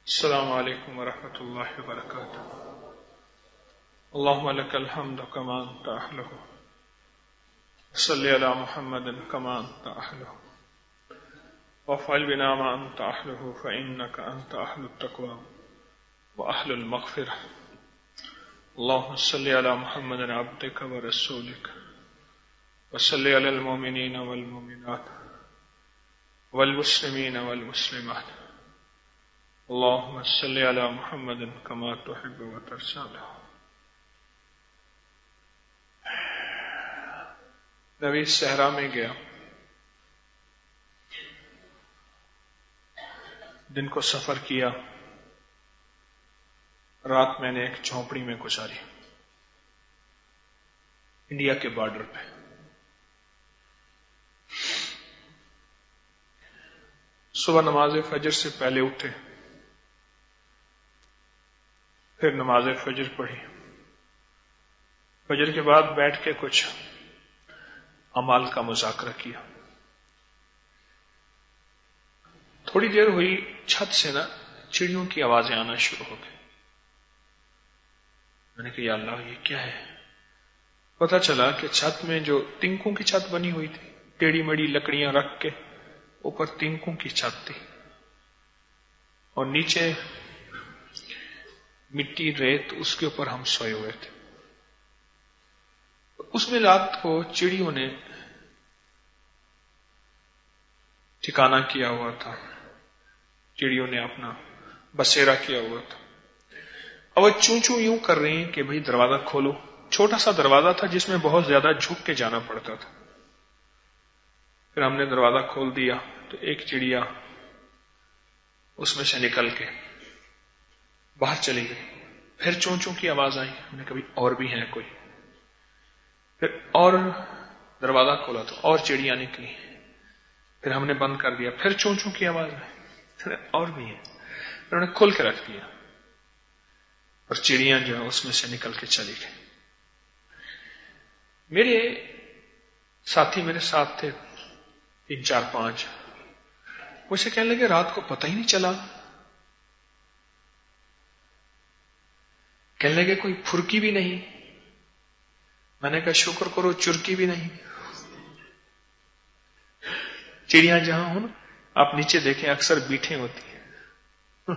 السلام علیکم ورحمۃ اللہ وبرکاتہ۔ اللهم لك الحمد كما انت اهله، صل على محمد كما انت اهله، وافعل بنا ما انت اهله، فانك انت اهل التقوى واهل المغفرة۔ اللهم صل على محمد عبدك ورسولك، وصل على المؤمنين والمؤمنات والمسلمين والمسلمات، اللهم صل على محمد كما تحب وترضى۔ نبی صحرا میں گیا، دن کو سفر کیا، رات میں نے ایک جھونپڑی میں گزاری انڈیا کے بارڈر پہ۔ صبح نماز فجر سے پہلے اٹھے، پھر نماز فجر پڑھی، فجر کے بعد بیٹھ کے کچھ اعمال کا مذاکرہ کیا۔ تھوڑی دیر ہوئی، چھت سے نا چڑیوں کی آوازیں آنا شروع ہو گئی۔ میں نے کہا یا اللہ یہ کیا ہے؟ پتہ چلا کہ چھت میں جو تنکوں کی چھت بنی ہوئی تھی، ٹیڑھی مڑی لکڑیاں رکھ کے اوپر تنکوں کی چھت تھی، اور نیچے مٹی ریت، اس کے اوپر ہم سوئے ہوئے تھے۔ اس میں رات کو چڑیوں نے ٹھکانہ کیا ہوا تھا، چڑیوں نے اپنا بسیرا کیا ہوا تھا۔ اب وہ چوں چوں یوں کر رہی ہیں کہ بھئی دروازہ کھولو۔ چھوٹا سا دروازہ تھا جس میں بہت زیادہ جھک کے جانا پڑتا تھا۔ پھر ہم نے دروازہ کھول دیا تو ایک چڑیا اس میں سے نکل کے باہر چلی گئی۔ پھر چوں چوں کی آواز آئی، ہم نے کبھی اور بھی ہیں کوئی، پھر اور دروازہ کھولا تو اور چڑیاں نکلی، پھر ہم نے بند کر دیا، پھر چوں چوں کی آواز آئی، پھر اور بھی ہیں، پھر انہوں نے کھول کے رکھ دیا، اور چڑیاں جو ہے اس میں سے نکل کے چلی گئی۔ میرے ساتھی میرے ساتھ تھے 3 4 5، مجھ سے کہنے لگے رات کو پتہ ہی نہیں چلا، کہنے لگے کوئی پھرکی بھی نہیں۔ میں نے کہا شکر کرو چرکی بھی نہیں۔ چڑیاں جہاں ہوں آپ نیچے دیکھیں اکثر بیٹھیں ہوتی ہیں۔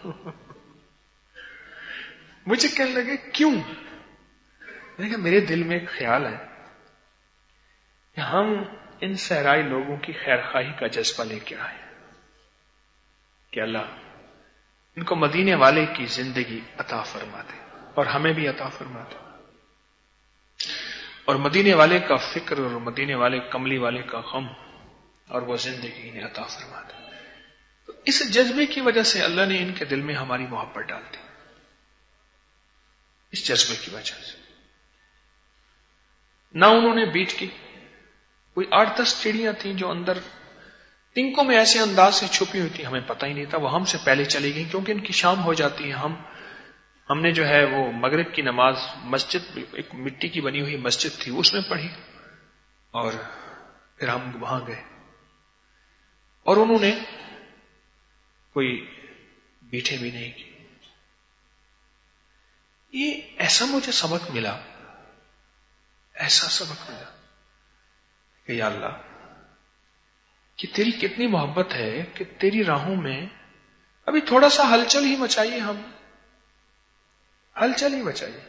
مجھے کہنے لگے کیوں؟ میں نے کہا میرے دل میں ایک خیال ہے کہ ہم ان صحرائی لوگوں کی خیر خواہی کا جذبہ لے کے آئے کہ اللہ ان کو مدینے والے کی زندگی عطا فرما دے، اور ہمیں بھی عطا فرما دے، اور مدینے والے کا فکر اور مدینے والے کملی والے کا غم اور وہ زندگی انہیں عطا فرما دے۔ تو اس جذبے کی وجہ سے اللہ نے ان کے دل میں ہماری محبت ڈال دی، اس جذبے کی وجہ سے۔ نہ انہوں نے بیٹ کی، کوئی 8 10 چڑیاں تھیں جو اندر تنکوں میں ایسے انداز سے چھپی ہوئی تھی، ہمیں پتہ ہی نہیں تھا، وہ ہم سے پہلے چلی گئی کیونکہ ان کی شام ہو جاتی ہے۔ ہم نے جو ہے وہ مغرب کی نماز مسجد، ایک مٹی کی بنی ہوئی مسجد تھی، اس میں پڑھی، اور پھر ہم وہاں گئے، اور انہوں نے کوئی بیٹھے بھی نہیں کی۔ یہ ایسا مجھے سبق ملا، ایسا سبق ملا کہ یا اللہ کہ تیری کتنی محبت ہے کہ تیری راہوں میں ابھی تھوڑا سا ہلچل ہی مچائیے، ہم ہلچل ہی مچائیے،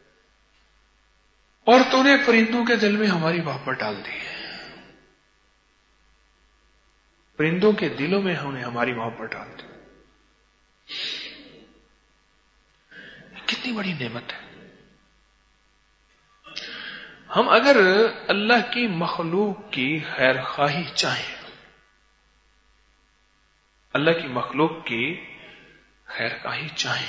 اور تو نے پرندوں کے دل میں ہماری محبت ڈال دی ہے، پرندوں کے دلوں میں ہم نے ہماری محبت ڈال دی۔ کتنی بڑی نعمت ہے۔ ہم اگر اللہ کی مخلوق کی خیر خواہی چاہیں، اللہ کی مخلوق کی خیر خواہی چاہیں،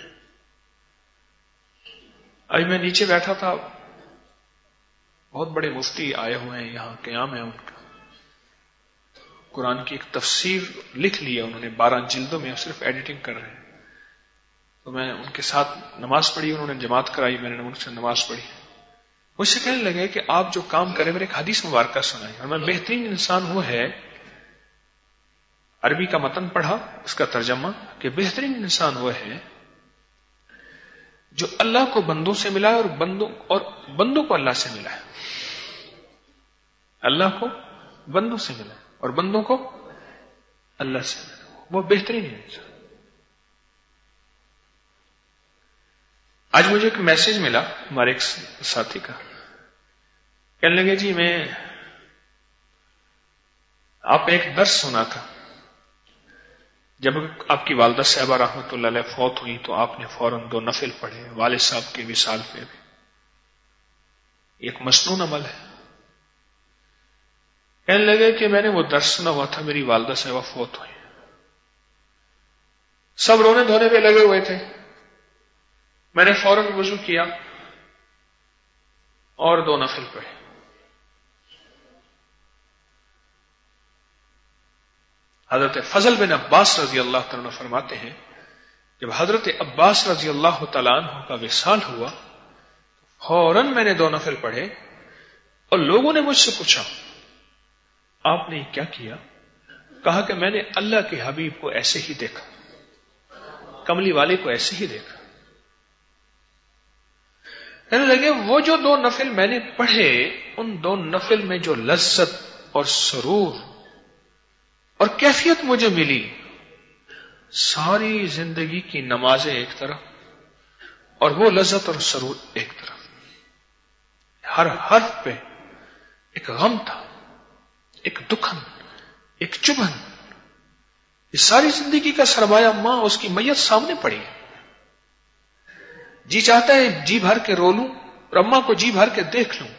آج میں نیچے بیٹھا تھا، بہت بڑے مفتی آئے ہوئے ہیں یہاں، قیام ہے ان کا، قرآن کی ایک تفسیر لکھ لی ہے انہوں نے 12 جلدوں میں، صرف ایڈیٹنگ کر رہے ہیں۔ تو میں ان کے ساتھ نماز پڑھی، انہوں نے جماعت کرائی، میں نے ان سے نماز پڑھی۔ مجھ سے کہنے لگے کہ آپ جو کام کریں میرے ایک حدیث مبارکہ سنائیں، اور میں بہترین انسان وہ ہے عربی کا متن پڑھا، اس کا ترجمہ کہ بہترین انسان وہ ہے جو اللہ کو بندوں سے ملا ہے اور بندوں کو اللہ سے ملا ہے. اللہ کو بندوں سے ملا اور بندوں کو اللہ سے ملا، وہ بہترین انسان. آج مجھے ایک میسج ملا ہمارے ایک ساتھی کا، کہنے لگے جی میں آپ نے ایک درس سنا تھا، جب آپ کی والدہ صاحبہ رحمۃ اللہ علیہ فوت ہوئی تو آپ نے فوراً 2 نفل پڑھے والد صاحب کے وصال پہ بھی. ایک مسنون عمل ہے. کہنے لگے کہ میں نے وہ درس سنا ہوا تھا، میری والدہ صاحبہ فوت ہوئی، سب رونے دھونے پہ لگے ہوئے تھے، میں نے فوراً وضو کیا اور 2 نفل پڑھے. حضرت فضل بن عباس رضی اللہ تعالیٰ عنہ فرماتے ہیں جب حضرت عباس رضی اللہ تعالیٰ عنہ کا وصال ہوا فوراً میں نے 2 نفل پڑھے اور لوگوں نے مجھ سے پوچھا آپ نے کیا کیا؟ کہا کہ میں نے اللہ کے حبیب کو ایسے ہی دیکھا، کملی والے کو ایسے ہی دیکھا. کہنے لگے وہ جو 2 نفل میں نے پڑھے ان 2 نفل میں جو لذت اور سرور اور کیفیت مجھے ملی، ساری زندگی کی نمازیں ایک طرف اور وہ لذت اور سرور ایک طرف. ہر حرف پہ ایک غم تھا، ایک دکھن، ایک چبھن. یہ ساری زندگی کا سرمایہ ماں اس کی میت سامنے پڑی. جی چاہتا ہے جی بھر کے رو لوں اور اماں کو جی بھر کے دیکھ لوں.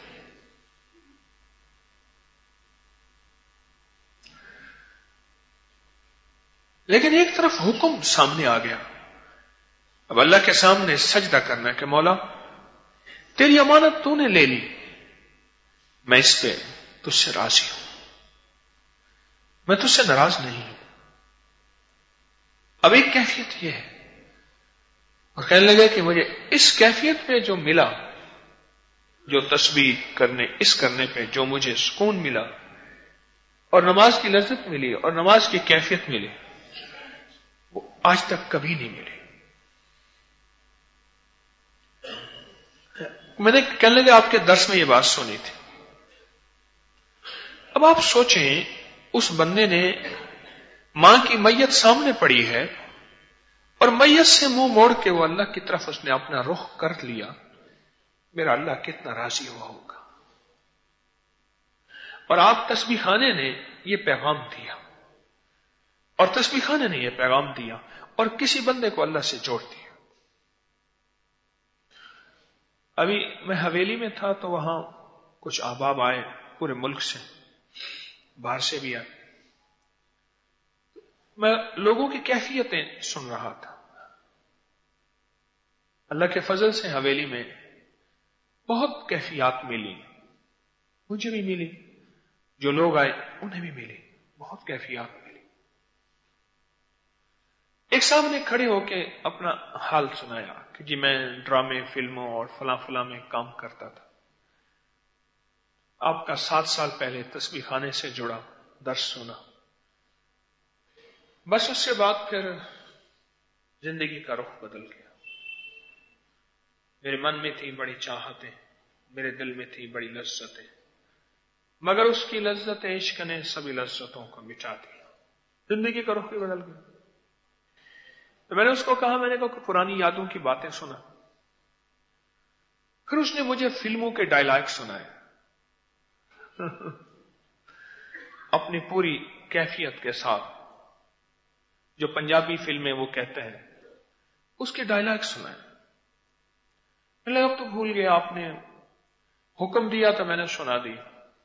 لیکن ایک طرف حکم سامنے آ گیا، اب اللہ کے سامنے سجدہ کرنا کہ مولا تیری امانت تو نے لے لی، میں اس پہ تجھ سے راضی ہوں، میں تجھ سے ناراض نہیں ہوں. اب ایک کیفیت یہ ہے اور کہنے لگے کہ مجھے اس کیفیت پہ جو ملا، جو تسبیح کرنے پہ جو مجھے سکون ملا اور نماز کی لذت ملی اور نماز کی کیفیت ملی وہ آج تک کبھی نہیں ملی. میں نے کہنے لگے آپ کے درس میں یہ بات سنی تھی. اب آپ سوچیں اس بندے نے ماں کی میت سامنے پڑی ہے اور میت سے منہ موڑ کے وہ اللہ کی طرف اس نے اپنا رخ کر لیا، میرا اللہ کتنا راضی ہوا ہوگا. اور آپ تسبیح خانے نے یہ پیغام دیا اور تسبیح خانے نے یہ پیغام دیا اور کسی بندے کو اللہ سے جوڑ دیا. ابھی میں حویلی میں تھا تو وہاں کچھ احباب آئے پورے ملک سے، باہر سے بھی آئے. میں لوگوں کی کیفیتیں سن رہا تھا. اللہ کے فضل سے حویلی میں بہت کیفیات ملی، مجھے بھی ملی، جو لوگ آئے انہیں بھی ملی، بہت کیفیات ملی. ایک صاحب نے کھڑے ہو کے اپنا حال سنایا کہ جی میں ڈرامے فلموں اور فلاں میں کام کرتا تھا. آپ کا 7 سال پہلے تسبیح خانے سے جڑا، درس سنا، بس اس سے بعد پھر زندگی کا رخ بدل گیا. میرے من میں تھی بڑی چاہتیں، میرے دل میں تھی بڑی لذتیں، مگر اس کی لذت عشق نے سبھی لذتوں کو مٹا دیا، زندگی کا رخ بھی بدل گیا. تو میں نے اس کو کہا، میں نے کہا کہ پرانی یادوں کی باتیں سنا. پھر اس نے مجھے فلموں کے ڈائلاگ سنائے اپنی پوری کیفیت کے ساتھ، جو پنجابی فلمیں وہ کہتے ہیں اس کے ڈائلاگ سنائے. میں نے اب تو بھول گیا، آپ نے حکم دیا تو میں نے سنا دی.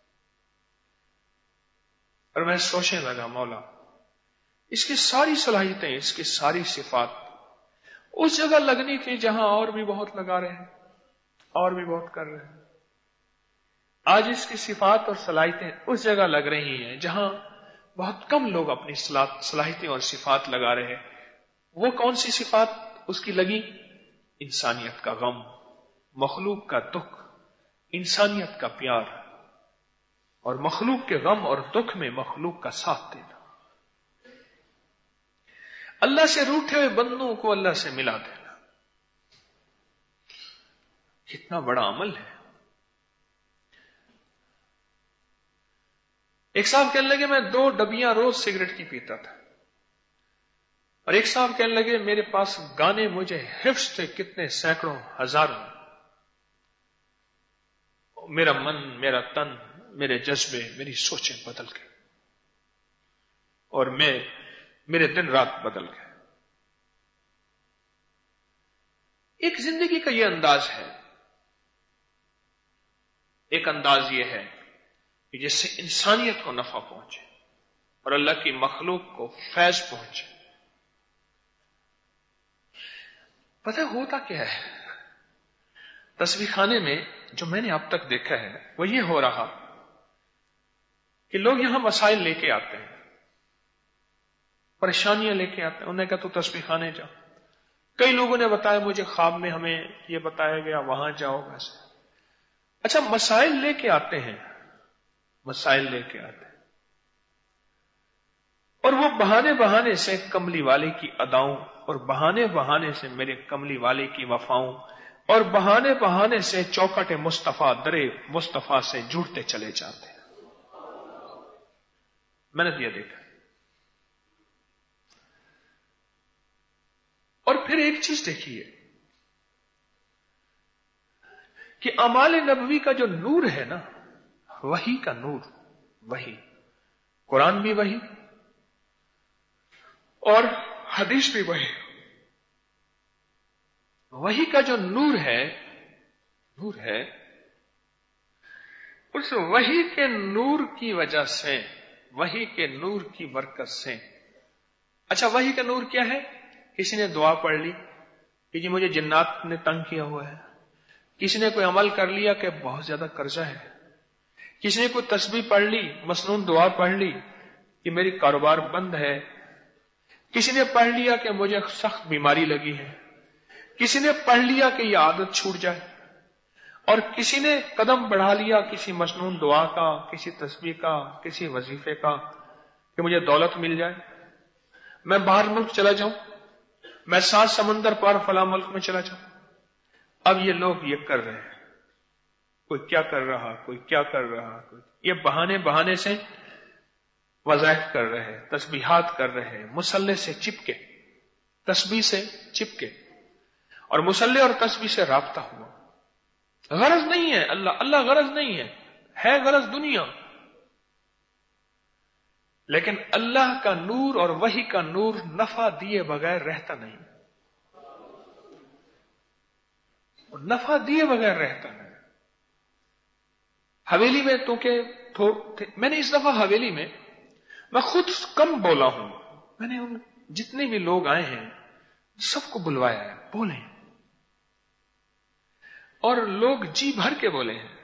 اور میں سوچنے لگا مولا اس کی ساری صلاحیتیں، اس کی ساری صفات اس جگہ لگنی تھی جہاں اور بھی بہت لگا رہے ہیں اور بھی بہت کر رہے ہیں. آج اس کی صفات اور صلاحیتیں اس جگہ لگ رہی ہیں جہاں بہت کم لوگ اپنی صلاحیتیں اور صفات لگا رہے ہیں. وہ کون سی صفات اس کی لگی؟ انسانیت کا غم، مخلوق کا دکھ، انسانیت کا پیار اور مخلوق کے غم اور دکھ میں مخلوق کا ساتھ دینا. اللہ سے روٹھے ہوئے بندوں کو اللہ سے ملا دینا کتنا بڑا عمل ہے. ایک صاحب کہنے لگے میں 2 ڈبیاں روز سگریٹ کی پیتا تھا، اور ایک صاحب کہنے لگے میرے پاس گانے مجھے حفظ تھے کتنے سینکڑوں ہزاروں، میرا من، میرا تن، میرے جذبے، میری سوچیں بدل گئی اور میرے دن رات بدل گئے. ایک زندگی کا یہ انداز ہے، ایک انداز یہ ہے کہ جس سے انسانیت کو نفع پہنچے اور اللہ کی مخلوق کو فیض پہنچے. پتہ ہوتا کیا ہے تسبیح خانے میں جو میں نے اب تک دیکھا ہے وہ یہ ہو رہا کہ لوگ یہاں مسائل لے کے آتے ہیں، پریشانیاں لے کے آتے ہیں. انہوں نے کہا تو تسبیح خانے جاؤ. کئی لوگوں نے بتایا مجھے خواب میں ہمیں یہ بتایا گیا وہاں جاؤ ویسے. اچھا مسائل لے کے آتے ہیں، مسائل لے کے آتے ہیں، اور وہ بہانے سے کملی والے کی اداؤں، اور بہانے سے میرے کملی والے کی وفاؤں، اور بہانے سے چوکٹ مصطفیٰ در مصطفیٰ سے جڑتے چلے جاتے ہیں. میں نے یہ دیکھا. اور پھر ایک چیز دیکھیے کہ اعمال نبوی کا جو نور ہے نا، وحی کا نور، وحی، قرآن بھی وحی اور حدیث بھی وحی، وحی کا جو نور ہے اس وحی کے نور کی وجہ سے، وحی کے نور کی برکت سے. اچھا وحی کا نور کیا ہے؟ کسی نے دعا پڑھ لی کہ جی مجھے جنات نے تنگ کیا ہوا ہے، کسی نے کوئی عمل کر لیا کہ بہت زیادہ قرضہ ہے، کسی نے کوئی تسبیح پڑھ لی، مسنون دعا پڑھ لی کہ میری کاروبار بند ہے، کسی نے پڑھ لیا کہ مجھے سخت بیماری لگی ہے، کسی نے پڑھ لیا کہ یہ عادت چھوٹ جائے، اور کسی نے قدم بڑھا لیا کسی مسنون دعا کا، کسی تسبیح کا، کسی وظیفے کا کہ مجھے دولت مل جائے، میں باہر ملک چلا جاؤں، میں 7 سمندر پار فلاں ملک میں چلا جاؤں. اب یہ لوگ یہ کر رہے ہیں، کوئی کیا کر رہا، کوئی کیا کر رہا، یہ بہانے سے وظائف کر رہے، تسبیحات کر رہے، مصلی سے چپکے، تسبیح سے چپکے، اور مصلی اور تسبیح سے رابطہ ہوا. غرض نہیں ہے اللہ غرض نہیں ہے غرض دنیا، لیکن اللہ کا نور اور وحی کا نور نفع دیے بغیر رہتا نہیں، نفع دیے بغیر رہتا نہیں. حویلی میں تو کہ میں نے اس دفعہ حویلی میں خود کم بولا ہوں، میں نے ان جتنے بھی لوگ آئے ہیں سب کو بلوایا ہے، بولیں، اور لوگ جی بھر کے بولے ہیں.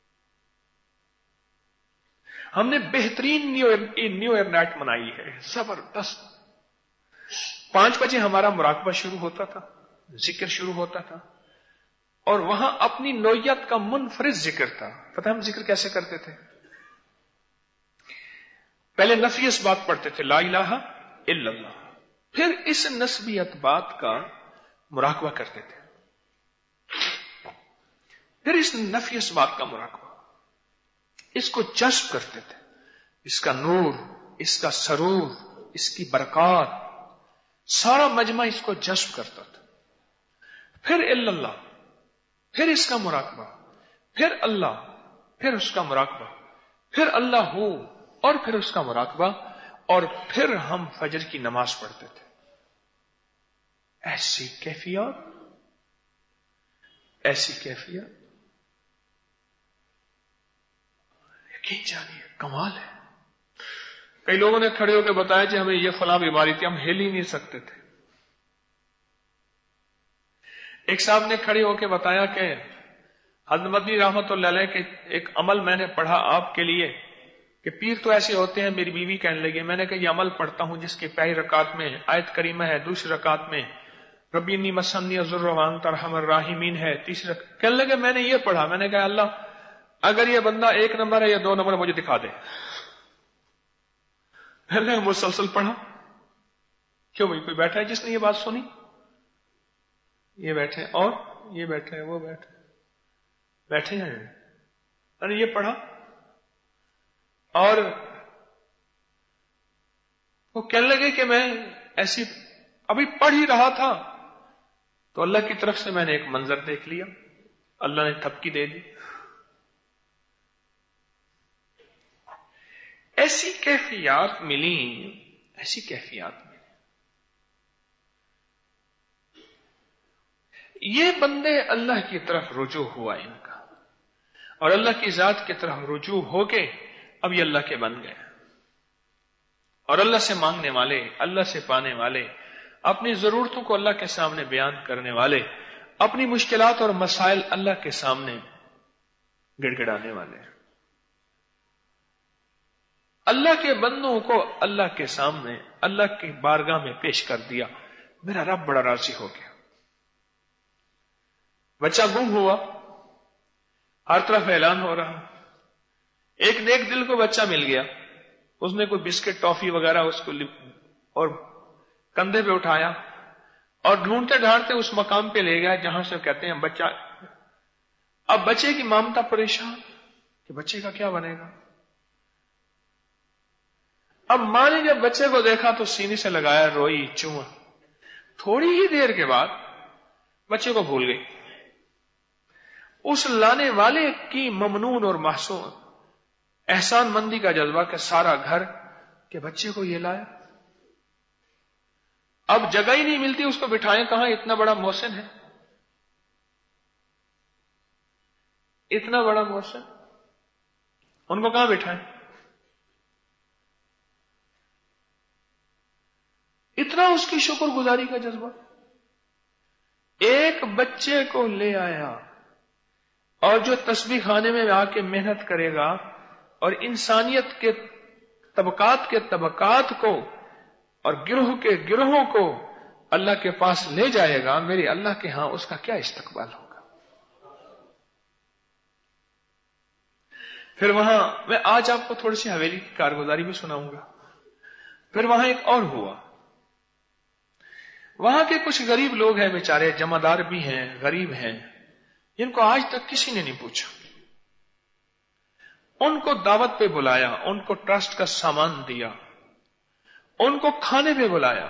ہم نے بہترین نیو ایئر نائٹ منائی ہے، زبردست. 5 بجے ہمارا مراقبہ شروع ہوتا تھا، ذکر شروع ہوتا تھا، اور وہاں اپنی نوعیت کا منفرد ذکر تھا. پتہ ہم ذکر کیسے کرتے تھے؟ پہلے نفی اس بات پڑھتے تھے لا الہ الا اللہ، پھر اس نسبیت بات کا مراقبہ کرتے تھے، پھر اس نفی اس بات کا مراقبہ، اس کو جذب کرتے تھے، اس کا نور، اس کا سرور، اس کی برکات، سارا مجمع اس کو جذب کرتا تھا. پھر الا اللہ، پھر اس کا مراقبہ، پھر اللہ، پھر اس کا مراقبہ، پھر اللہ ہو، اور پھر اس کا مراقبہ، اور پھر ہم فجر کی نماز پڑھتے تھے. ایسی کیفیت یقین جانیے کمال ہے. کئی لوگوں نے کھڑے ہو کے بتایا کہ ہمیں یہ فلاں بیماری تھی، ہم ہل ہی نہیں سکتے تھے. ایک صاحب نے کھڑے ہو کے بتایا کہ حضرت مدنی رحمت اللہ علیہ کے ایک عمل میں نے پڑھا آپ کے لیے کہ پیر تو ایسے ہوتے ہیں. میری بیوی کہنے لگی، میں نے کہا یہ عمل پڑھتا ہوں جس کی پہلی رکعت میں آیت کریمہ ہے، دوسری رکعت میں ربی انی مسنی الضر وانت ارحم الراحمین ہے، تیسری کہنے لگے میں نے یہ پڑھا. میں نے کہا اللہ اگر یہ بندہ 1 نمبر ہے یا 2 نمبر مجھے دکھا دے. میں نے مسلسل پڑھا کیوں بھائی کوئی بیٹھا ہے جس نے یہ بات سنی؟ یہ بیٹھے اور یہ بیٹھے وہ بیٹھے ہیں، اور یہ پڑھا، اور وہ کہنے لگے کہ میں ایسی ابھی پڑھ ہی رہا تھا تو اللہ کی طرف سے میں نے ایک منظر دیکھ لیا، اللہ نے تھپکی دے دی۔ ایسی کیفیات ملی، ایسی کیفیات ملی۔ یہ بندے اللہ کی طرف رجوع ہوا ان کا، اور اللہ کی ذات کی طرف رجوع ہو کے اب یہ اللہ کے بن گئے، اور اللہ سے مانگنے والے، اللہ سے پانے والے، اپنی ضرورتوں کو اللہ کے سامنے بیان کرنے والے، اپنی مشکلات اور مسائل اللہ کے سامنے گڑ گڑانے والے۔ اللہ کے بندوں کو اللہ کے سامنے، اللہ کی بارگاہ میں پیش کر دیا، میرا رب بڑا راضی ہو گیا۔ بچہ گم ہوا، ہر طرف اعلان ہو رہا، ایک نیک دل کو بچہ مل گیا، اس نے کوئی بسکٹ ٹافی وغیرہ اس کو اور کندھے پہ اٹھایا اور ڈھونڈتے ڈھانڈتے اس مقام پہ لے گیا جہاں سے کہتے ہیں بچہ۔ اب بچے کی مامتا پریشان کہ بچے کا کیا بنے گا۔ اب ماں نے جب بچے کو دیکھا تو سینے سے لگایا، روئی، چوما۔ تھوڑی ہی دیر کے بعد بچے کو بھول گئی۔ اس لانے والے کی ممنون اور محسون احسان مندی کا جذبہ کہ سارا گھر کہ بچے کو یہ لایا۔ اب جگہ ہی نہیں ملتی اس کو بٹھائیں کہاں، اتنا بڑا محسن ہے، اتنا بڑا محسن، ان کو کہاں بٹھائیں؟ اتنا اس کی شکر گزاری کا جذبہ۔ ایک بچے کو لے آیا، اور جو تسبیح خانے میں آ کے محنت کرے گا اور انسانیت کے طبقات کو اور گروہ کے گروہوں کو اللہ کے پاس لے جائے گا، میرے اللہ کے ہاں اس کا کیا استقبال ہوگا۔ پھر وہاں میں آج آپ کو تھوڑی سی حویلی کی کارگزاری بھی سناؤں گا۔ پھر وہاں ایک اور ہوا، وہاں کے کچھ غریب لوگ ہیں بیچارے، جمع دار بھی ہیں، غریب ہیں، جن کو آج تک کسی نے نہیں پوچھا۔ ان کو دعوت پہ بلایا، ان کو ٹرسٹ کا سامان دیا، ان کو کھانے پہ بلایا۔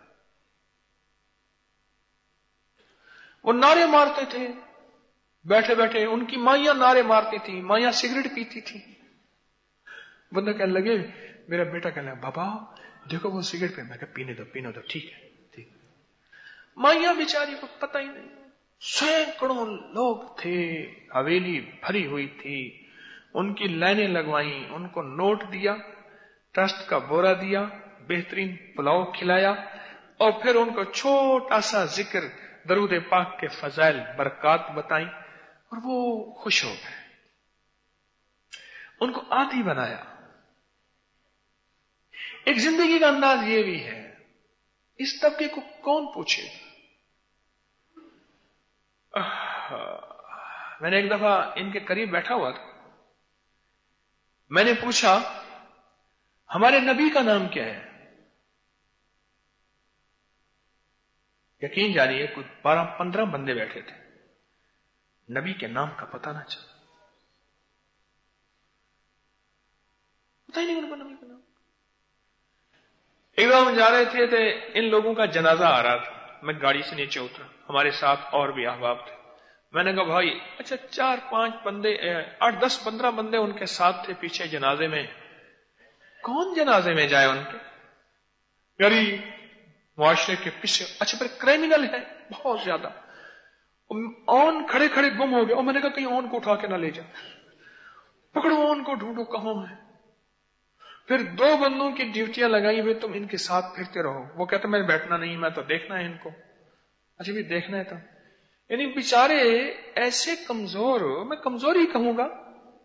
وہ نعرے مارتے تھے بیٹھے بیٹھے، ان کی مائیاں نعرے مارتی تھیں، مائیاں سگریٹ پیتی تھیں۔ بندہ کہنے لگے، میرا بیٹا کہنے لگا، بابا دیکھو وہ سگریٹ پہ، میں کہا پینے دو، ٹھیک ہے ٹھیک۔ مائیاں بیچاری کو پتہ ہی نہیں، سینکڑوں لوگ تھے، حویلی بھری ہوئی تھی، ان کی لائنیں لگوائیں، ان کو نوٹ دیا، ٹرسٹ کا بورا دیا، بہترین پلاؤ کھلایا، اور پھر ان کو چھوٹا سا ذکر درود پاک کے فضائل برکات بتائیں، اور وہ خوش ہو گئے، ان کو عادی بنایا۔ ایک زندگی کا انداز یہ بھی ہے، اس طبقے کو کون پوچھے۔ میں نے ایک دفعہ ان کے قریب بیٹھا ہوا تھا، میں نے پوچھا ہمارے نبی کا نام کیا ہے؟ یقین جانیے کچھ 12-15 بندے بیٹھے تھے، نبی کے نام کا پتہ نہ چلا، پتہ ہی نہیں ان کو نبی کا نام۔ ایک بار ہم جا رہے تھے ان لوگوں کا جنازہ آ رہا تھا، میں گاڑی سے نیچے اترا، ہمارے ساتھ اور بھی احباب تھے، میں نے کہا بھائی اچھا 4-5 بندے 8-10-15 بندے ان کے ساتھ تھے پیچھے جنازے میں، کون جنازے میں جائے ان کے؟ غریب معاشرے کے پیچھے، اچھا پھر کرائمنل ہے بہت زیادہ، اون کھڑے کھڑے گم ہو گیا، اور میں نے کہا کہیں اون کو اٹھا کے نہ لے جا، پکڑو اون کو، ڈھونڈو کہاں ہے۔ پھر 2 بندوں کی ڈیوٹیاں لگائی ہوئی، تم ان کے ساتھ پھرتے رہو، وہ کہتا میں بیٹھنا نہیں، میں تو دیکھنا ہے ان کو۔ اچھا بھی دیکھنا ہے تو یعنی بیچارے ایسے کمزور، میں کمزور ہی کہوں گا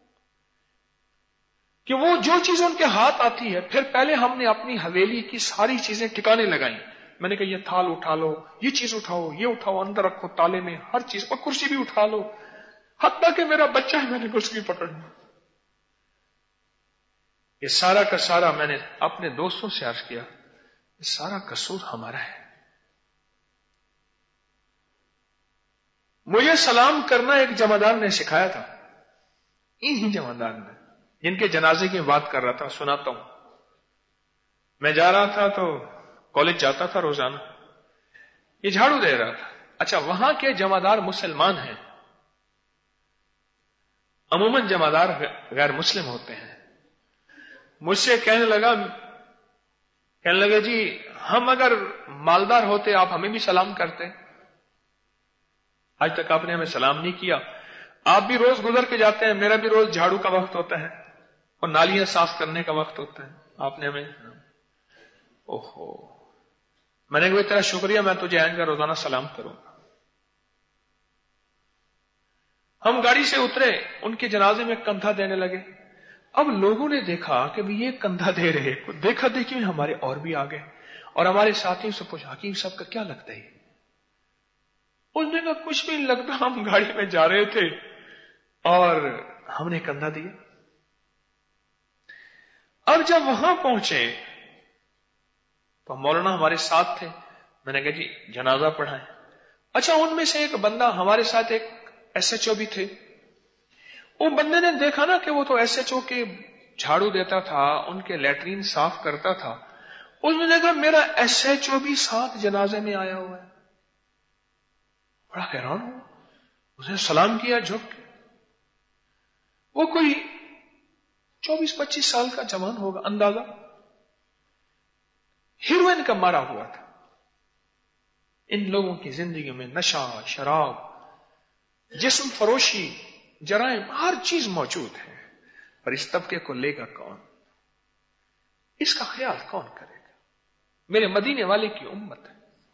کہ وہ جو چیز ان کے ہاتھ آتی ہے، پھر پہلے ہم نے اپنی حویلی کی ساری چیزیں ٹھکانے لگائیں، میں نے کہا یہ تھال اٹھا لو، یہ چیز اٹھاؤ، یہ اٹھاؤ، اندر رکھو تالے میں، ہر چیز، اور کرسی بھی اٹھا لو، حتیٰ کہ میرا بچہ ہے میں نے کرسی پکڑنی۔ یہ سارا کا سارا میں نے اپنے دوستوں سے عرض کیا، یہ سارا قصور ہمارا ہے. مجھے سلام کرنا ایک جمعدار نے سکھایا تھا، انہی جمعدار نے جن کے جنازے کی بات کر رہا تھا. سناتا ہوں. میں جا رہا تھا تو کالج جاتا تھا روزانہ، یہ جھاڑو دے رہا تھا. اچھا، وہاں کے جمعدار مسلمان ہیں، عموماً جمعدار غیر مسلم ہوتے ہیں. مجھ سے کہنے لگا جی ہم اگر مالدار ہوتے آپ ہمیں بھی سلام کرتے. آج تک آپ نے ہمیں سلام نہیں کیا. آپ بھی روز گزر کے جاتے ہیں، میرا بھی روز جھاڑو کا وقت ہوتا ہے اور نالیاں صاف کرنے کا وقت ہوتا ہے. آپ نے ہمیں اوہو. میں نے کہا تیرا شکریہ، میں تجھے آئندہ روزانہ سلام کروں گا. ہم گاڑی سے اترے، ان کے جنازے میں کندھا دینے لگے. اب لوگوں نے دیکھا کہ یہ کندھا دے رہے، دیکھا دیکھی میں ہمارے اور بھی آگے، اور ہمارے ساتھیوں سے پوچھا حکیم صاحب کا کیا لگتا ہے؟ اس نے کہا کچھ بھی نہیں لگتا، ہم گاڑی میں جا رہے تھے اور ہم نے کندھا دیا. اب جب وہاں پہنچے تو مولانا ہمارے ساتھ تھے. میں نے کہا جی جنازہ پڑھائیں. اچھا، ان میں سے ایک بندہ ہمارے ساتھ، ایک ایس ایچ او بھی تھے. وہ بندے نے دیکھا نا کہ وہ تو ایس ایچ او کے جھاڑو دیتا تھا، ان کے لیٹرین صاف کرتا تھا. اس نے دیکھا میرا ایس ایچ او بھی ساتھ جنازے میں آیا ہوا ہے. بڑا حیران ہوا. اس نے سلام کیا جھک کے. وہ کوئی 24-25 سال کا جوان ہوگا اندازہ. ہیروئن کا مارا ہوا تھا. ان لوگوں کی زندگی میں نشہ، شراب، جسم فروشی، جرائم، ہر چیز موجود ہے. پر اس طبقے کو لے گا کون؟ اس کا خیال کون کرے گا؟ میرے مدینے والے کی امت ہے.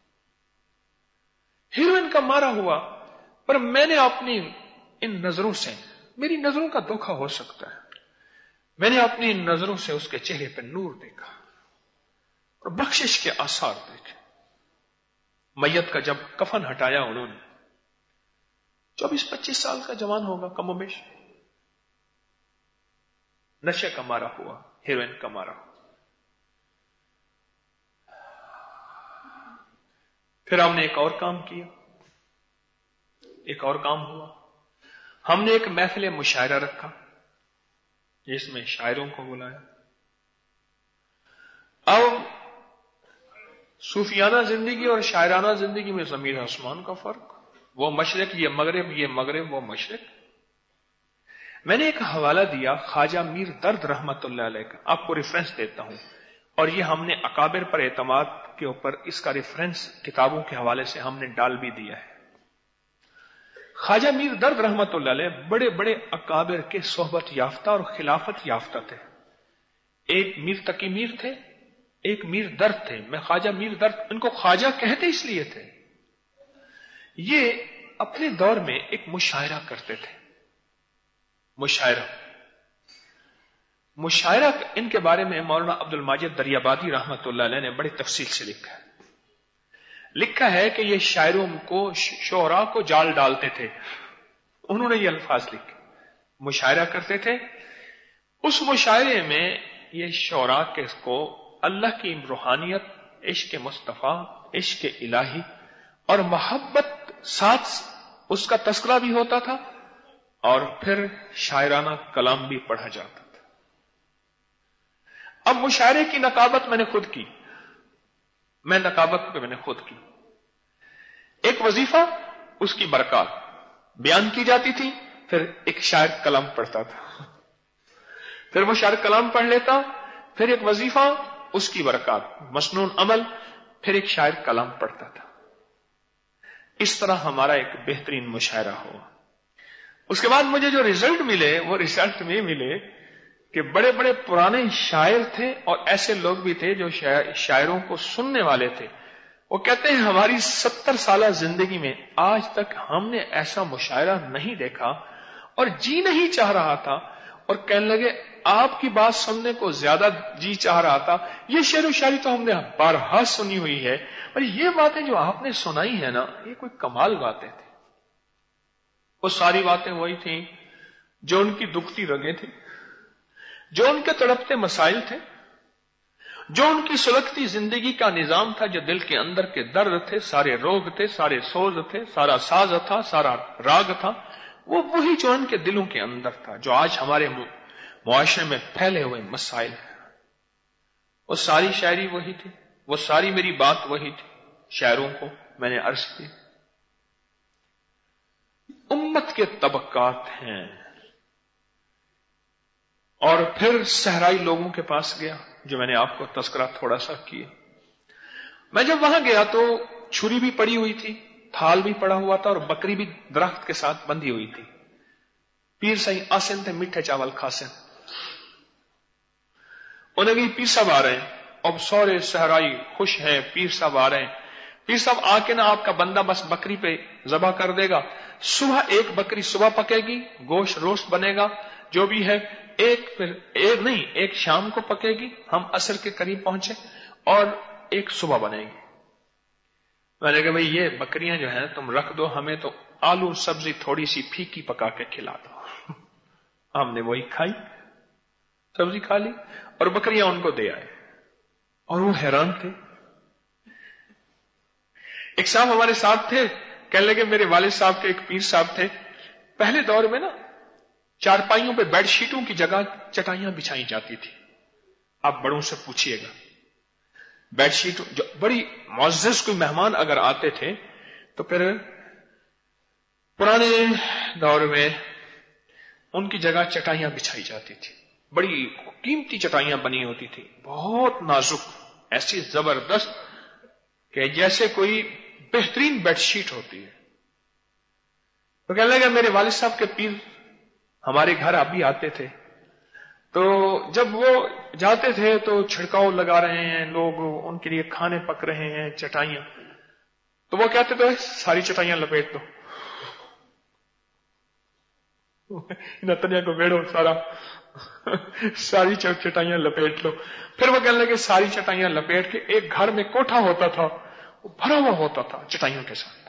ہیروئن کا مارا ہوا، پر میں نے اپنی ان نظروں سے، میری نظروں کا دھوکہ ہو سکتا ہے، میں نے اپنی ان نظروں سے اس کے چہرے پہ نور دیکھا اور بخشش کے آثار دیکھے. میت کا جب کفن ہٹایا انہوں نے، 24-25 سال کا جوان ہوگا کم و بیش، نشے کا مارا ہوا، ہیروئن کا مارا ہوا. پھر ہم نے ایک اور کام کیا، ایک اور کام ہوا. ہم نے ایک محفل مشاعرہ رکھا جس میں شاعروں کو بلایا. اب صوفیانہ زندگی اور شاعرانہ زندگی میں زمین آسمان کا فرق. وہ مشرق، یہ مغرب، یہ مغرب، وہ مشرق. میں نے ایک حوالہ دیا خواجہ میر درد رحمت اللہ علیہ کا، آپ کو ریفرنس دیتا ہوں، اور یہ ہم نے اکابر پر اعتماد کے اوپر اس کا ریفرنس کتابوں کے حوالے سے ہم نے ڈال بھی دیا ہے. خواجہ میر درد رحمت اللہ علیہ بڑے بڑے اکابر کے صحبت یافتہ اور خلافت یافتہ تھے. ایک میر تقی میر تھے، ایک میر درد تھے. میں خواجہ میر درد، ان کو خواجہ کہتے اس لیے تھے، یہ اپنے دور میں ایک مشاعرہ کرتے تھے. مشاعرہ ان کے بارے میں مولانا عبد الماجد دریابادی رحمت اللہ علیہ نے بڑی تفصیل سے لکھا ہے کہ یہ شاعروں کو، شعراء کو جال ڈالتے تھے. انہوں نے یہ الفاظ لکھے، مشاعرہ کرتے تھے. اس مشاعرے میں یہ شعراء کے کو اللہ کی روحانیت، عشق مصطفیٰ، عشق الہی اور محبت ساتھ اس کا تذکرہ بھی ہوتا تھا، اور پھر شاعرانہ کلام بھی پڑھا جاتا تھا. اب مشاعرے کی نقابت میں نے خود کی، ایک وظیفہ، اس کی برکات بیان کی جاتی تھی. پھر ایک شاعر کلام پڑھتا تھا، پھر وہ شاعر کلام پڑھ لیتا، پھر ایک وظیفہ، اس کی برکات، مسنون عمل، پھر ایک شاعر کلام پڑھتا تھا. اس طرح ہمارا ایک بہترین مشاعرہ ہوا. اس کے بعد مجھے جو رزلٹ ملے، وہ رزلٹ میں ملے کہ بڑے بڑے پرانے شاعر تھے اور ایسے لوگ بھی تھے جو شاعروں کو سننے والے تھے. وہ کہتے ہیں ہماری 70 سالہ زندگی میں آج تک ہم نے ایسا مشاعرہ نہیں دیکھا، اور جی نہیں چاہ رہا تھا، اور کہنے لگے آپ کی بات سننے کو زیادہ جی چاہ رہا تھا. یہ شعر و شاعری تو ہم نے بارہا سنی ہوئی ہے، اور یہ باتیں جو آپ نے سنائی ہیں نا، یہ کوئی کمال باتیں تھیں. وہ ساری باتیں وہی تھیں جو ان کی دکھتی رگیں تھیں، جو ان کے تڑپتے مسائل تھے، جو ان کی سلگتی زندگی کا نظام تھا، جو دل کے اندر کے درد تھے، سارے روگ تھے، سارے سوز تھے، سارا ساز تھا، سارا راگ تھا، وہ وہی جو ان کے دلوں کے اندر تھا، جو آج ہمارے معاشرے میں پھیلے ہوئے مسائل ہیں۔ وہ ساری شاعری وہی تھی، وہ ساری میری بات وہی تھی۔ شاعروں کو میں نے عرض کی امت کے طبقات ہیں۔ اور پھر صحرائی لوگوں کے پاس گیا، جو میں نے آپ کو تذکرہ تھوڑا سا کیا۔ میں جب وہاں گیا تو چھری بھی پڑی ہوئی تھی، تھال بھی پڑا ہوا تھا، اور بکری بھی درخت کے ساتھ بندھی ہوئی تھی۔ پیر صحیح آسن تھے، میٹھے چاول کھاسن۔ انہیں بھی پیر صاحب آ رہے ہیں، اب سورے صحرائی خوش ہیں، پیر صاحب آ رہے ہیں۔ پیر صاحب آ کے نا آپ کا بندہ بس بکری پہ ذبح کر دے گا، صبح ایک بکری صبح پکے گی، گوشت روسٹ بنے گا، جو بھی ہے ایک شام کو پکے گی، ہم عصر کے قریب پہنچے، اور ایک صبح بنے گی۔ میں نے کہا بھئی یہ بکریاں جو ہیں تم رکھ دو، ہمیں تو آلو سبزی تھوڑی سی پھیکی پکا کے کھلا دو۔ ہم نے وہی کھائی، سبزی کھا لی، اور بکریاں ان کو دے آئے، اور وہ حیران تھے۔ ایک صاحب ہمارے ساتھ تھے، کہنے لگے میرے والد صاحب کے ایک پیر صاحب تھے، پہلے دور میں نا چارپائیوں پہ بیڈ شیٹوں کی جگہ چٹائیاں بچھائی جاتی تھی۔ آپ بڑوں سے پوچھئے گا، بیڈ شیٹ جو بڑی معزز کوئی مہمان اگر آتے تھے تو پھر پرانے دور میں ان کی جگہ چٹائیاں بچھائی جاتی تھی، بڑی قیمتی چٹائیاں بنی ہوتی تھی، بہت نازک، ایسی زبردست کہ جیسے کوئی بہترین بیڈ شیٹ ہوتی ہے۔ تو کہنے لگا میرے والد صاحب کے پیر ہمارے گھر ابھی آتے تھے، تو جب وہ جاتے تھے تو چھڑکاؤ لگا رہے ہیں لوگ، ان کے لیے کھانے پک رہے ہیں، چٹائیاں، تو وہ کہتے تھے ساری چٹائیاں لپیٹ دو، نتنیا کو بیڑو ساری چٹائیاں لپیٹ لو۔ پھر وہ کہنے لگے ساری چٹائیاں لپیٹ کے ایک گھر میں کوٹھا ہوتا تھا، وہ بھرا ہوا ہوتا تھا چٹائیوں کے ساتھ۔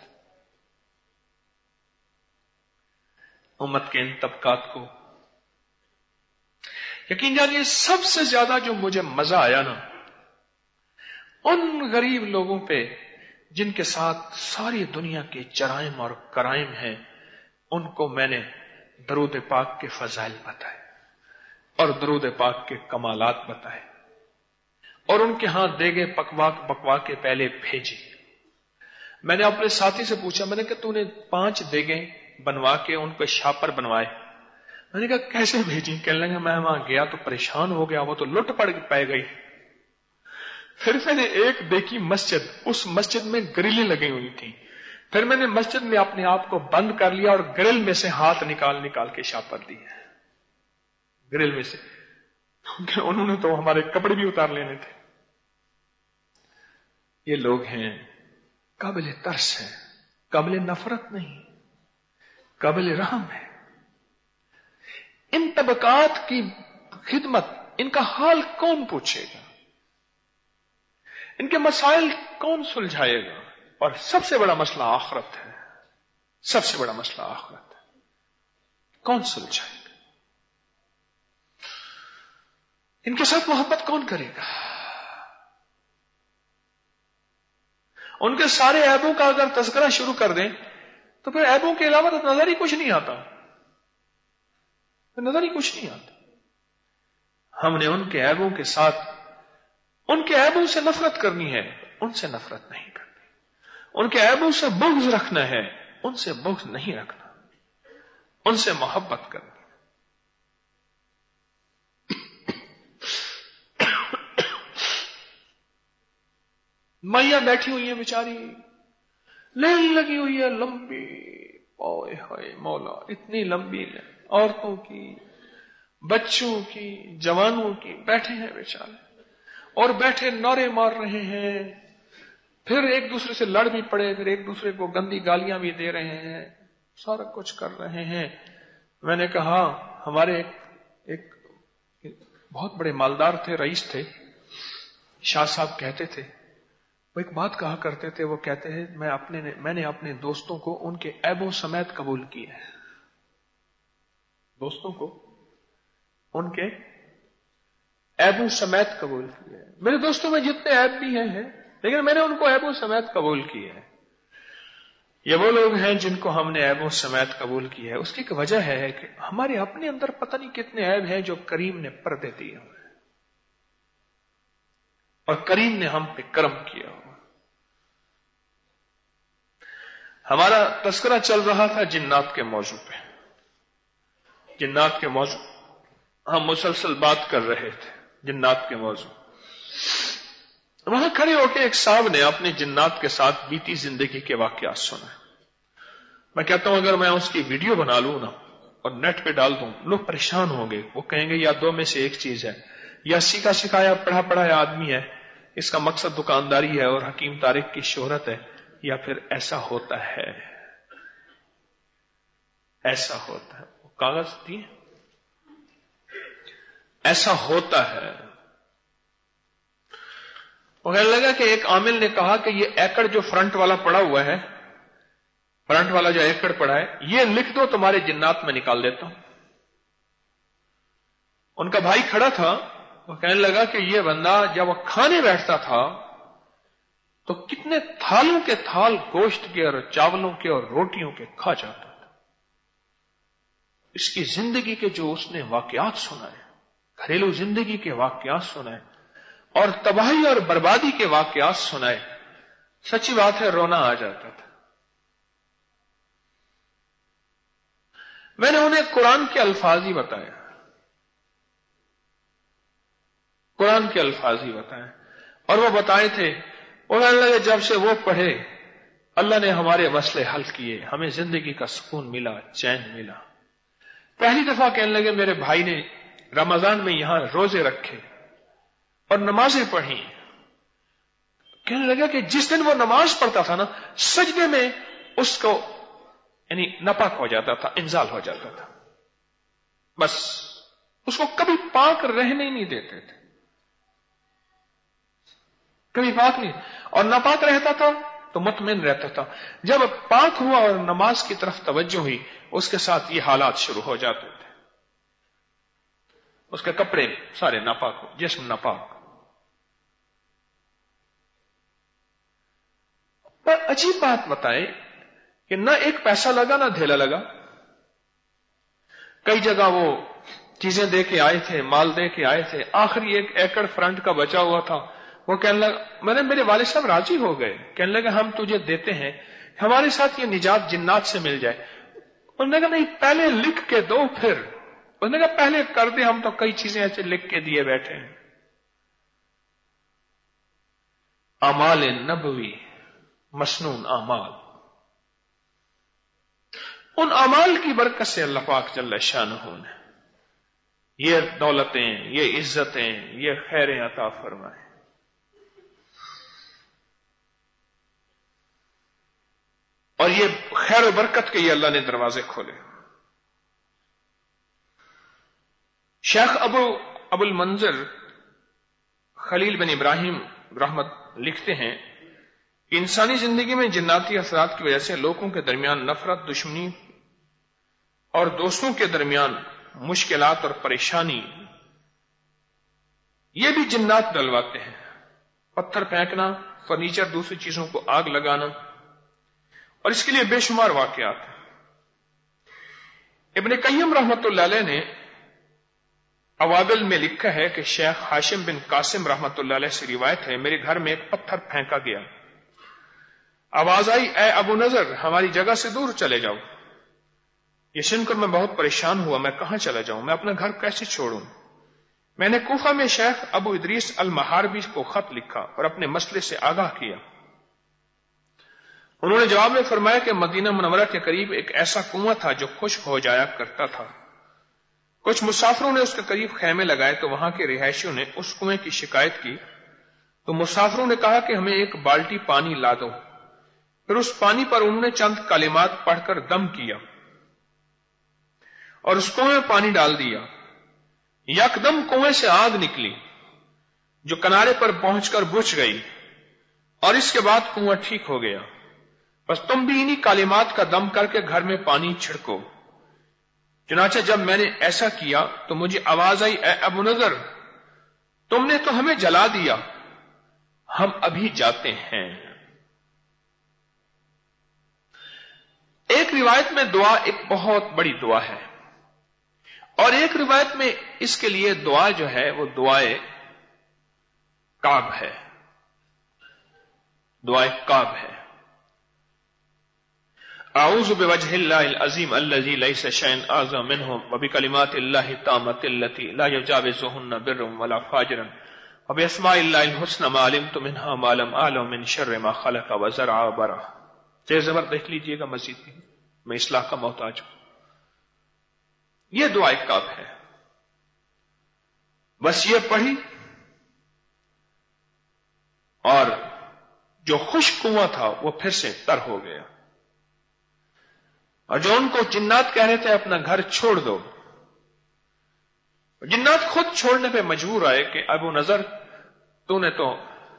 امت کے ان طبقات کو یقین جانیے سب سے زیادہ جو مجھے مزہ آیا نا، ان غریب لوگوں پہ جن کے ساتھ ساری دنیا کے جرائم اور کرائم ہیں، ان کو میں نے درود پاک کے فضائل بتائے اور درود پاک کے کمالات بتائے، اور ان کے ہاں دیگے پکوا کے پہلے بھیجی۔ میں نے اپنے ساتھی سے پوچھا، میں نے کہا تو نے 5 دیگیں بنوا کے ان پہ شاپر بنوائے؟ میں نے کہا کیسے بھیجی؟ کہنے لگا میں وہاں گیا تو پریشان ہو گیا، وہ تو لٹ پڑ پائے گئی۔ پھر میں نے ایک دیکھی مسجد، اس مسجد میں گرلیں لگی ہوئی تھیں، پھر میں نے مسجد میں اپنے آپ کو بند کر لیا اور گرل میں سے ہاتھ نکال کے شاپر دی، گرل میں سے، کیونکہ انہوں نے تو ہمارے کپڑے بھی اتار لینے تھے۔ یہ لوگ ہیں قابل ترس ہیں، قابل نفرت نہیں، قابل رحم ہے۔ ان طبقات کی خدمت، ان کا حال کون پوچھے گا؟ ان کے مسائل کون سلجھائے گا؟ اور سب سے بڑا مسئلہ آخرت ہے، سب سے بڑا مسئلہ آخرت ہے، کون سلجھائے گا؟ ان کے ساتھ محبت کون کرے گا؟ ان کے سارے عیبوں کا اگر تذکرہ شروع کر دیں تو پھر عیبوں کے علاوہ تو نظر ہی کچھ نہیں آتا، نظر ہی کچھ نہیں آتا۔ ہم نے ان کے عیبوں کے ساتھ، ان کے عیبوں سے نفرت کرنی ہے، ان سے نفرت نہیں کرنی، ان کے عیبوں سے بغض رکھنا ہے، ان سے بغض نہیں رکھنا، ان سے محبت کرنی۔ مائیاں بیٹھی ہوئی ہیں بیچاری، لائن لگی ہوئی ہے لمبی، اوئے ہوئے مولا، اتنی لمبی عورتوں کی، بچوں کی، جوانوں کی بیٹھے ہیں بیچارے، اور بیٹھے نعرے مار رہے ہیں، پھر ایک دوسرے سے لڑ بھی پڑے، پھر ایک دوسرے کو گندی گالیاں بھی دے رہے ہیں، سارا کچھ کر رہے ہیں۔ میں نے کہا ہمارے ایک بہت بڑے مالدار تھے، رئیس تھے، شاہ صاحب کہتے تھے، وہ ایک بات کہا کرتے تھے، وہ کہتے ہیں میں نے اپنے دوستوں کو ان کے عیبوں سمیت قبول کیا ہے، دوستوں کو ان کے عیبوں سمیت قبول کیا ہے. میرے دوستوں میں جتنے عیب بھی ہیں لیکن میں نے ان کو عیبوں سمیت قبول کیا ہے. یہ وہ لوگ ہیں جن کو ہم نے عیبوں سمیت قبول کیا ہے. اس کی ایک وجہ ہے کہ ہمارے اپنے اندر پتہ نہیں کتنے عیب ہیں جو کریم نے پردے دیے ہوئے اور کریم نے ہم پہ کرم کیا ہوا. ہمارا تذکرہ چل رہا تھا جنات کے موضوع پہ. جنات کے موضوع ہم مسلسل بات کر رہے تھے. جنات کے موضوع وہاں کھڑے ہو کے ایک صاحب نے اپنے جنات کے ساتھ بیتی زندگی کے واقعات سنا. میں کہتا ہوں اگر میں اس کی ویڈیو بنا لوں نا اور نیٹ پہ ڈال دوں لوگ پریشان ہوں گے. وہ کہیں گے یا دو میں سے ایک چیز ہے، یا سیکھا سکھایا پڑھا پڑھایا آدمی ہے، اس کا مقصد دکانداری ہے اور حکیم طارق کی شہرت ہے، یا پھر ایسا ہوتا ہے. ایسا ہوتا ہے. وہ کاغذ دیے. ایسا ہوتا ہے. وہ کہنے لگا کہ ایک عامل نے کہا کہ یہ ایکڑ جو فرنٹ والا پڑا ہوا ہے، فرنٹ والا جو ایکڑ پڑا ہے، یہ لکھ دو تمہارے جنات میں نکال دیتا ہوں. ان کا بھائی کھڑا تھا. وہ کہنے لگا کہ یہ بندہ جب وہ کھانے بیٹھتا تھا تو کتنے تھالوں کے تھال گوشت کے اور چاولوں کے اور روٹیوں کے کھا جاتا تھا. اس کی زندگی کے جو اس نے واقعات سنائے، گھریلو زندگی کے واقعات سنائے اور تباہی اور بربادی کے واقعات سنائے، سچی بات ہے رونا آ جاتا تھا. میں نے انہیں قرآن کے الفاظ ہی بتایا. قرآن کے الفاظ ہی بتائے اور وہ بتائے تھے. وہ کہنے لگے جب سے وہ پڑھے اللہ نے ہمارے مسئلے حل کیے، ہمیں زندگی کا سکون ملا، چین ملا. پہلی دفعہ کہنے لگے میرے بھائی نے رمضان میں یہاں روزے رکھے اور نمازیں پڑھی. کہنے لگا کہ جس دن وہ نماز پڑھتا تھا نا، سجدے میں اس کو یعنی ناپاک ہو جاتا تھا، انزال ہو جاتا تھا. بس اس کو کبھی پاک رہنے نہیں دیتے تھے، کبھی پاک نہیں. اور ناپاک رہتا تھا تو مطمئن رہتا تھا. جب پاک ہوا اور نماز کی طرف توجہ ہوئی، اس کے ساتھ یہ حالات شروع ہو جاتے تھے. اس کے کپڑے سارے ناپاک ہو، جسم ناپاک. پر عجیب بات بتائے کہ نہ ایک پیسہ لگا نہ دھیلا لگا. کئی جگہ وہ چیزیں دے کے آئے تھے، مال دے کے آئے تھے. آخری ایک ایکڑ فرنٹ کا بچا ہوا تھا. وہ کہنے لگا میرے والد صاحب راضی ہو گئے. کہنے لگا ہم تجھے دیتے ہیں، ہمارے ساتھ یہ نجات جنات سے مل جائے. انہوں نے کہا نہیں پہلے لکھ کے دو. پھر انہوں نے کہا پہلے کر دیں، ہم تو کئی چیزیں ایسے لکھ کے دیے بیٹھے ہیں. اعمال نبوی، مسنون اعمال، ان اعمال کی برکت سے اللہ پاک جل شانہ نے یہ دولتیں، یہ عزتیں، یہ خیریں عطا فرمائے. اور یہ خیر و برکت کے یہ اللہ نے دروازے کھولے. شیخ ابو المنذر خلیل بن ابراہیم رحمت لکھتے ہیں کہ انسانی زندگی میں جناتی اثرات کی وجہ سے لوگوں کے درمیان نفرت، دشمنی اور دوستوں کے درمیان مشکلات اور پریشانی، یہ بھی جنات ڈلواتے ہیں. پتھر پھینکنا، فرنیچر، دوسری چیزوں کو آگ لگانا، اور اس کے لیے بے شمار واقعات ہیں. ابن قیم رحمت اللہ علیہ نے اوابل میں لکھا ہے کہ شیخ ہاشم بن قاسم رحمت اللہ علیہ سے روایت ہے میرے گھر میں ایک پتھر پھینکا گیا. آواز آئی اے ابو نظر ہماری جگہ سے دور چلے جاؤ. یہ سن کر میں بہت پریشان ہوا، میں کہاں چلا جاؤں، میں اپنا گھر کیسے چھوڑوں. میں نے کوفہ میں شیخ ابو ادریس المحاربی کو خط لکھا اور اپنے مسئلے سے آگاہ کیا. انہوں نے جواب میں فرمایا کہ مدینہ منورہ کے قریب ایک ایسا کنواں تھا جو خشک ہو جایا کرتا تھا. کچھ مسافروں نے اس کے قریب خیمے لگائے تو وہاں کے رہائشیوں نے اس کنویں کی شکایت کی تو مسافروں نے کہا کہ ہمیں ایک بالٹی پانی لا دو. پھر اس پانی پر انہوں نے چند کلمات پڑھ کر دم کیا اور اس کنویں میں پانی ڈال دیا. یکدم کنویں سے آگ نکلی جو کنارے پر پہنچ کر بجھ گئی اور اس کے بعد کنواں ٹھیک ہو گیا. بس تم بھی انہی کلمات کا دم کر کے گھر میں پانی چھڑکو. چنانچہ جب میں نے ایسا کیا تو مجھے آواز آئی اے ابو نظر تم نے تو ہمیں جلا دیا، ہم ابھی جاتے ہیں۔ ایک روایت میں دعا ایک بہت بڑی دعا ہے، اور ایک روایت میں اس کے لیے دعا جو ہے وہ دعائے کعب ہے، دعائے کعب ہے۔ اعوذ بوجہ اللہ العظیم الذی لیس شیء اعظم منہ وبکلمات اللہ التامۃ التی لا یجاوزہن بر ولا فاجر وباسماء اللہ الحسنی ما علمت منہا ما لم اعلم من شر ما خلق وزرع وبرع۔ زیر زبر دیکھ لیجئے گا مزید میں اصلاح کا محتاج ہوں۔ یہ دعائے کعب ہے، بس یہ پڑھی اور جو خشک کنواں تھا وہ پھر سے تر ہو گیا، اور جو ان کو جنات کہہ رہے تھے اپنا گھر چھوڑ دو، جنات خود چھوڑنے پہ مجبور آئے کہ ابو نضر تو نے تو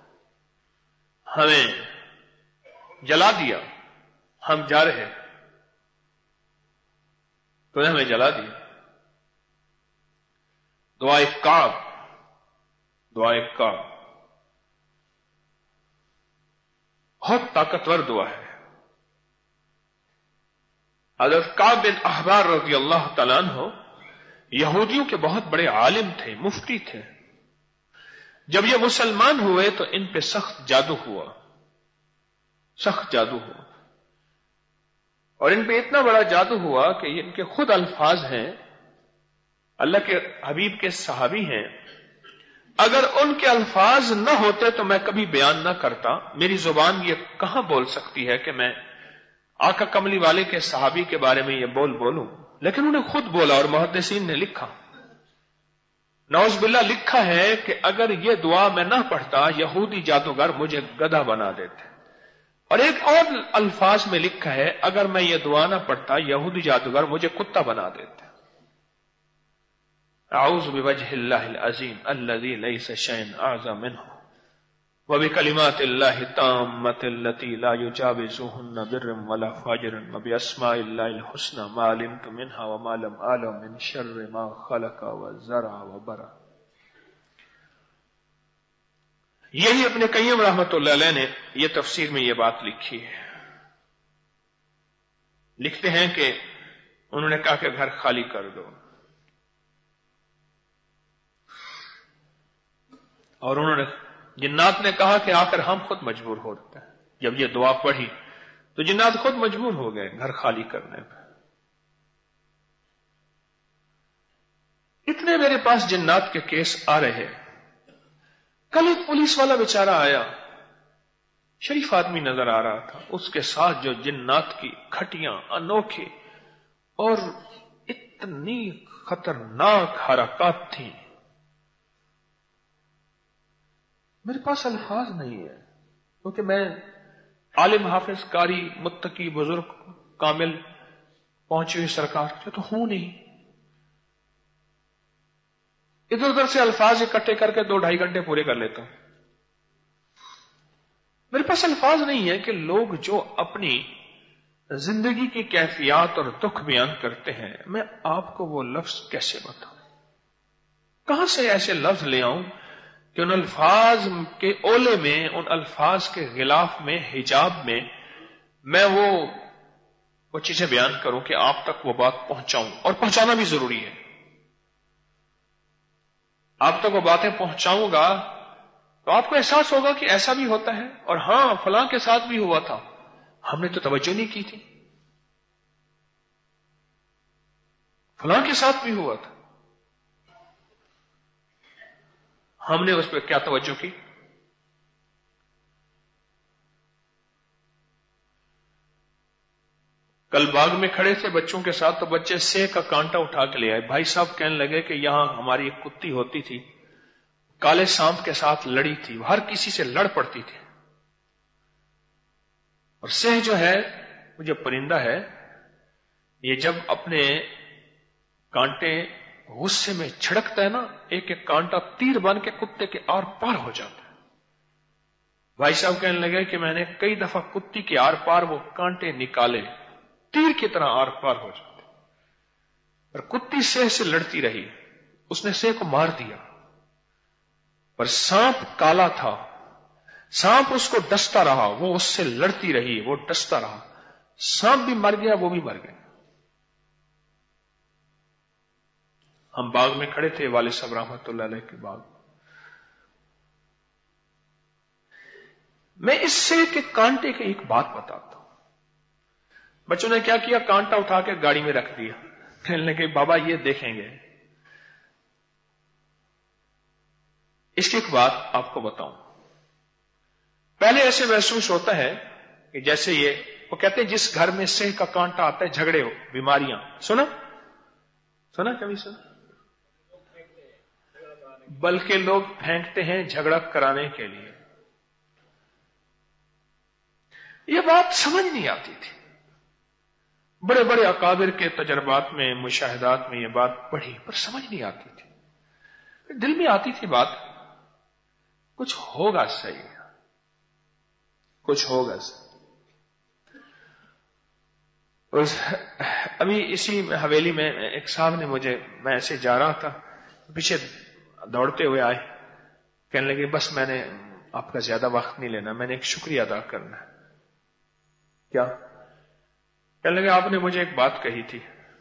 ہمیں جلا دیا، ہم جا رہے، تو نے ہمیں جلا دیا۔ دعائے کعب، دعائے کعب بہت طاقتور دعا ہے۔ حضرت کعب بن احبار رضی اللہ تعالیٰ عنہ یہودیوں کے بہت بڑے عالم تھے، مفتی تھے۔ جب یہ مسلمان ہوئے تو ان پہ سخت جادو ہوا، سخت جادو ہوا، اور ان پہ اتنا بڑا جادو ہوا کہ یہ ان کے خود الفاظ ہیں، اللہ کے حبیب کے صحابی ہیں، اگر ان کے الفاظ نہ ہوتے تو میں کبھی بیان نہ کرتا، میری زبان یہ کہاں بول سکتی ہے کہ میں آقا کملی والے کے صحابی کے بارے میں یہ بولوں، لیکن انہیں خود بولا، اور محدثین نے لکھا، نعوذ باللہ لکھا ہے کہ اگر یہ دعا میں نہ پڑھتا یہودی جادوگر مجھے گدھا بنا دیتے، اور ایک اور الفاظ میں لکھا ہے اگر میں یہ دعا نہ پڑھتا یہودی جادوگر مجھے کتا بنا دیتے۔ اعوذ بوجہ اللہ العظیم الذی لیس شیء اعظم منہ وبکلمات اللہ التامۃ التی لا یجاوزہن بر ولا فاجر وباسماء اللہ الحسنی ما علمت منہا وما لم اعلم من شر ما خلق وزرع وبرع۔ یہی ابن قیم رحمۃ اللہ علیہ نے یہ تفسیر میں یہ بات لکھی ہے، لکھتے ہیں کہ انہوں نے کہا کہ گھر خالی کر دو، اور انہوں نے جنات نے کہا کہ آخر ہم خود مجبور ہوتے ہیں۔ جب یہ دعا پڑھی تو جنات خود مجبور ہو گئے گھر خالی کرنے پہ۔ اتنے میرے پاس جنات کے کیس آ رہے، کل ایک پولیس والا بیچارہ آیا، شریف آدمی نظر آ رہا تھا، اس کے ساتھ جو جنات کی کھٹیاں انوکھی اور اتنی خطرناک حرکات تھیں، میرے پاس الفاظ نہیں ہے، کیونکہ میں عالم حافظ قاری متقی بزرگ کامل پہنچی ہوئی سرکار جو تو ہوں نہیں، ادھر ادھر سے الفاظ اکٹھے کر کے 2-2.5 گھنٹے پورے کر لیتا ہوں۔ میرے پاس الفاظ نہیں ہے کہ لوگ جو اپنی زندگی کی کیفیات اور دکھ بیان کرتے ہیں، میں آپ کو وہ لفظ کیسے بتاؤں، کہاں سے ایسے لفظ لے آؤں کہ ان الفاظ کے اولے میں، ان الفاظ کے غلاف میں، حجاب میں وہ چیزیں بیان کروں کہ آپ تک وہ بات پہنچاؤں، اور پہنچانا بھی ضروری ہے۔ آپ تک وہ باتیں پہنچاؤں گا تو آپ کو احساس ہوگا کہ ایسا بھی ہوتا ہے، اور ہاں فلاں کے ساتھ بھی ہوا تھا، ہم نے تو توجہ نہیں کی تھی، فلاں کے ساتھ بھی ہوا تھا، ہم نے اس پہ کیا توجہ کی۔ کل باغ میں کھڑے تھے بچوں کے ساتھ، تو بچے سہ کا کانٹا اٹھا کے لے آئے، بھائی صاحب کہنے لگے کہ یہاں ہماری ایک کتی ہوتی تھی، کالے سانپ کے ساتھ لڑی تھی، ہر کسی سے لڑ پڑتی تھی، اور سہ جو ہے وہ جو پرندہ ہے، یہ جب اپنے کانٹے غصے میں چھڑکتا ہے نا، ایک ایک کانٹا تیر بن کے کتے کے آر پار ہو جاتا ہے۔ بھائی صاحب کہنے لگے کہ میں نے کئی دفعہ کتی کے آر پار وہ کانٹے نکالے، تیر کی طرح آر پار ہو جاتے، اور کتی سہ سے لڑتی رہی، اس نے سہ کو مار دیا، پر سانپ کالا تھا، سانپ اس کو ڈستا رہا، وہ اس سے لڑتی رہی، وہ ڈستا رہا، سانپ بھی مر گیا، وہ بھی مر گیا۔ ہم باغ میں کھڑے تھے، والد صاحب رحمۃ اللہ علیہ کے باغ۔ میں اس سے کہ کانٹے کی ایک بات بتاتا ہوں۔ بچوں نے کیا کیا؟ کانٹا اٹھا کے گاڑی میں رکھ دیا، کہنے لگے بابا یہ دیکھیں گے۔ اس کی ایک بات آپ کو بتاؤں، پہلے ایسے محسوس ہوتا ہے کہ جیسے یہ، وہ کہتے ہیں جس گھر میں سہ کا کانٹا آتا ہے جھگڑے ہو، بیماریاں، سنا کبھی سنا؟ بلکہ لوگ پھینکتے ہیں جھگڑا کرانے کے لیے۔ یہ بات سمجھ نہیں آتی تھی، بڑے بڑے اکابر کے تجربات میں، مشاہدات میں یہ بات پڑھی، پر سمجھ نہیں آتی تھی۔ دل میں آتی تھی بات، کچھ ہوگا صحیح، کچھ ہوگا صحیح۔ ابھی اسی حویلی میں ایک صاحب نے مجھے، میں ایسے جا رہا تھا، پیچھے دوڑتے ہوئے آئے، کہنے لگے بس میں نے آپ کا زیادہ وقت نہیں لینا، میں نے ایک شکریہ ادا کرنا ہے۔ کیا؟ کہنے لگے آپ نے مجھے ایک بات کہی تھی،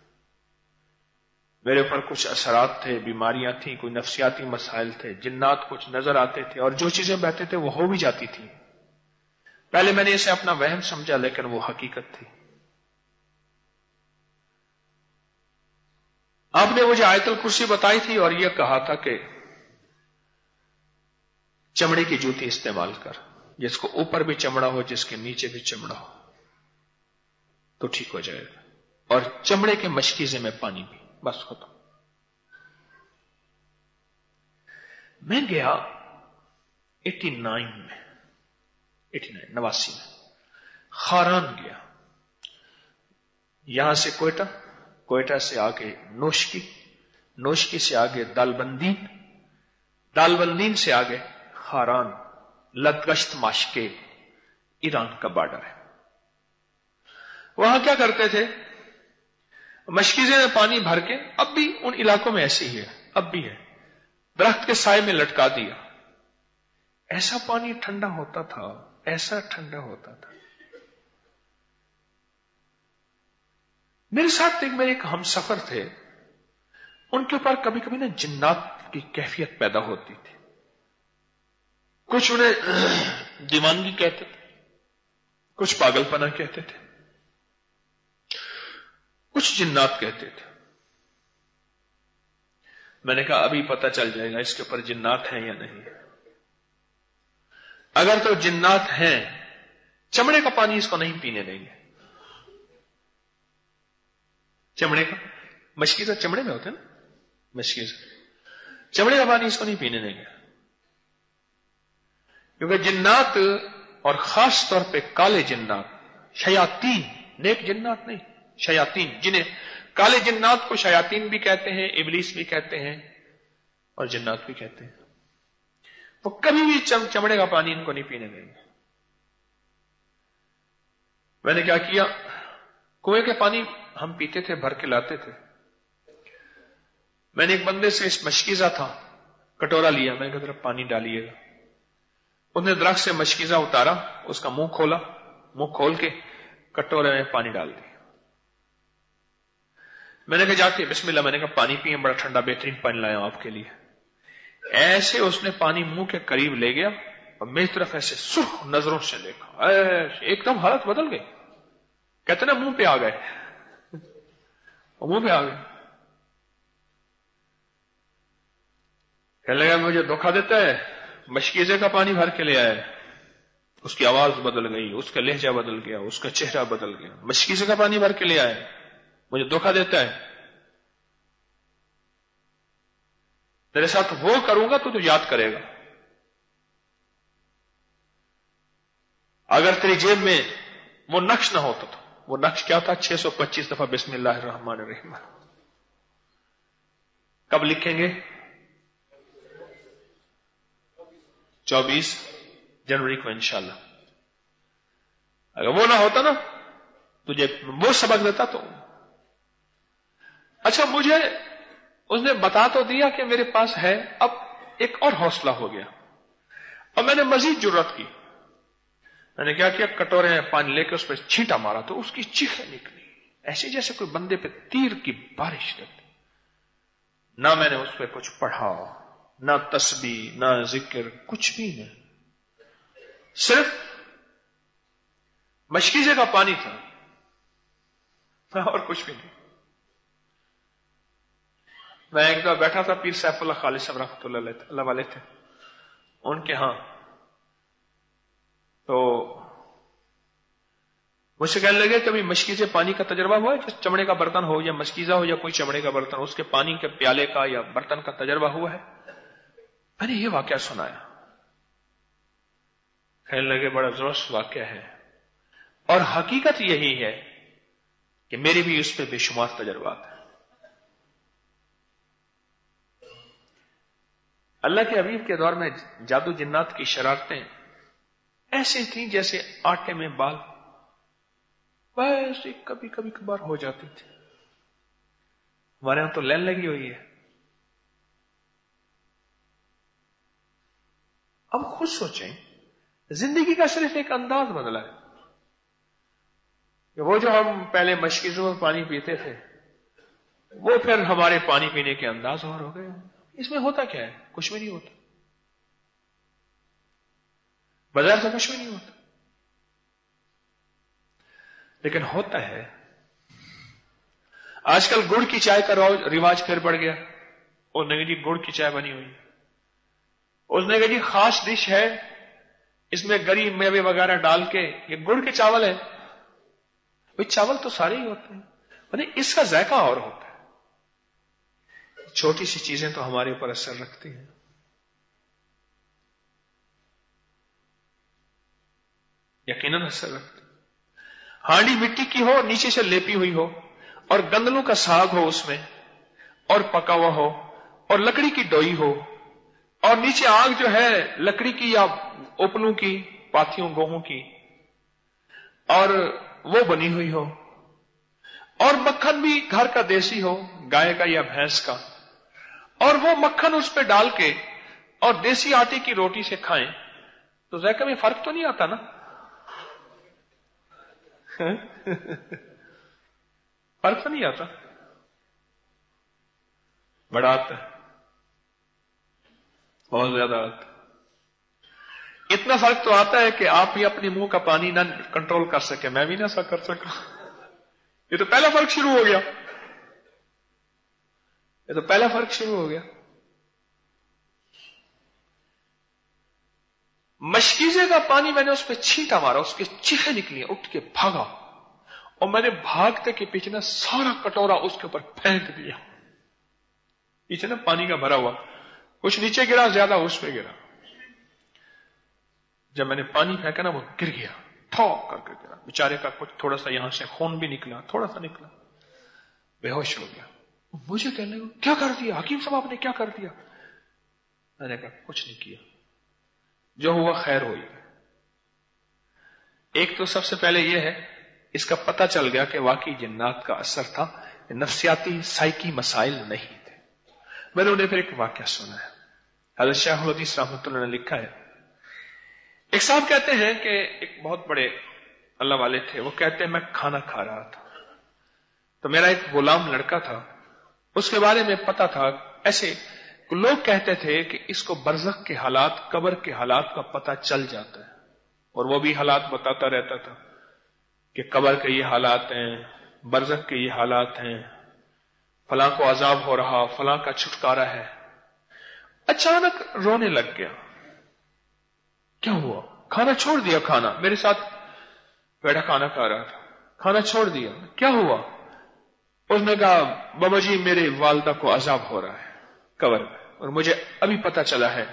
میرے اوپر کچھ اثرات تھے، بیماریاں تھیں، کوئی نفسیاتی مسائل تھے، جنات کچھ نظر آتے تھے، اور جو چیزیں بہتے تھے وہ ہو بھی جاتی تھی۔ پہلے میں نے اسے اپنا وہم سمجھا، لیکن وہ حقیقت تھی۔ آپ نے مجھے آیت الکرسی بتائی تھی اور یہ کہا تھا کہ چمڑے کی جوتی استعمال کر، جس کو اوپر بھی چمڑا ہو، جس کے نیچے بھی چمڑا ہو، تو ٹھیک ہو جائے گا، اور چمڑے کے مشکیزے میں پانی بھی، بس ختم۔ میں گیا 89 میں خاران گیا، یہاں سے کوئٹہ سے آگے نوشکی سے آگے دالبندین سے آگے خاران، لدگشت ماشکے، ایران کا بارڈر ہے۔ وہاں کیا کرتے تھے؟ مشکیزے میں پانی بھر کے، اب بھی ان علاقوں میں ایسے ہی ہے، اب بھی ہے، درخت کے سائے میں لٹکا دیا۔ ایسا پانی ٹھنڈا ہوتا تھا، ایسا ٹھنڈا ہوتا تھا۔ میرے ساتھ میرے ایک ہم سفر تھے، ان کے اوپر کبھی کبھی جنات کی کیفیت پیدا ہوتی تھی۔ کچھ انہیں دیوانگی کہتے تھے، کچھ پاگل پنا کہتے تھے، کچھ جنات کہتے تھے۔ میں نے کہا ابھی پتہ چل جائے گا اس کے اوپر جنات ہیں یا نہیں۔ اگر تو جنات ہیں، چمڑے کا پانی اس کو نہیں پینے دیں گے۔ چمڑے کا مشکیزہ چمڑے میں ہوتا ہے نا، مشکیزہ چمڑے کا پانی اس کو نہیں پینے دیں گے، کیونکہ جنات، اور خاص طور پہ کالے جنات، شیاطین، نیک جنات نہیں، شیاطین، جنہیں کالے جنات کو شیاطین بھی کہتے ہیں، ابلیس بھی کہتے ہیں، اور جنات بھی کہتے ہیں، وہ کبھی بھی چمڑے کا پانی ان کو نہیں پینے دیں گے۔ میں نے کیا کیا؟ کنویں کے پانی ہم پیتے تھے، بھر کے لاتے تھے۔ میں نے ایک بندے سے، اس مشکیزہ تھا، کٹورا لیا، میں نے کہا ذرا پانی ڈالیے گا۔ اس نے درخت سے مشکیزہ اتارا، اس کا منہ کھولا، منہ کھول کے کٹورے میں پانی ڈال دیا۔ میں نے کہا جا کے بسم اللہ، میں نے کہا پانی پیئیں، بڑا ٹھنڈا بہترین پانی لایا ہوں آپ کے لیے۔ ایسے اس نے پانی منہ کے قریب لے گیا اور میری طرف ایسے سرخ نظروں سے دیکھا، ایک دم حالت بدل گئی، کہتے نا منہ پہ آ گئے، منہ پہ آ گئے۔ کہنے لگا مجھے دھوکہ دیتا ہے، مشکیزے کا پانی بھر کے لے آئے۔ اس کی آواز بدل گئی، اس کا لہجہ بدل گیا، اس کا چہرہ بدل گیا۔ مشکیزے کا پانی بھر کے لے آئے، مجھے دھوکہ دیتا ہے، تیرے ساتھ وہ کروں گا تو یاد کرے گا۔ اگر تیری جیب میں وہ نقش نہ ہوتا تو، وہ نقش کیا تھا؟ 625 دفعہ بسم اللہ الرحمن الرحیم۔ کب لکھیں گے؟ 24 جنوری کو انشاءاللہ۔ اگر وہ نہ ہوتا نا، تجھے وہ سبق دیتا تو۔ اچھا، مجھے اس نے بتا تو دیا کہ میرے پاس ہے، اب ایک اور حوصلہ ہو گیا اور میں نے مزید جرات کی. میں نے کیا کیا, کٹورے میں پانی لے کے اس پہ چھینٹا مارا تو اس کی چیخیں نکلی ایسے جیسے کوئی بندے پہ تیر کی بارش کرتی. نہ میں نے اس پہ کچھ پڑھا, نہ تسبیح, نہ ذکر, کچھ بھی نہیں, صرف مشکیزے کا پانی تھا اور کچھ بھی نہیں. میں ایک دفعہ بیٹھا تھا, پیر سیف اللہ خالد صاحب رحمۃ اللہ علیہ تھے ان کے ہاں, تو مجھ سے کہنے لگے کبھی مشکیزے پانی کا تجربہ ہوا ہے؟ چمڑے کا برتن ہو یا مشکیزہ ہو یا کوئی چمڑے کا برتن, اس کے پانی کے پیالے کا یا برتن کا تجربہ ہوا ہے؟ میں نے یہ واقعہ سنایا. کہنے لگے بڑا زبردست واقعہ ہے اور حقیقت یہی ہے کہ میرے بھی اس پہ بے شمار تجربات ہیں. اللہ کے حبیب کے دور میں جادو جنات کی شرارتیں ایسی تھیں جیسے آٹے میں بال, ویسے کبھی کبھی کبھار ہو جاتی تھی. ہمارے یہاں تو لین لگی ہوئی ہے. اب خود سوچیں, زندگی کا صرف ایک انداز بدلا ہے کہ وہ جو ہم پہلے مشکیزوں میں پانی پیتے تھے وہ پھر ہمارے پانی پینے کے انداز اور ہو گئے. اس میں ہوتا کیا ہے؟ کچھ بھی نہیں ہوتا, بظاہر سے کچھ بھی نہیں ہوتا, لیکن ہوتا ہے. آج کل گڑ کی چائے کا رواج پھر بڑھ گیا. اور نے جی گڑ کی چائے بنی ہوئی, اس نے کہا جی خاص ڈش ہے, اس میں گری میوے وغیرہ ڈال کے, یہ گڑ کے چاول ہے. وہ چاول تو سارے ہی ہوتے ہیں, یعنی اس کا ذائقہ اور ہوتا ہے. چھوٹی سی چیزیں تو ہمارے اوپر اثر رکھتی ہیں. یقیناً اثر رکھتی. ہانڈی مٹی کی ہو, نیچے سے لیپی ہوئی ہو, اور گندلوں کا ساگ ہو اس میں, اور پکا ہوا ہو, اور لکڑی کی ڈوئی ہو, اور نیچے آگ جو ہے لکڑی کی یا اوپلوں کی, پاتھیوں گوہوں کی, اور وہ بنی ہوئی ہو, اور مکھن بھی گھر کا دیسی ہو, گائے کا یا بھینس کا, اور وہ مکھن اس پہ ڈال کے اور دیسی آٹے کی روٹی سے کھائیں تو ذائقہ میں فرق تو نہیں آتا نا؟ فرق تو نہیں آتا؟ بڑا آتا ہے, بہت زیادہ آتا ہے. اتنا فرق تو آتا ہے کہ آپ بھی اپنے منہ کا پانی نہ کنٹرول کر سکے, میں بھی نہ کر سکا. یہ تو پہلا فرق شروع ہو گیا, یہ تو پہلا فرق شروع ہو گیا. مشکیزے کا پانی میں نے اس پہ چھینٹا مارا, اس کی چیخیں نکلی, اٹھ کے بھاگا, اور میں نے بھاگتے کے پیچھے نا سارا کٹورا اس کے اوپر پھینک دیا. پیچھے نا پانی کا بھرا ہوا, کچھ نیچے گرا, زیادہ اس پہ گرا. جب میں نے پانی پھینکا نا وہ گر گیا, ٹھوک کر کے گرا. بیچارے کا کچھ تھوڑا سا یہاں سے خون بھی نکلا, تھوڑا سا نکلا, بے ہوش ہو گیا. مجھے کہنے لگا کیا کر دیا حکیم صاحب, آپ نے کیا کر دیا؟ میں نے کہا کچھ نہیں کیا, جو ہوا خیر ہوئی. ایک تو سب سے پہلے یہ ہے, اس کا پتہ چل گیا کہ واقعی جنات کا اثر تھا, نفسیاتی سائیکی مسائل نہیں تھے. میں نے انہیں پھر ایک واقعہ سنا ہے. حضرت شیخ الحدیث رحمۃ اللہ نے لکھا ہے, ایک صاحب کہتے ہیں کہ ایک بہت بڑے اللہ والے تھے, وہ کہتے ہیں میں کھانا کھا رہا تھا تو میرا ایک غلام لڑکا تھا, اس کے بارے میں پتا تھا. ایسے لوگ کہتے تھے کہ اس کو برزخ کے حالات, قبر کے حالات کا پتہ چل جاتا ہے, اور وہ بھی حالات بتاتا رہتا تھا کہ قبر کے یہ حالات ہیں, برزخ کے یہ حالات ہیں, فلاں کو عذاب ہو رہا, فلاں کا چھٹکارا ہے. اچانک رونے لگ گیا. کیا ہوا؟ کھانا چھوڑ دیا. کھانا میرے ساتھ بیٹھا کھانا کھا رہا تھا, کھانا چھوڑ دیا. کیا ہوا؟ اس نے کہا بابا جی میرے والدہ کو عذاب ہو رہا ہے قبر میں, اور مجھے ابھی پتا چلا ہے.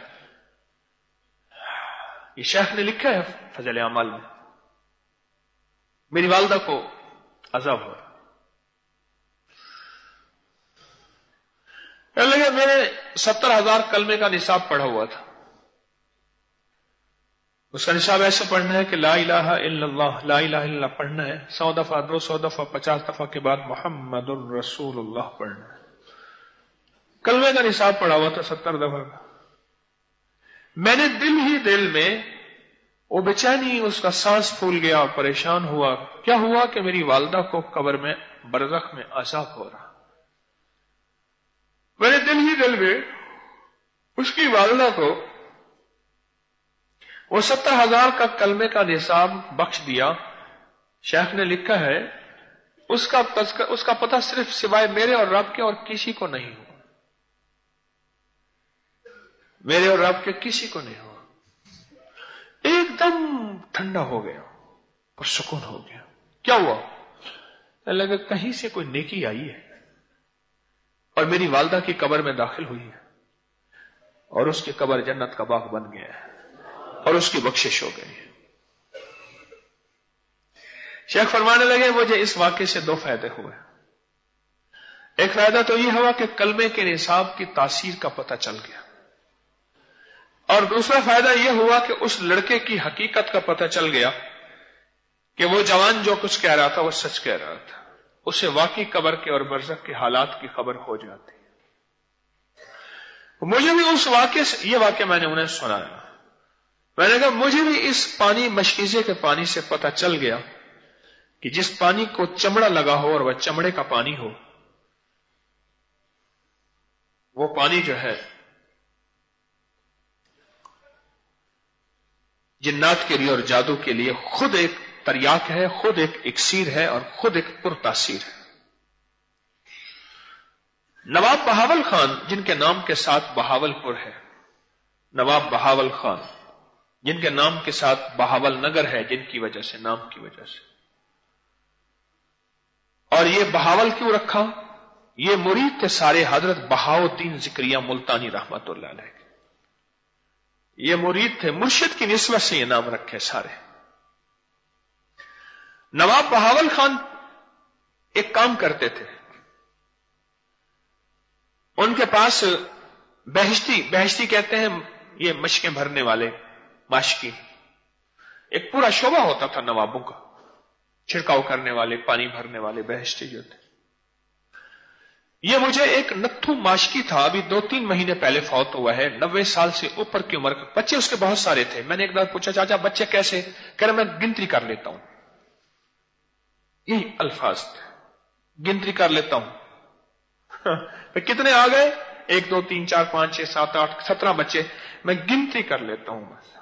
یہ شیخ نے لکھا ہے فضل اعمال میں, میری والدہ کو عذاب ہو رہا. لگا میں نے 70,000 کلمے کا نصاب پڑھا ہوا تھا. اس کا نصاب ایسے پڑھنا ہے کہ لا الہ الا اللہ, لا الہ الا اللہ پڑھنا ہے 100 دفعہ, 200 دفعہ, 50 دفعہ کے بعد محمد الرسول اللہ پڑھنا ہے. کلمے کا نصاب پڑھا ہوا تھا 70 دفعہ کا. میں نے دل ہی دل میں وہ بے چینی، اس کا سانس پھول گیا اور پریشان ہوا. کیا ہوا کہ میری والدہ کو قبر میں برزخ میں عذاب ہو رہا. میں نے دل ہی دل میں اس کی والدہ کو وہ 70,000 کا کلمے کا نصاب بخش دیا. شیخ نے لکھا ہے اس کا پتہ صرف سوائے میرے اور رب کے اور کسی کو نہیں ہوا. میرے اور رب کے کسی کو نہیں ہوا. ایک دم ٹھنڈا ہو گیا اور سکون ہو گیا. کیا ہوا؟ لگا کہیں سے کوئی نیکی آئی ہے اور میری والدہ کی قبر میں داخل ہوئی ہے اور اس کی قبر جنت کا باغ بن گیا ہے اور اس کی بخشش ہو گئی ہے. شیخ فرمانے لگے مجھے اس واقعے سے 2 فائدے ہوئے. ایک فائدہ تو یہ ہوا کہ کلمے کے نصاب کی تاثیر کا پتہ چل گیا، اور دوسرا فائدہ یہ ہوا کہ اس لڑکے کی حقیقت کا پتہ چل گیا کہ وہ جوان جو کچھ کہہ رہا تھا وہ سچ کہہ رہا تھا. اسے واقعی قبر کے اور برزخ کے حالات کی خبر ہو جاتی. مجھے بھی اس واقعے سے، یہ واقعہ میں نے انہیں سنایا، میں نے کہا مجھے بھی اس پانی مشکیزے کے پانی سے پتہ چل گیا کہ جس پانی کو چمڑا لگا ہو اور وہ چمڑے کا پانی ہو، وہ پانی جو ہے جنات کے لیے اور جادو کے لیے خود ایک تریاک ہے، خود ایک اکسیر ہے اور خود ایک پرتاثیر ہے. نواب بہاول خان جن کے نام کے ساتھ بہاول پور ہے، نواب بہاول خان جن کے نام کے ساتھ بہاول نگر ہے، جن کی وجہ سے، نام کی وجہ سے. اور یہ بہاول کیوں رکھا؟ یہ مرید تھے سارے حضرت بہاؤالدین زکریا ملتانی رحمت اللہ علیہ. یہ مرید تھے، مرشد کی نسبت سے یہ نام رکھے سارے. نواب بہاول خان ایک کام کرتے تھے، ان کے پاس بہشتی کہتے ہیں یہ مشکیں بھرنے والے، ماشکی، ایک پورا شعبہ ہوتا تھا نوابوں کا، چھڑکاؤ کرنے والے، پانی بھرنے والے بہشتی جو تھے. یہ مجھے ایک نتھو ماشکی تھا، ابھی 2-3 مہینے پہلے فوت ہوا ہے، 90 سال سے اوپر کی عمر کا. بچے اس کے بہت سارے تھے. میں نے ایک بار پوچھا چاچا بچے کیسے؟ کہہ رہا میں گنتی کر لیتا ہوں. یہی الفاظ تھے، گنتی کر لیتا ہوں. کتنے آ گئے؟ 1 2 3 4 5 6 7 8 17 بچے، میں گنتی کر لیتا ہوں بس.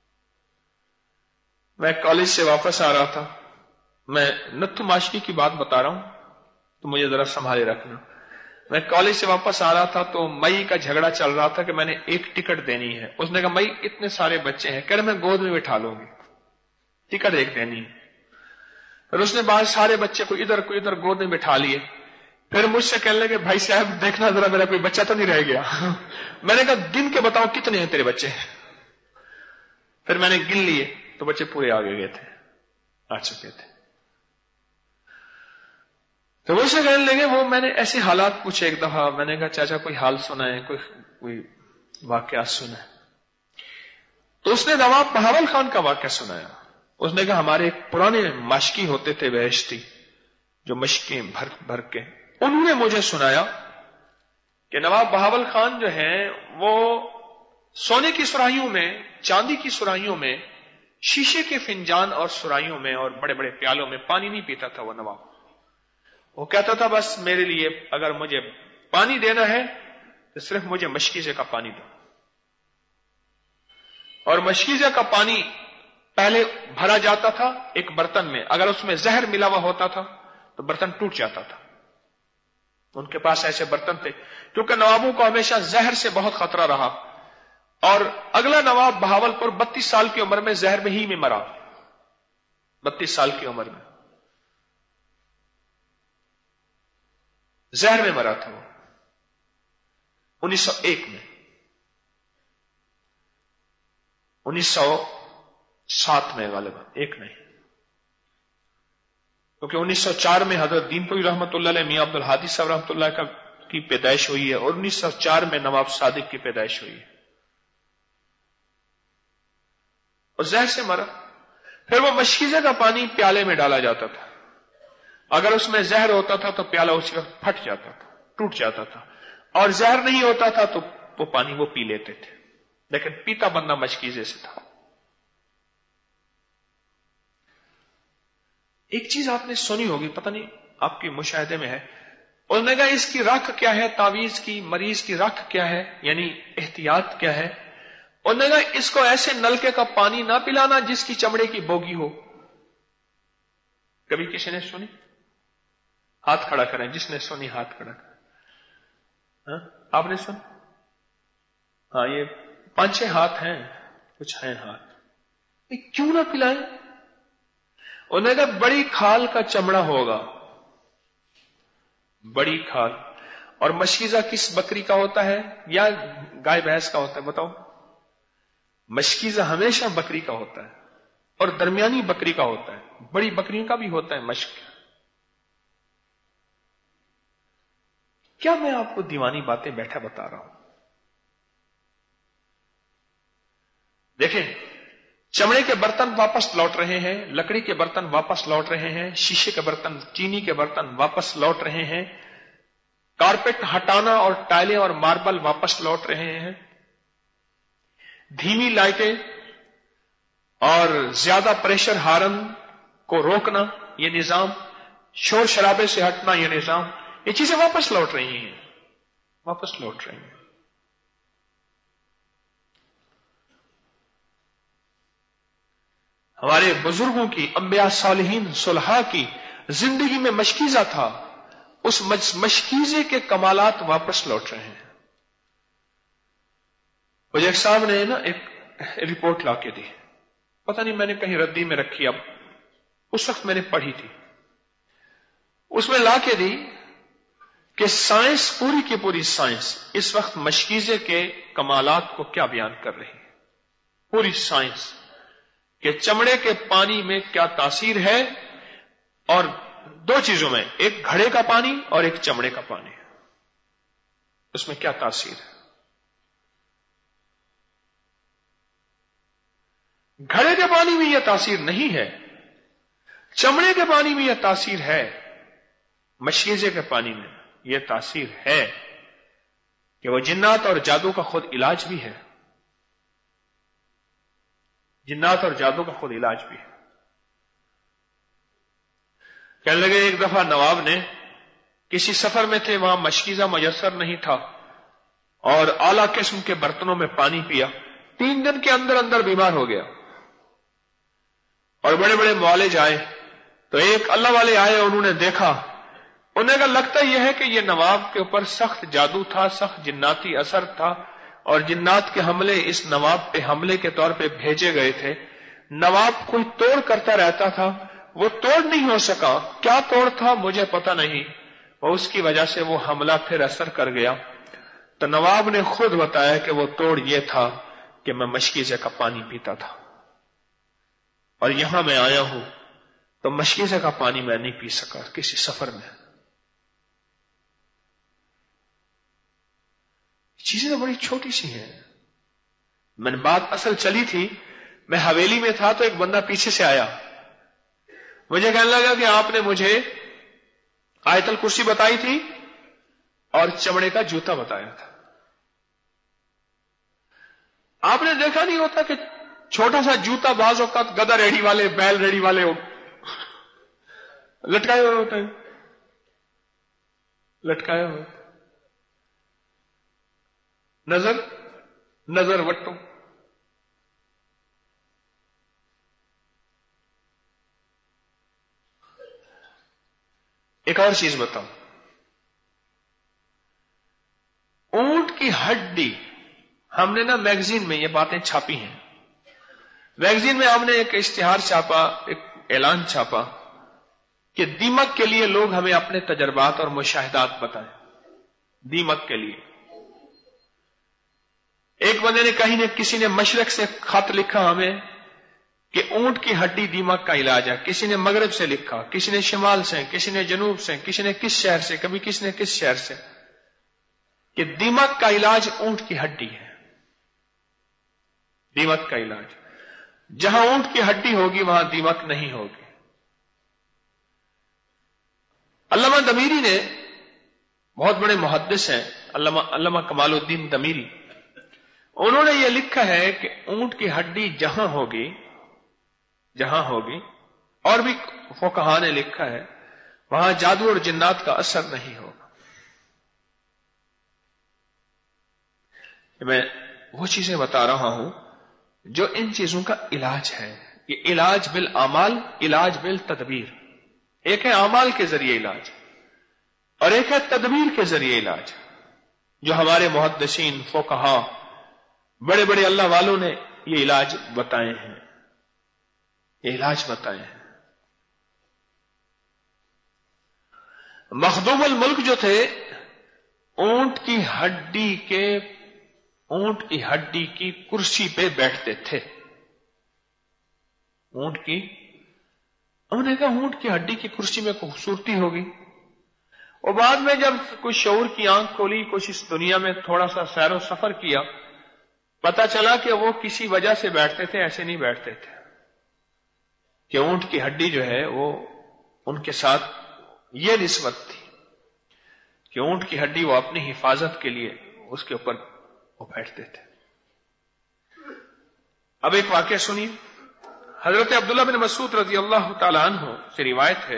میں کالج سے واپس آ رہا تھا، میں نتھو ماشکی کی بات بتا رہا ہوں تو مجھے ذرا سنبھالے رکھنا. میں کالج سے واپس آ رہا تھا تو مئی کا جھگڑا چل رہا تھا کہ میں نے ایک ٹکٹ دینی ہے. اس نے کہا مئی اتنے سارے بچے ہیں، کہہ رہے میں گود میں بٹھا لوں گی، ٹکٹ ایک دینی ہے. پھر اس نے بعض سارے بچے کو ادھر گود میں بٹھا لیے. پھر مجھ سے کہنے لگے بھائی صاحب دیکھنا ذرا میرا کوئی بچہ تو نہیں رہ گیا. میں نے کہا گن کے بتاؤ کتنے ہیں تیرے بچے. پھر میں نے گن لیے تو بچے پورے آگے گئے تھے، آ چکے تھے. تو وہ سے کہنے لگے وہ میں نے ایسے حالات پوچھے. ایک دفعہ میں نے کہا چاچا کوئی حال سنا ہے، کوئی واقعات سنا ہے؟ تو اس نے نواب بہاول خان کا واقعہ سنایا. اس نے کہا ہمارے ایک پرانے ماشکی ہوتے تھے بہشتی جو مشکیں بھر کے، انہوں نے مجھے سنایا کہ نواب بہاول خان جو ہیں وہ سونے کی سرائیوں میں، چاندی کی سرائیوں میں، شیشے کے فنجان اور سرائیوں میں اور بڑے بڑے پیالوں میں پانی نہیں پیتا تھا. وہ نواب وہ کہتا تھا بس میرے لیے اگر مجھے پانی دینا ہے تو صرف مجھے مشکیزے کا پانی دو. اور مشکیزے کا پانی پہلے بھرا جاتا تھا ایک برتن میں، اگر اس میں زہر ملا ہوا ہوتا تھا تو برتن ٹوٹ جاتا تھا. ان کے پاس ایسے برتن تھے کیونکہ نوابوں کو ہمیشہ زہر سے بہت خطرہ رہا. اور اگلا نواب بہاول پور 32 سال کی عمر میں زہر میں ہی مرا. 32 سال کی عمر میں زہر میں مرا تھا. وہ 1901 میں، 1907 میں غالباً، ایک نہیں، کیونکہ 1904 میں حضرت دین پوری رحمت اللہ علیہ، میاں عبد الحادی صاحب رحمت اللہ کی پیدائش ہوئی ہے، اور 1904 میں نواب صادق کی پیدائش ہوئی ہے. اور زہر سے مرا. پھر وہ مشکیزے کا پانی پیالے میں ڈالا جاتا تھا، اگر اس میں زہر ہوتا تھا تو پیالہ اسی وقت پھٹ جاتا تھا، ٹوٹ جاتا تھا، اور زہر نہیں ہوتا تھا تو وہ پانی وہ پی لیتے تھے. لیکن پیتا بندہ مشکیزے سے تھا. ایک چیز آپ نے سنی ہوگی، پتہ نہیں آپ کے مشاہدے میں ہے، انہوں نے کہا اس کی رکھ کیا ہے، تعویذ کی مریض کی رکھ کیا ہے، یعنی احتیاط کیا ہے. انہوں نے کہا اس کو ایسے نلکے کا پانی نہ پلانا جس کی چمڑے کی بوگی ہو. کبھی کسی نے سنی؟ ہاتھ کھڑا کریں، جس نے سنی ہاتھ کھڑا کریں. ہاں آپ نے سن؟ ہاں یہ 5-6 ہاتھ ہیں، کچھ ہیں ہاتھ. کیوں نہ پلائیں؟ انہوں نے کہا بڑی کھال کا چمڑا ہوگا، بڑی کھال. اور مشکیزہ کس بکری کا ہوتا ہے یا گائے بھینس کا ہوتا ہے بتاؤ؟ مشکیزہ ہمیشہ بکری کا ہوتا ہے اور درمیانی بکری کا ہوتا ہے، بڑی بکریوں کا بھی ہوتا ہے مشک. کیا میں آپ کو دیوانی باتیں بیٹھا بتا رہا ہوں؟ دیکھیں، چمڑے کے برتن واپس لوٹ رہے ہیں، لکڑی کے برتن واپس لوٹ رہے ہیں، شیشے کے برتن، چینی کے برتن واپس لوٹ رہے ہیں، کارپیٹ ہٹانا اور ٹائلیں اور ماربل واپس لوٹ رہے ہیں، دھیمی لائٹیں اور زیادہ پریشر ہارن کو روکنا یہ نظام، شور شرابے سے ہٹنا یہ نظام، یہ چیزیں واپس لوٹ رہی ہیں، واپس لوٹ رہی ہیں. ہمارے بزرگوں کی، انبیاء صالحین صلحاء کی زندگی میں مشکیزہ تھا، اس مشکیزے کے کمالات واپس لوٹ رہے ہیں. مجھے ایک صاحب نے نا ایک رپورٹ لا کے دی، پتہ نہیں میں نے کہیں ردی میں رکھی، اب اس وقت میں نے پڑھی تھی. اس میں لا کے دی کہ سائنس، پوری کی پوری سائنس اس وقت مشکیزے کے کمالات کو کیا بیان کر رہی ہے. پوری سائنس کہ چمڑے کے پانی میں کیا تاثیر ہے، اور 2 چیزوں میں، ایک گھڑے کا پانی اور ایک چمڑے کا پانی، اس میں کیا تاثیر ہے. گھڑے کے پانی میں یہ تاثیر نہیں ہے، چمڑے کے پانی میں یہ تاثیر ہے، مشکیزے کے پانی میں یہ تاثیر ہے کہ وہ جنات اور جادو کا خود علاج بھی ہے. جنات اور جادو کا خود علاج بھی ہے. کہنے لگے ایک دفعہ نواب نے کسی سفر میں تھے، وہاں مشکیزہ میسر نہیں تھا اور اعلی قسم کے برتنوں میں پانی پیا، 3 دن کے اندر اندر بیمار ہو گیا. اور بڑے بڑے معالج آئے تو ایک اللہ والے آئے، انہوں نے دیکھا، انہیں کا لگتا یہ ہے کہ یہ نواب کے اوپر سخت جادو تھا، سخت جناتی اثر تھا، اور جنات کے حملے اس نواب پہ حملے کے طور پہ بھیجے گئے تھے. نواب کوئی توڑ کرتا رہتا تھا، وہ توڑ نہیں ہو سکا. کیا توڑ تھا مجھے پتہ نہیں، اور اس کی وجہ سے وہ حملہ پھر اثر کر گیا. تو نواب نے خود بتایا کہ وہ توڑ یہ تھا کہ میں مشکیزے کا پانی پیتا تھا، اور یہاں میں آیا ہوں تو مشکیزے کا پانی میں نہیں پی سکا کسی سفر میں. چیزیں تو بڑی چھوٹی سی ہیں. میں نے بات اصل چلی تھی، میں حویلی میں تھا تو ایک بندہ پیچھے سے آیا، مجھے کہنے لگا کہ آپ نے مجھے آیت الکرسی بتائی تھی اور چمڑے کا جوتا بتایا تھا. آپ نے دیکھا نہیں ہوتا کہ چھوٹا سا جوتا بعض اوقات گدا ریڑھی والے، بیل ریڑھی والے لٹکائے ہوئے ہوتے ہیں، لٹکائے ہوئے. نظر وٹو. ایک اور چیز بتاؤں، اونٹ کی ہڈی، ہم نے نا میگزین میں یہ باتیں چھاپی ہیں. میگزین میں ہم نے ایک اشتہار چھاپا، ایک اعلان چھاپا کہ دیمک کے لیے لوگ ہمیں اپنے تجربات اور مشاہدات بتائیں. دیمک کے لیے ایک بندے نے کسی نے مشرق سے خط لکھا ہمیں کہ اونٹ کی ہڈی دیمک کا علاج ہے. کسی نے مغرب سے لکھا، کسی نے شمال سے، کسی نے جنوب سے، کسی نے کس شہر سے، کبھی کسی نے کس شہر سے، کہ دیمک کا علاج اونٹ کی ہڈی ہے. دیمک کا علاج، جہاں اونٹ کی ہڈی ہوگی وہاں دیمک نہیں ہوگی. علامہ دمیری نے، بہت بڑے محدث ہیں علامہ کمال الدین دمیری، انہوں نے یہ لکھا ہے کہ اونٹ کی ہڈی جہاں ہوگی اور بھی فقہاء نے لکھا ہے وہاں جادو اور جنات کا اثر نہیں ہوگا. میں وہ چیزیں بتا رہا ہوں جو ان چیزوں کا علاج ہے. یہ علاج بالاعمال، علاج بالتدبیر. ایک ہے اعمال کے ذریعے علاج اور ایک ہے تدبیر کے ذریعے علاج، جو ہمارے محدثین، فقہاء، بڑے بڑے اللہ والوں نے یہ علاج بتائے ہیں. مخدوم الملک جو تھے اونٹ کی ہڈی کی کرسی پہ بیٹھتے تھے. انہوں نے کہا اونٹ کی ہڈی کی کرسی میں خوبصورتی ہوگی. اور بعد میں جب کچھ شعور کی آنکھ کھولی، کچھ اس دنیا میں تھوڑا سا سیر و سفر کیا، پتا چلا کہ وہ کسی وجہ سے بیٹھتے تھے، ایسے نہیں بیٹھتے تھے. کہ اونٹ کی ہڈی جو ہے وہ ان کے ساتھ یہ نسبت تھی کہ اونٹ کی ہڈی وہ اپنی حفاظت کے لیے اس کے اوپر وہ بیٹھتے تھے. اب ایک واقعہ سنیے. حضرت عبداللہ بن مسعود رضی اللہ تعالی عنہ سے روایت ہے،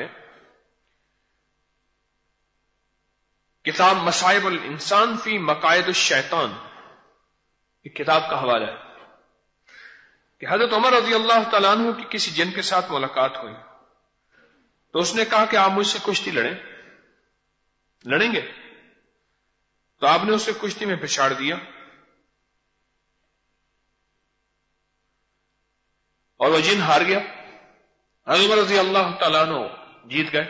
کتاب مصائب الانسان فی مقائد الشیطان، ایک کتاب کا حوالہ ہے کہ حضرت عمر رضی اللہ تعالیٰ عنہ کی کسی جن کے ساتھ ملاقات ہوئی تو اس نے کہا کہ آپ مجھ سے کشتی لڑیں گے؟ تو آپ نے اسے کشتی میں پچھاڑ دیا اور وہ جن ہار گیا. حضرت عمر رضی اللہ تعالیٰ عنہ جیت گئے.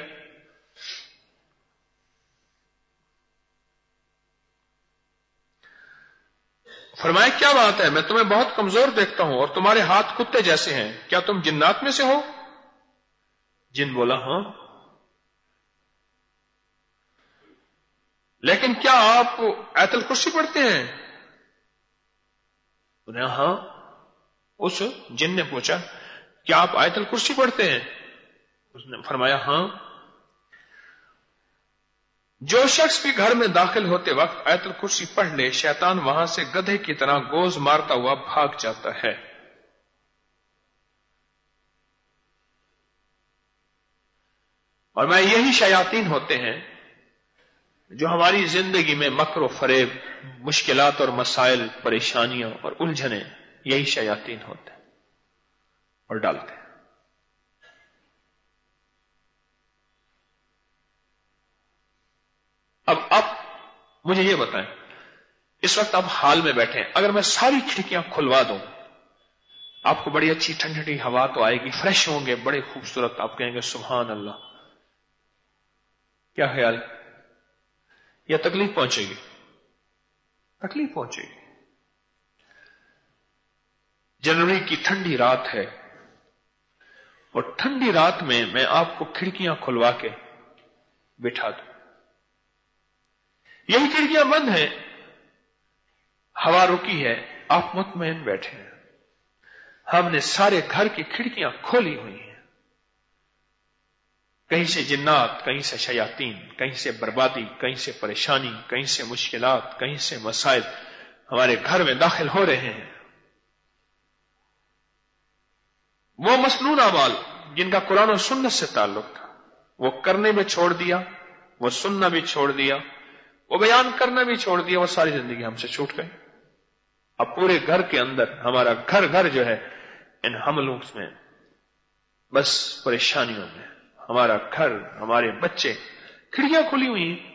فرمایا کیا بات ہے، میں تمہیں بہت کمزور دیکھتا ہوں اور تمہارے ہاتھ کتے جیسے ہیں، کیا تم جنات میں سے ہو؟ جن بولا ہاں. لیکن کیا آپ آیت الکرسی پڑھتے ہیں؟ انہیں ہاں. اس جن نے پوچھا کیا آپ آیت الکرسی پڑھتے ہیں؟ اس نے فرمایا ہاں. جو شخص بھی گھر میں داخل ہوتے وقت آیت الکرسی پڑھ لے، شیطان وہاں سے گدھے کی طرح گوز مارتا ہوا بھاگ جاتا ہے. اور میں یہی شیاطین ہوتے ہیں جو ہماری زندگی میں مکر و فریب، مشکلات اور مسائل، پریشانیاں اور الجھنیں، یہی شیاطین ہوتے ہیں اور ڈالتے ہیں. اب مجھے یہ بتائیں، اس وقت آپ حال میں بیٹھے ہیں، اگر میں ساری کھڑکیاں کھلوا دوں آپ کو بڑی اچھی ٹھنڈی ٹھنڈی ہوا تو آئے گی، فریش ہوں گے، بڑے خوبصورت، آپ کہیں گے سبحان اللہ. کیا خیال؟ یا تکلیف پہنچے گی؟ تکلیف پہنچے گی. جنوری کی ٹھنڈی رات ہے اور ٹھنڈی رات میں آپ کو کھڑکیاں کھلوا کے بٹھا دوں، یہی کھڑکیاں بند ہیں، ہوا رکی ہے، آپ مطمئن بیٹھے ہیں. ہم نے سارے گھر کی کھڑکیاں کھولی ہوئی ہیں. کہیں سے جنات، کہیں سے شیاطین، کہیں سے بربادی، کہیں سے پریشانی، کہیں سے مشکلات، کہیں سے مسائل ہمارے گھر میں داخل ہو رہے ہیں. وہ مسنون اعمال جن کا قرآن و سنت سے تعلق تھا وہ کرنے میں چھوڑ دیا، وہ سننا بھی چھوڑ دیا، وہ بیان کرنا بھی چھوڑ دیا، وہ ساری زندگی ہم سے چھوٹ گئی. اب پورے گھر کے اندر ہمارا گھر جو ہے ان حملوں میں، بس پریشانیوں میں، ہمارا گھر، ہمارے بچے، کھڑکیاں کھلی ہوئی ہیں.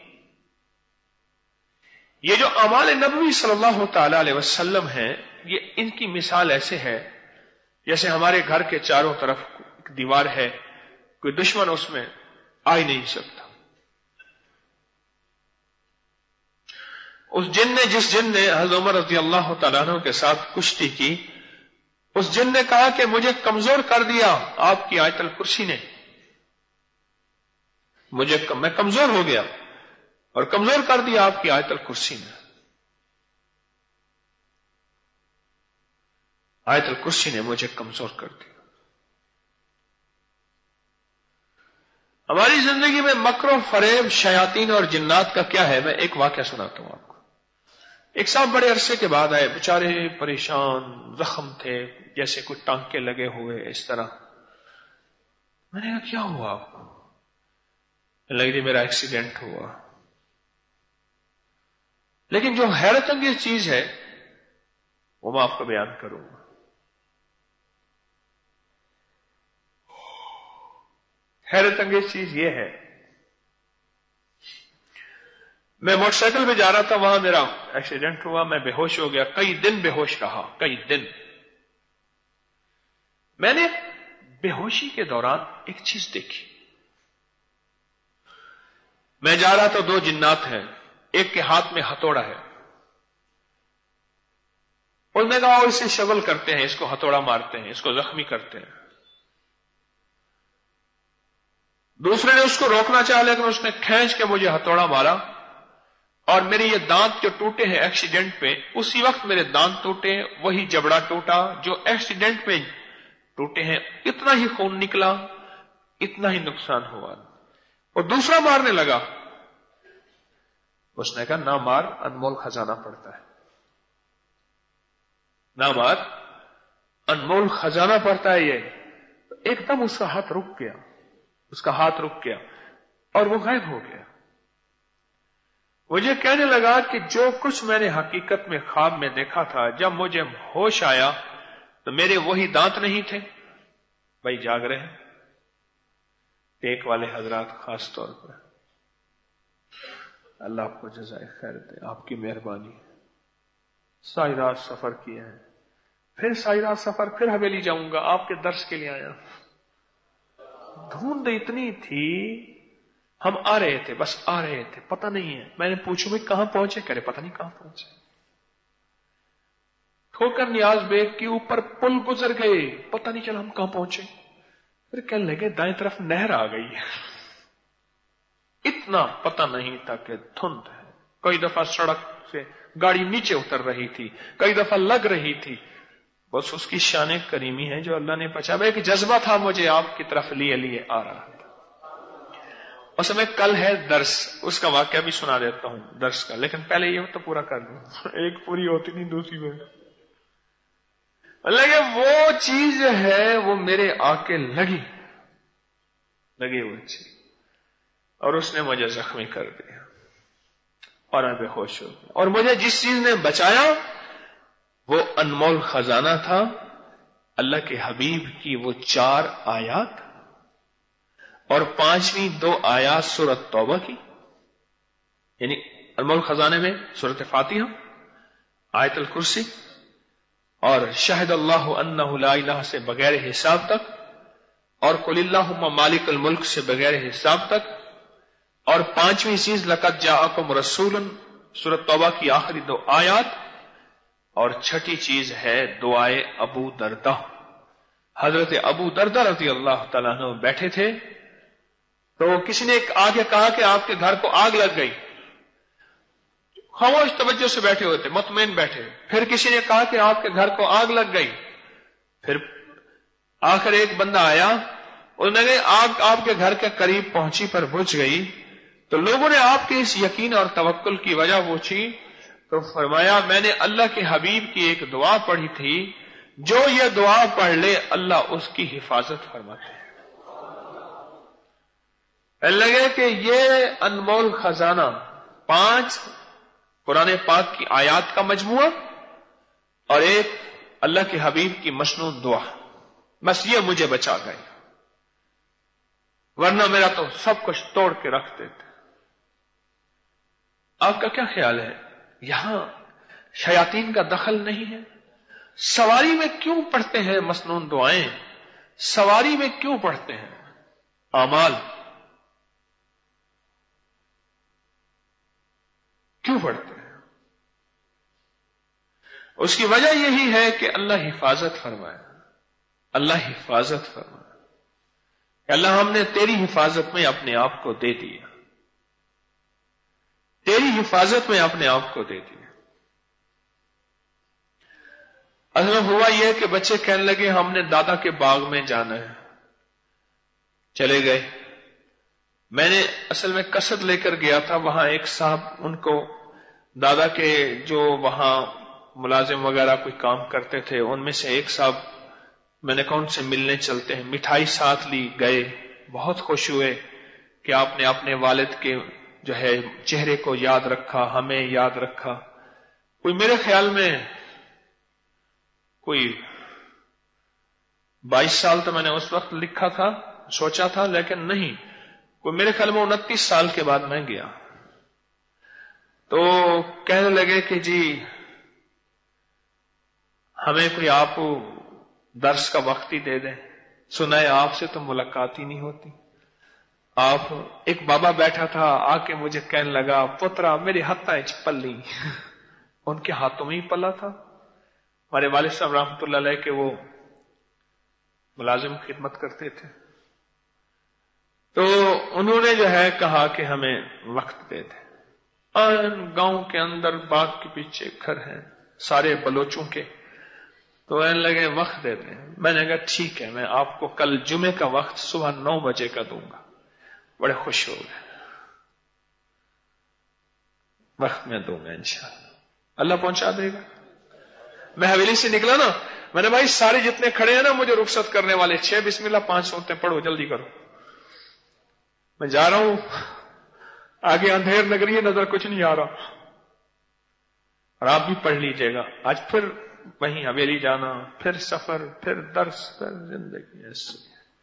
یہ جو اعمال نبوی صلی اللہ تعالی علیہ وسلم ہیں، یہ ان کی مثال ایسے ہے جیسے ہمارے گھر کے چاروں طرف ایک دیوار ہے، کوئی دشمن اس میں آ ہی نہیں سکتا. جس جن نے حضرت عمر رضی اللہ تعالیٰ عنہ کے ساتھ کشتی کی، اس جن نے کہا کہ مجھے کمزور کر دیا آپ کی آیت الکرسی نے، میں کمزور ہو گیا اور کمزور کر دیا آپ کی آیت الکرسی نے. آیت الکرسی نے مجھے کمزور کر دیا. ہماری زندگی میں مکر و فریب، شیاطین اور جنات کا کیا ہے؟ میں ایک واقعہ سناتا ہوں آپ کو. ایک صاحب بڑے عرصے کے بعد آئے، بیچارے پریشان، زخم تھے جیسے کوئی ٹانکے لگے ہوئے اس طرح. میں نے کہا کیا ہوا آپ کو؟ لگ جی میرا ایکسیڈنٹ ہوا. لیکن جو حیرت انگیز چیز ہے وہ میں آپ کو بیان کروں گا. حیرت انگیز چیز یہ ہے، میں موٹر سائیکل پہ جا رہا تھا، وہاں میرا ایکسیڈنٹ ہوا، میں بے ہوش ہو گیا، کئی دن بے ہوش رہا، کئی دن. میں نے بے ہوشی کے دوران ایک چیز دیکھی. میں جا رہا تو دو جنات ہیں، ایک کے ہاتھ میں ہتھوڑا ہے. اور میں کہا اسے شغل کرتے ہیں، اس کو ہتھوڑا مارتے ہیں، اس کو زخمی کرتے ہیں. دوسرے نے اس کو روکنا چاہا لیکن اس نے کھینچ کے مجھے ہتھوڑا مارا، اور میرے یہ دانت جو ٹوٹے ہیں ایکسیڈنٹ پہ، اسی وقت میرے دانت ٹوٹے، وہی جبڑا ٹوٹا جو ایکسیڈنٹ پہ ٹوٹے ہیں. اتنا ہی خون نکلا، اتنا ہی نقصان ہوا. اور دوسرا مارنے لگا. اس نے کہا نہ مار، انمول خزانہ پڑتا ہے. نہ مار، انمول خزانہ پڑتا ہے. یہ ایک دم اس کا ہاتھ رک گیا، اس کا ہاتھ رک گیا اور وہ غائب ہو گیا. مجھے کہنے لگا کہ جو کچھ میں نے حقیقت میں خواب میں دیکھا تھا، جب مجھے ہوش آیا تو میرے وہی دانت نہیں تھے. بھائی جاگ رہے ہیں ٹیک والے حضرات، خاص طور پر اللہ آپ کو جزائے خیر دے، آپ کی مہربانی. ساری رات سفر کیا ہے، پھر ساری رات سفر، پھر حویلی جاؤں گا، آپ کے درس کے لیے آیا. دھوند اتنی تھی، ہم آ رہے تھے، بس آ رہے تھے، پتہ نہیں ہے. میں نے پوچھا بھائی کہاں پہنچے؟ کرے پتہ نہیں کہاں پہنچے. ٹھوکر نیاز بیگ کے اوپر پل گزر گئے، پتہ نہیں چلا ہم کہاں پہنچے. پھر کہنے لگے دائیں طرف نہر آ گئی ہے. اتنا پتہ نہیں تھا کہ دھند ہے. کئی دفعہ سڑک سے گاڑی نیچے اتر رہی تھی، کئی دفعہ لگ رہی تھی. بس اس کی شان کریمی ہے جو اللہ نے بچا. ایک جذبہ تھا مجھے آپ کی طرف لیے آ رہا تھا. اس میں کل ہے درس، اس کا واقعہ بھی سنا دیتا ہوں درس کا، لیکن پہلے یہ تو پورا کر دوں. ایک پوری ہوتی نہیں دوسری میں. لگے وہ چیز ہے وہ میرے آ کے لگی وہ چیز، اور اس نے مجھے زخمی کر دیا اور میں بے ہوش ہو گیا. اور مجھے جس چیز نے بچایا وہ انمول خزانہ تھا، اللہ کے حبیب کی وہ 4 آیات اور 5ویں 2 آیات سورۃ توبہ کی. یعنی انمول خزانے میں سورۃ فاتحہ، آیت الکرسی اور شہد اللہ انہ لا الہ سے بغیر حساب تک، اور قل اللہم مالک الملک سے بغیر حساب تک، اور 5ویں چیز لقد جاءکم رسول سورۃ توبہ کی آخری 2 آیات، اور 6ٹھی چیز ہے دعائے ابو دردہ. حضرت ابو دردہ رضی اللہ تعالیٰ عنہ بیٹھے تھے تو کسی نے آگے کہا کہ آپ کے گھر کو آگ لگ گئی. خاموش توجہ سے بیٹھے ہوتے، مطمئن بیٹھے. پھر کسی نے کہا کہ آپ کے گھر کو آگ لگ گئی. پھر آخر ایک بندہ آیا، انہوں نے کہا آگ آپ کے گھر کے قریب پہنچی پر بجھ گئی. تو لوگوں نے آپ کے اس یقین اور توکل کی وجہ پوچھی تو فرمایا میں نے اللہ کے حبیب کی ایک دعا پڑھی تھی، جو یہ دعا پڑھ لے اللہ اس کی حفاظت فرماتے ہیں. لگے کہ یہ انمول خزانہ 5 قرآن پاک کی آیات کا مجموعہ اور ایک اللہ کے حبیب کی مصنون دعا، بس یہ مجھے بچا گئے، ورنہ میرا تو سب کچھ توڑ کے رکھ دیتے. آپ کا کیا خیال ہے یہاں شیاطین کا دخل نہیں ہے؟ سواری میں کیوں پڑھتے ہیں مصنون دعائیں؟ سواری میں کیوں پڑھتے ہیں اعمال؟ کیوں پڑھتے ہیں؟ اس کی وجہ یہی ہے کہ اللہ حفاظت فرمائے، اللہ حفاظت فرمائے کہ اللہ ہم نے تیری حفاظت میں اپنے آپ کو دے دیا، تیری حفاظت میں اپنے آپ کو دے دیا. اصل ہوا یہ کہ بچے کہنے لگے ہم نے دادا کے باغ میں جانا ہے. چلے گئے. میں نے اصل میں قصد لے کر گیا تھا، وہاں ایک صاحب ان کو دادا کے جو وہاں ملازم وغیرہ کوئی کام کرتے تھے ان میں سے ایک صاحب میں نے کہا ان سے ملنے چلتے ہیں، مٹھائی ساتھ لی، گئے، بہت خوش ہوئے کہ آپ نے اپنے والد کے جو ہے چہرے کو یاد رکھا، ہمیں یاد رکھا۔ کوئی میرے خیال میں کوئی 22 سال تو میں نے اس وقت لکھا تھا، سوچا تھا، لیکن نہیں، کوئی میرے خیال میں 29 سال کے بعد میں گیا تو کہنے لگے کہ جی ہمیں کوئی آپ درس کا وقت ہی دے دیں، سنا ہے آپ سے تو ملاقات ہی نہیں ہوتی۔ آپ ایک بابا بیٹھا تھا، آ کے مجھے کہنے لگا پترا میرے ہاتھاں وچ پلی، ان کے ہاتھوں میں ہی پلا تھا۔ ہمارے والد صاحب رحمۃ اللہ علیہ کے وہ ملازم خدمت کرتے تھے، تو انہوں نے جو ہے کہا کہ ہمیں وقت دے دیں۔ اور گاؤں کے اندر باغ کے پیچھے گھر ہیں سارے بلوچوں کے، تو کہنے لگے وقت دے دیں۔ میں نے کہا ٹھیک ہے، میں آپ کو کل جمعے کا وقت صبح 9 بجے کا دوں گا۔ بڑے خوش ہو گئے، وقت میں دوں گا انشاءاللہ، اللہ پہنچا دے گا۔ میں حویلی سے نکلا نا، میں نے بھائی سارے جتنے کھڑے ہیں نا مجھے رخصت کرنے والے، 6 بسم اللہ 5 سورتیں پڑھو، جلدی کرو، میں جا رہا ہوں، آگے اندھیر نگری ہے، نظر کچھ نہیں آ رہا، اور آپ بھی پڑھ لیجئے گا۔ آج پھر وہیں حویلی جانا، پھر سفر، پھر درس، پھر زندگی ایسے۔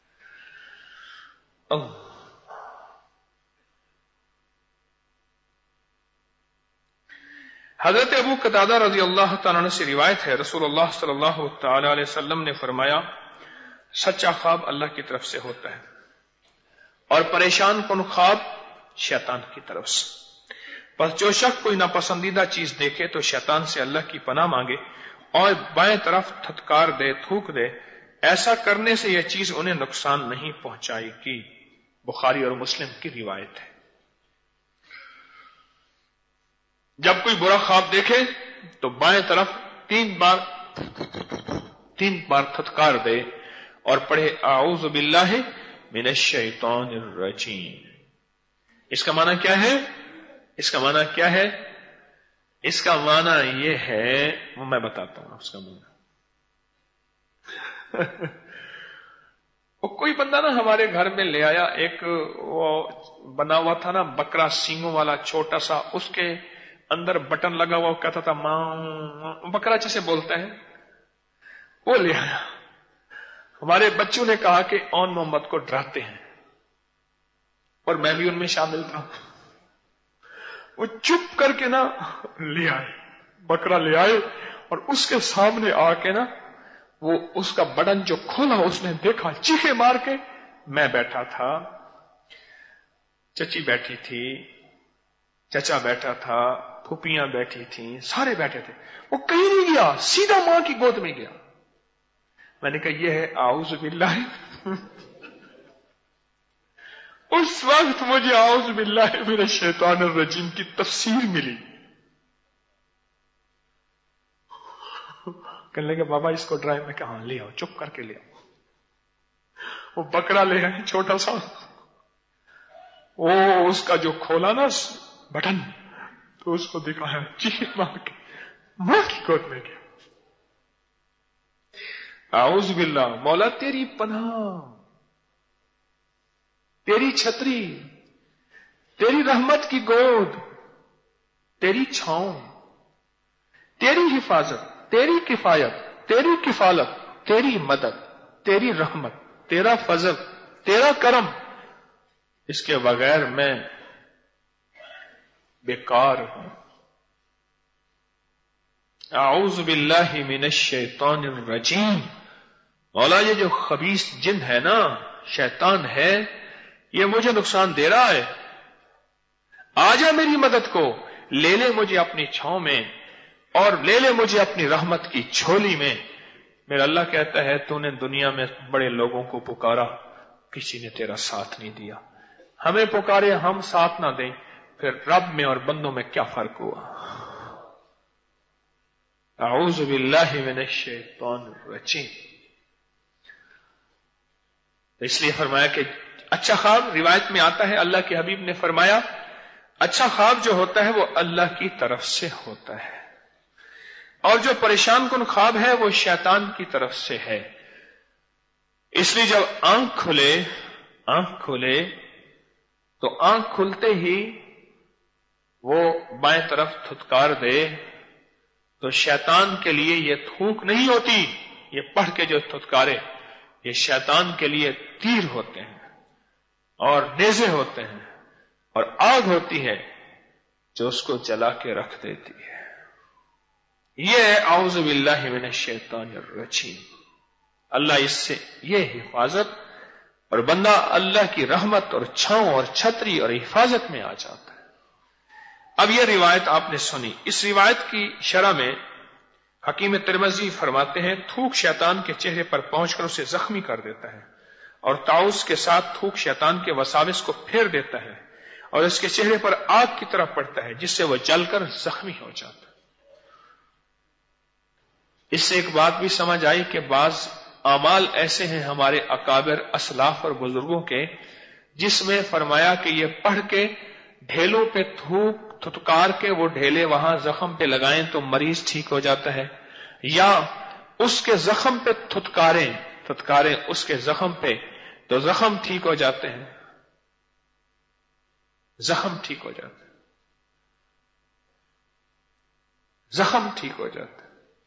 حضرت ابو قتادہ رضی اللہ تعالیٰ عنہ سے روایت ہے، رسول اللہ صلی اللہ تعالی علیہ وسلم نے فرمایا سچا خواب اللہ کی طرف سے ہوتا ہے اور پریشان کن خواب شیطان کی طرف سے۔ پس جو شخص کوئی ناپسندیدہ چیز دیکھے تو شیطان سے اللہ کی پناہ مانگے اور بائیں طرف تھتکار دے، تھوک دے، ایسا کرنے سے یہ چیز انہیں نقصان نہیں پہنچائے گی۔ بخاری اور مسلم کی روایت ہے۔ جب کوئی برا خواب دیکھے تو بائیں طرف 3 بار تھتکار دے اور پڑھے اعوذ باللہ من الشیطان الرجیم۔ اس کا معنی کیا ہے؟ اس کا معنی کیا ہے؟ اس کا معنی یہ ہے، میں بتاتا ہوں اس کا معنی۔ وہ کوئی بندہ نا ہمارے گھر میں لے آیا، ایک وہ بنا ہوا تھا نا بکرا سینگوں والا چھوٹا سا، اس کے اندر بٹن لگا ہوا، وہ کہتا تھا ماں، بکرا جسے بولتا ہے، وہ لے آیا۔ ہمارے بچوں نے کہا کہ اون محمد کو ڈراتے ہیں، اور میں بھی ان میں شامل تھا۔ وہ چپ کر کے نا لے آئے، بکرا لے آئے، اور اس کے سامنے آ کے نا وہ اس کا بٹن جو کھولا اس نے دیکھا، چیخے مار کے۔ میں بیٹھا تھا، چچی بیٹھی تھی، چچا بیٹھا تھا، پھوپیاں بیٹھی تھیں، سارے بیٹھے تھے۔ وہ کہیں نہیں گیا، سیدھا ماں کی گود میں گیا۔ میں نے کہا یہ ہے اعوذ باللہ۔ اس وقت مجھے اعوذ باللہ من الشیطان الرجیم کی تفسیر ملی۔ کہنے لگے بابا اس کو ڈرائے، میں کہا ہاں لے آؤ، چپ کر کے لے آؤ۔ وہ بکرا لے آئے چھوٹا سا، وہ اس کا جو کھولا نا بٹن، تو اس کو دکھایا، چیخ مار کے ماں کی گود میں گیا۔ اعوذ باللہ، مولا تیری پناہ، تیری چھتری، تیری رحمت کی گود، تیری چھاؤں، تیری حفاظت، تیری کفایت، تیری کفالت، تیری مدد، تیری رحمت، تیرا فضل، تیرا کرم، اس کے بغیر میں بیکار ہوں۔ اعوذ باللہ من الشیطان الرجیم۔ مولا یہ جو خبیث جن ہے نا، شیطان ہے، یہ مجھے نقصان دے رہا ہے، آ جا میری مدد کو، لے لے مجھے اپنی چھاؤں میں اور لے لے مجھے اپنی رحمت کی جھولی میں۔ میرا اللہ کہتا ہے تو نے دنیا میں بڑے لوگوں کو پکارا، کسی نے تیرا ساتھ نہیں دیا، ہمیں پکارے ہم ساتھ نہ دیں، پھر رب میں اور بندوں میں کیا فرق ہوا؟ اعوذ باللہ من الشیطان الرجیم۔ اس لیے فرمایا کہ اچھا خواب، روایت میں آتا ہے اللہ کے حبیب نے فرمایا اچھا خواب جو ہوتا ہے وہ اللہ کی طرف سے ہوتا ہے، اور جو پریشان کن خواب ہے وہ شیطان کی طرف سے ہے۔ اس لیے جب آنکھ کھلے تو آنکھ کھلتے ہی وہ بائیں طرف تھتکار دے تو شیطان کے لیے یہ تھوک نہیں ہوتی، یہ پڑھ کے جو تھتکارے یہ شیطان کے لیے تیر ہوتے ہیں اور نیزے ہوتے ہیں اور آگ ہوتی ہے جو اس کو جلا کے رکھ دیتی ہے۔ یہ اعوذ باللہ من الشیطان الرجیم، اللہ اس سے یہ حفاظت، اور بندہ اللہ کی رحمت اور چھاؤں اور چھتری اور حفاظت میں آ جاتا ہے۔ اب یہ روایت آپ نے سنی، اس روایت کی شرح میں حکیم ترمذی فرماتے ہیں تھوک شیطان کے چہرے پر پہنچ کر اسے زخمی کر دیتا ہے، اور طاؤس کے ساتھ تھوک شیطان کے وساوس کو پھیر دیتا ہے اور اس کے چہرے پر آگ کی طرح پڑتا ہے جس سے وہ جل کر زخمی ہو جاتا ہے۔ اس سے ایک بات بھی سمجھ آئی کہ بعض اعمال ایسے ہیں ہمارے اکابر اسلاف اور بزرگوں کے جس میں فرمایا کہ یہ پڑھ کے ڈھیلوں پہ تھتکار کے وہ ڈھیلے وہاں زخم پہ لگائیں تو مریض ٹھیک ہو جاتا ہے، یا اس کے زخم پہ تھتکاریں اس کے زخم پہ تو زخم ٹھیک ہو جاتے ہیں، زخم ٹھیک ہو جاتے ہیں، زخم ٹھیک ہو جاتے ہیں۔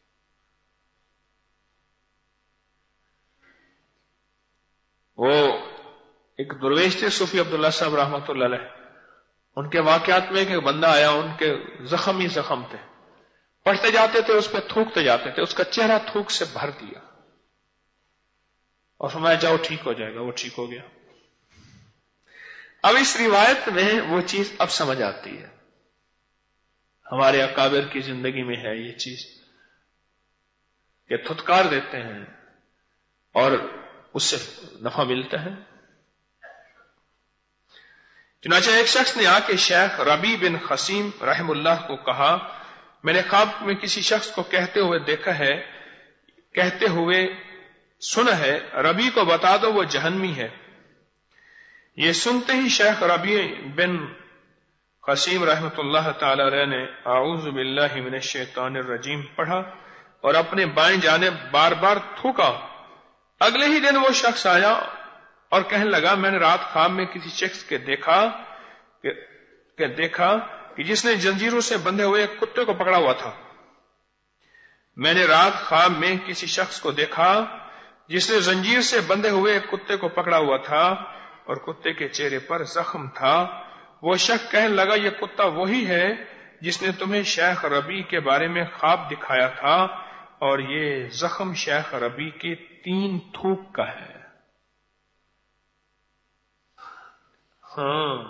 وہ ایک درویش تھے صوفی عبداللہ صاحب رحمۃ اللہ علیہ، ان کے واقعات میں کہ بندہ آیا ان کے زخم ہی زخم تھے، پڑھتے جاتے تھے اس پہ تھوکتے جاتے تھے، اس کا چہرہ تھوک سے بھر دیا اور فرمایا جاؤ ٹھیک ہو جائے گا، وہ ٹھیک ہو گیا۔ اب اس روایت میں وہ چیز اب سمجھ آتی ہے، ہمارے اکابر کی زندگی میں ہے یہ چیز کہ تھتکار دیتے ہیں اور اس سے نفع ملتا ہے۔ چنانچہ ایک شخص نے آ کے شیخ ربیع بن خثیم رحم اللہ کو کہا میں نے خواب میں کسی شخص کو کہتے ہوئے سنا ہے، ربیع کو بتا دو وہ جہنمی ہے۔ یہ سنتے ہی شیخ ربیع بن خثیم رحمۃ اللہ تعالی علیہ نے اعوذ باللہ من الشیطان الرجیم پڑھا اور اپنے بائیں جانب بار بار تھوکا۔ اگلے ہی دن وہ شخص آیا اور کہنے لگا میں نے رات خواب میں کسی شخص کے دیکھا کہ جس نے زنجیروں سے بندھے ہوئے ایک کتے کو پکڑا ہوا تھا۔ میں نے رات خواب میں کسی شخص کو دیکھا جس نے زنجیر سے بندھے ہوئے ایک کتے کو پکڑا ہوا تھا اور کتے کے چہرے پر زخم تھا۔ وہ شخص کہنے لگا یہ کتا وہی ہے جس نے تمہیں شیخ ربیع کے بارے میں خواب دکھایا تھا، اور یہ زخم شیخ ربیع کی 3 تھوک کا ہے۔ ہاں،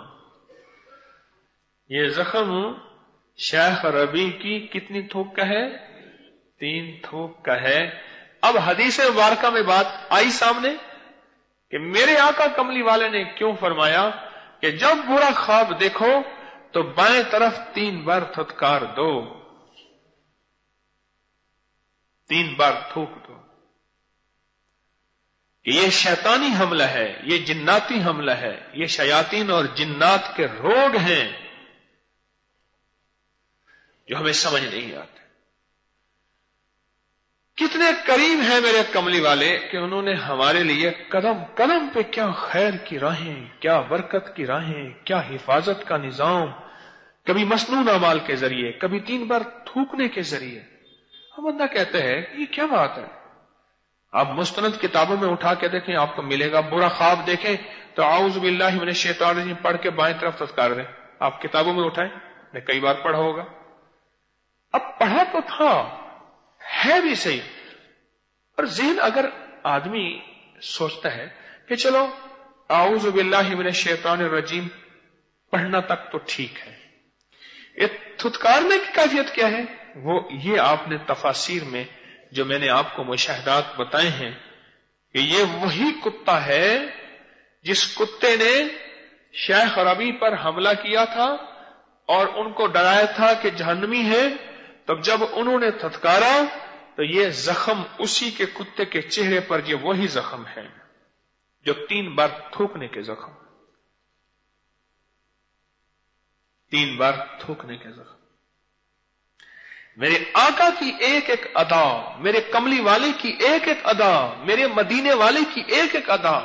یہ زخم شیخ ربیع کی کتنی تھوک کا ہے؟ 3 تھوک کا ہے۔ اب حدیث مبارکہ میں بات آئی سامنے کہ میرے آقا کملی والے نے کیوں فرمایا کہ جب برا خواب دیکھو تو بائیں طرف 3 بار تھتکار دو، 3 بار تھوک دو۔ یہ شیطانی حملہ ہے، یہ جناتی حملہ ہے، یہ شیاطین اور جنات کے روگ ہیں جو ہمیں سمجھ نہیں آتے۔ کتنے قریب ہیں میرے کملی والے کہ انہوں نے ہمارے لیے قدم قدم پہ کیا خیر کی راہیں، کیا برکت کی راہیں، کیا حفاظت کا نظام، کبھی مسنون اعمال کے ذریعے، کبھی 3 بار تھوکنے کے ذریعے۔ ہم بندہ کہتے ہیں یہ کیا بات ہے؟ آپ مستند کتابوں میں اٹھا کے دیکھیں، آپ کو ملے گا برا خواب دیکھیں تو اعوذ باللہ من الشیطان الرجیم پڑھ کے بائیں طرف تذکار دیں۔ آپ کتابوں میں اٹھائیں، نے کئی بار پڑھا ہوگا۔ اب پڑھا تو تھا، ہے بھی صحیح، اور ذہن اگر آدمی سوچتا ہے کہ چلو اعوذ باللہ من الشیطان الرجیم پڑھنا تک تو ٹھیک ہے، یہ تھتکارنے کی کیفیت کیا ہے؟ وہ یہ آپ نے تفاسیر میں جو میں نے آپ کو مشاہدات بتائے ہیں کہ یہ وہی کتا ہے جس کتے نے شیخ ربیع پر حملہ کیا تھا اور ان کو ڈرایا تھا کہ جہنمی ہے۔ تب جب انہوں نے تھتکارا تو یہ زخم اسی کے کتے کے چہرے پر یہ وہی زخم ہے جو 3 بار تھوکنے کے زخم۔ 3 बार थूकने के जख्म। मेरे आका की एक एक अदा, मेरे कमली वाले की एक एक अदा, मेरे मदीने वाले की एक एक अदा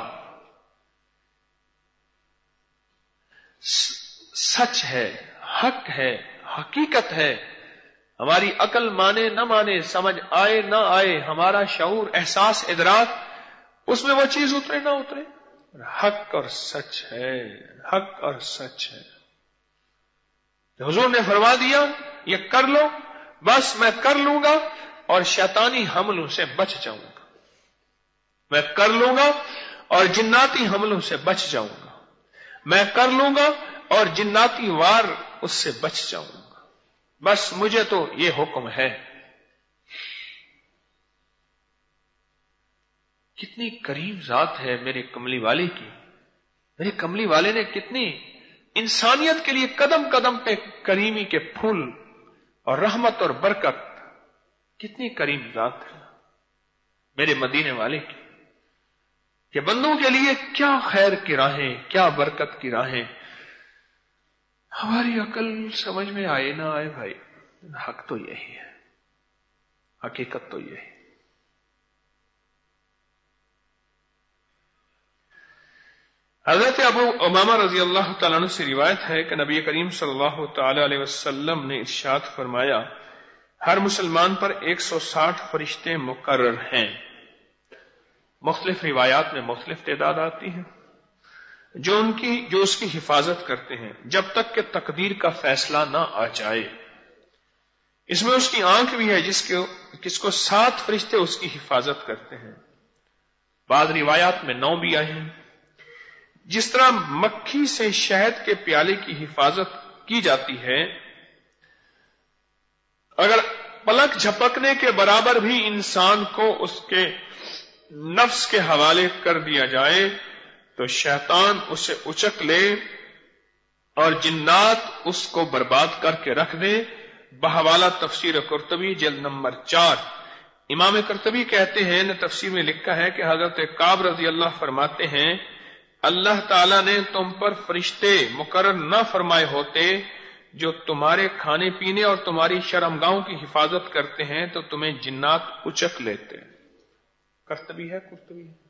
सच है, हक है, हकीकत है। हमारी अकल माने न माने, समझ आए न आए, हमारा शऊर, एहसास, इदराक उसमें वो चीज उतरे ना उतरे, हक और सच है, हक और सच है। हुजूर ने फरमा दिया ये कर लो, बस मैं कर लूंगा और शैतानी हमलों से बच जाऊंगा, मैं कर लूंगा और जिन्नाती हमलों से बच जाऊंगा, मैं कर लूंगा और जिन्नाती वार उससे बच जाऊंगा, बस मुझे तो ये हुक्म है। कितनी करीम जात है मेरे कमली वाले की। मेरे कमली वाले ने कितनी इंसानियत के लिए कदम कदम पे करीमी के फूल और रहमत और बरकत, कितनी करीम जात है मेरे मदीने वाले की, कि बंदों के लिए क्या खैर की राहें, क्या बरकत की राहें। हमारी अकल समझ में आए ना आए भाई, हक तो यही है, हकीकत तो यही। हजरत अबू उमामा रजी अल्लाह तआला अन्हु से रिवायत है कि नबी करीम सल्लल्लाहु तआला अलैहि वसल्लम ने इरशाद फरमाया, हर मुसलमान पर 160 फरिश्ते मुकर्रर हैं। मुख्तलिफ रिवायात में मुख्तलिफ तादाद आती है, जो उसकी हिफाजत करते हैं जब तक कि तकदीर का फैसला ना आ जाए। इसमें उसकी आंख भी है जिसको 7 फरिश्ते उसकी हिफाजत करते हैं। बाद रिवायात में 9 भी आए हैं। जिस तरह मक्खी से शहद के प्याले की हिफाजत की जाती है, अगर पलक झपकने के बराबर भी इंसान को उसके नफ्स के हवाले कर दिया जाए तो शैतान उसे उचक ले और जिन्नात उसको बर्बाद करके रख दे। बहवाला तफसीर कुर्तबी जिल्द नंबर 4, इमाम कुर्तबी कहते हैं ने तफसीर में लिखा है कि हजरत काब रजी अल्लाह फरमाते हैं, अल्लाह ताला ने तुम पर फरिश्ते मुकर्रर न फरमाए होते जो तुम्हारे खाने पीने और तुम्हारी शर्मगाहों की हिफाजत करते हैं तो तुम्हें जिन्नात उचक लेते। कर्तबी है, कुर्तबी है,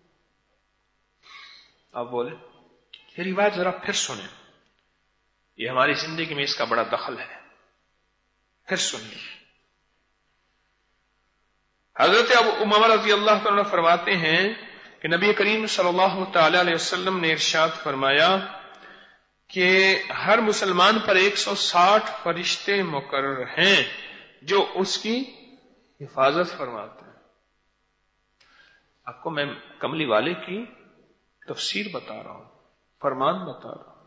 आप बोले। ये रिवायत जरा फिर सुने, ये हमारी जिंदगी में इसका बड़ा दखल है। फिर सुनिए, हजरत अबू उमामा रज़ी अल्लाह तआला फरमाते हैं कि नबी करीम सल्लल्लाहु तआला अलैहि वसल्लम ने इरशाद फरमाया कि हर मुसलमान पर 160 फरिश्ते मुकर्रर हैं जो उसकी हिफाजत फरमाते हैं। आपको मैं कमली वाले की तफसीर बता रहा हूं, फरमान बता रहा हूं।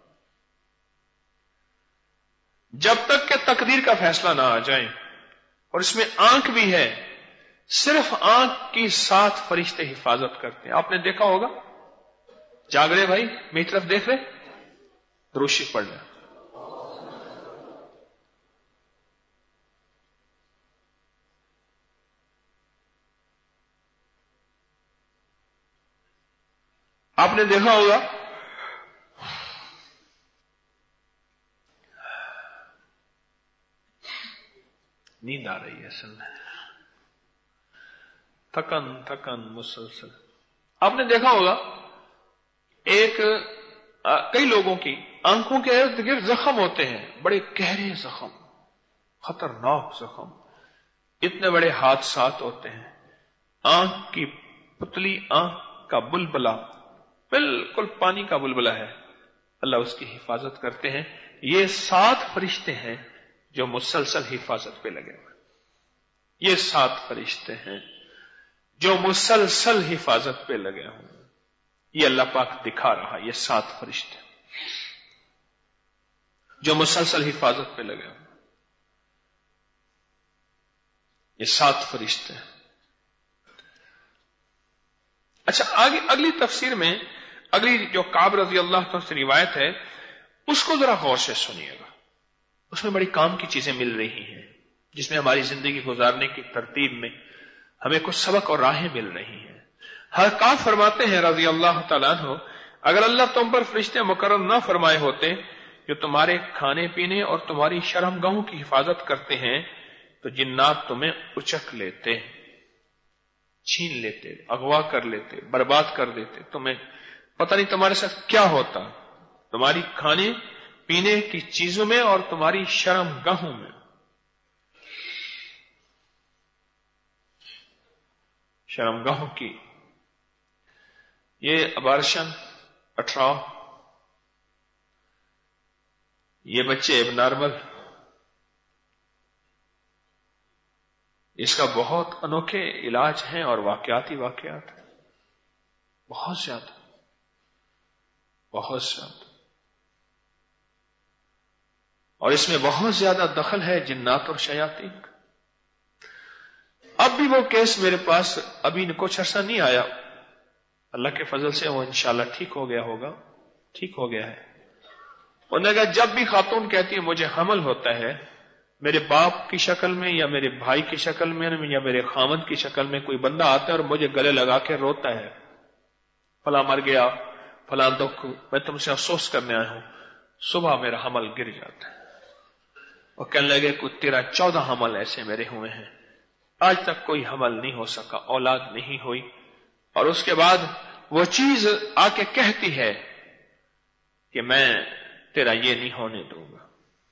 जब तक कि तकदीर का फैसला ना आ जाए, और इसमें आंख भी है, सिर्फ आंख की 7 फरिश्ते हिफाजत करते हैं। आपने देखा होगा, जाग रहे भाई, मेरी तरफ देख रहे, रोशी पढ़ रहे। आपने देखा होगा नींद आ रही है असल में, थकन मुसलसल। आपने देखा होगा कई लोगों की आंखों के इर्द गिर्द जख्म होते हैं, बड़े गहरे जख्म, खतरनाक जख्म, इतने बड़े हादसात होते हैं। आंख की पुतली, आंख का बुलबुला बिल्कुल पानी का बुलबुला है, अल्लाह उसकी हिफाजत करते हैं। ये 7 फरिश्ते हैं जो मुसलसल हिफाजत पे लगे हुए। ये 7 फरिश्ते हैं जो मुसलसल हिफाजत पे लगे हुए। ये अल्लाह पाक दिखा रहा, ये 7 फरिश्ते जो मुसलसल हिफाजत पे लगे हुए, ये 7 फरिश्ते हैं। अच्छा, आगे अगली तफसीर में, अगली जो काब रजी अल्लाह तआला से रिवायत है, उसको जरा गौर से सुनिएगा। उसमें बड़ी काम की चीजें मिल रही हैं, जिसमें हमारी जिंदगी गुजारने की तरतीब में हमें कुछ सबक और राहें मिल रही हैं। हर काब फरमाते हैं रजी अल्लाह तआला अन्हु, अगर अल्लाह तुम पर फरिश्ते मुकर्रर न फरमाए होते جو تمہارے کھانے پینے اور تمہاری شرم گاہوں کی حفاظت کرتے ہیں تو جنات تمہیں اچک لیتے، چھین لیتے، اغوا کر لیتے، برباد کر دیتے، تمہیں پتہ نہیں تمہارے ساتھ کیا ہوتا، تمہاری کھانے پینے کی چیزوں میں اور تمہاری شرم گاہوں میں۔ شرم گاہوں کی یہ ابارشن 18، یہ بچے اب نارمل، اس کا بہت انوکھے علاج ہیں اور واقعات ہی واقعات ہیں، بہت زیادہ، بہت زیادہ، اور اس میں بہت زیادہ دخل ہے جنات اور شیاطین کا۔ اب بھی وہ کیس میرے پاس ابھی کچھ عرصہ نہیں آیا، اللہ کے فضل سے وہ انشاءاللہ ٹھیک ہو گیا ہوگا، ٹھیک ہو گیا ہے۔ انہوں نے کہا جب بھی خاتون کہتی ہے مجھے حمل ہوتا ہے، میرے باپ کی شکل میں یا میرے بھائی کی شکل میں یا میرے خامد کی شکل میں کوئی بندہ آتا ہے اور مجھے گلے لگا کے روتا ہے، فلاں مر گیا، فلاں دکھ، میں تم سے افسوس کرنے آیا ہوں، صبح میرا حمل گر جاتا ہے، اور کہنے لگے کوئی 13-14 حمل ایسے میرے ہوئے ہیں، آج تک کوئی حمل نہیں ہو سکا، اولاد نہیں ہوئی، اور اس کے بعد وہ چیز آ کے کہتی ہے کہ میں تیرا یہ نہیں ہونے دوں گا۔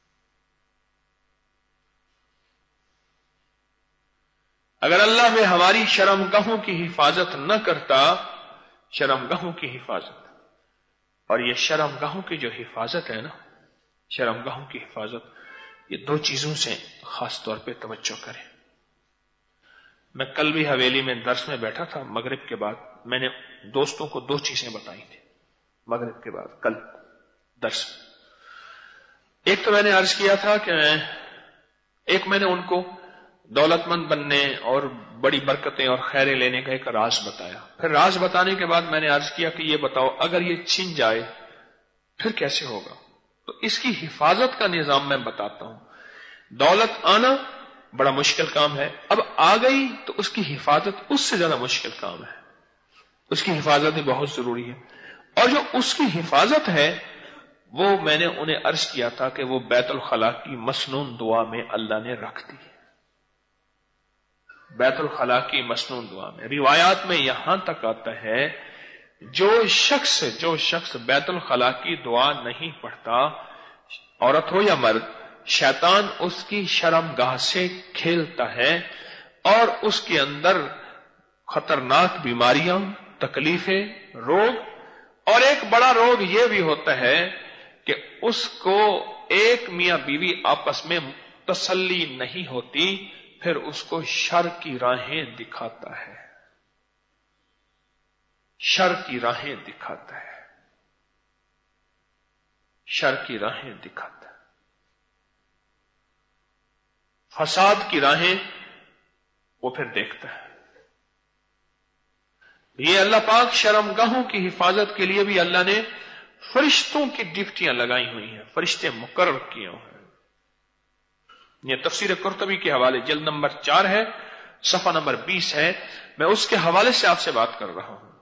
اگر اللہ میں ہماری شرم گاہوں کی حفاظت نہ کرتا، شرم گاہوں کی حفاظت، اور یہ شرم گاہوں کی جو حفاظت ہے نا، شرم گاہوں کی حفاظت، یہ 2 چیزوں سے خاص طور پہ توجہ کریں۔ میں کل بھی حویلی میں درس میں بیٹھا تھا، مغرب کے بعد میں نے دوستوں کو 2 چیزیں بتائی تھی، مغرب کے بعد کل درس میں۔ ایک تو میں نے عرض کیا تھا کہ میں نے ان کو دولت مند بننے اور بڑی برکتیں اور خیریں لینے کا ایک راز بتایا، پھر راز بتانے کے بعد میں نے عرض کیا کہ یہ بتاؤ اگر یہ چھن جائے پھر کیسے ہوگا، تو اس کی حفاظت کا نظام میں بتاتا ہوں۔ دولت آنا بڑا مشکل کام ہے، اب آ گئی تو اس کی حفاظت اس سے زیادہ مشکل کام ہے، اس کی حفاظت بھی بہت ضروری ہے، اور جو اس کی حفاظت ہے وہ میں نے انہیں عرض کیا تھا کہ وہ بیت الخلا کی مسنون دعا میں اللہ نے رکھ دی، بیت الخلا کی مسنون دعا میں۔ روایات میں یہاں تک آتا ہے جو شخص بیت الخلا کی دعا نہیں پڑھتا، عورت ہو یا مرد، شیطان اس کی شرم گاہ سے کھیلتا ہے اور اس کے اندر خطرناک بیماریاں، تکلیفیں، روگ، اور ایک بڑا روگ یہ بھی ہوتا ہے کہ اس کو ایک میاں بیوی آپس میں تسلی نہیں ہوتی، پھر اس کو شر کی راہیں دکھاتا ہے، شر کی راہیں دکھاتا ہے، شر کی راہیں دکھاتا ہے، فساد کی راہیں وہ پھر دیکھتا ہے۔ یہ اللہ پاک شرم گاہوں کی حفاظت کے لیے بھی اللہ نے فرشتوں کی ڈیوٹیاں لگائی ہوئی ہیں، فرشتے مقرر کیے ہوئے ہیں۔ یہ تفسیر قرطبی کے حوالے جلد نمبر 4 ہے، صفحہ نمبر 20 ہے، میں اس کے حوالے سے آپ سے بات کر رہا ہوں۔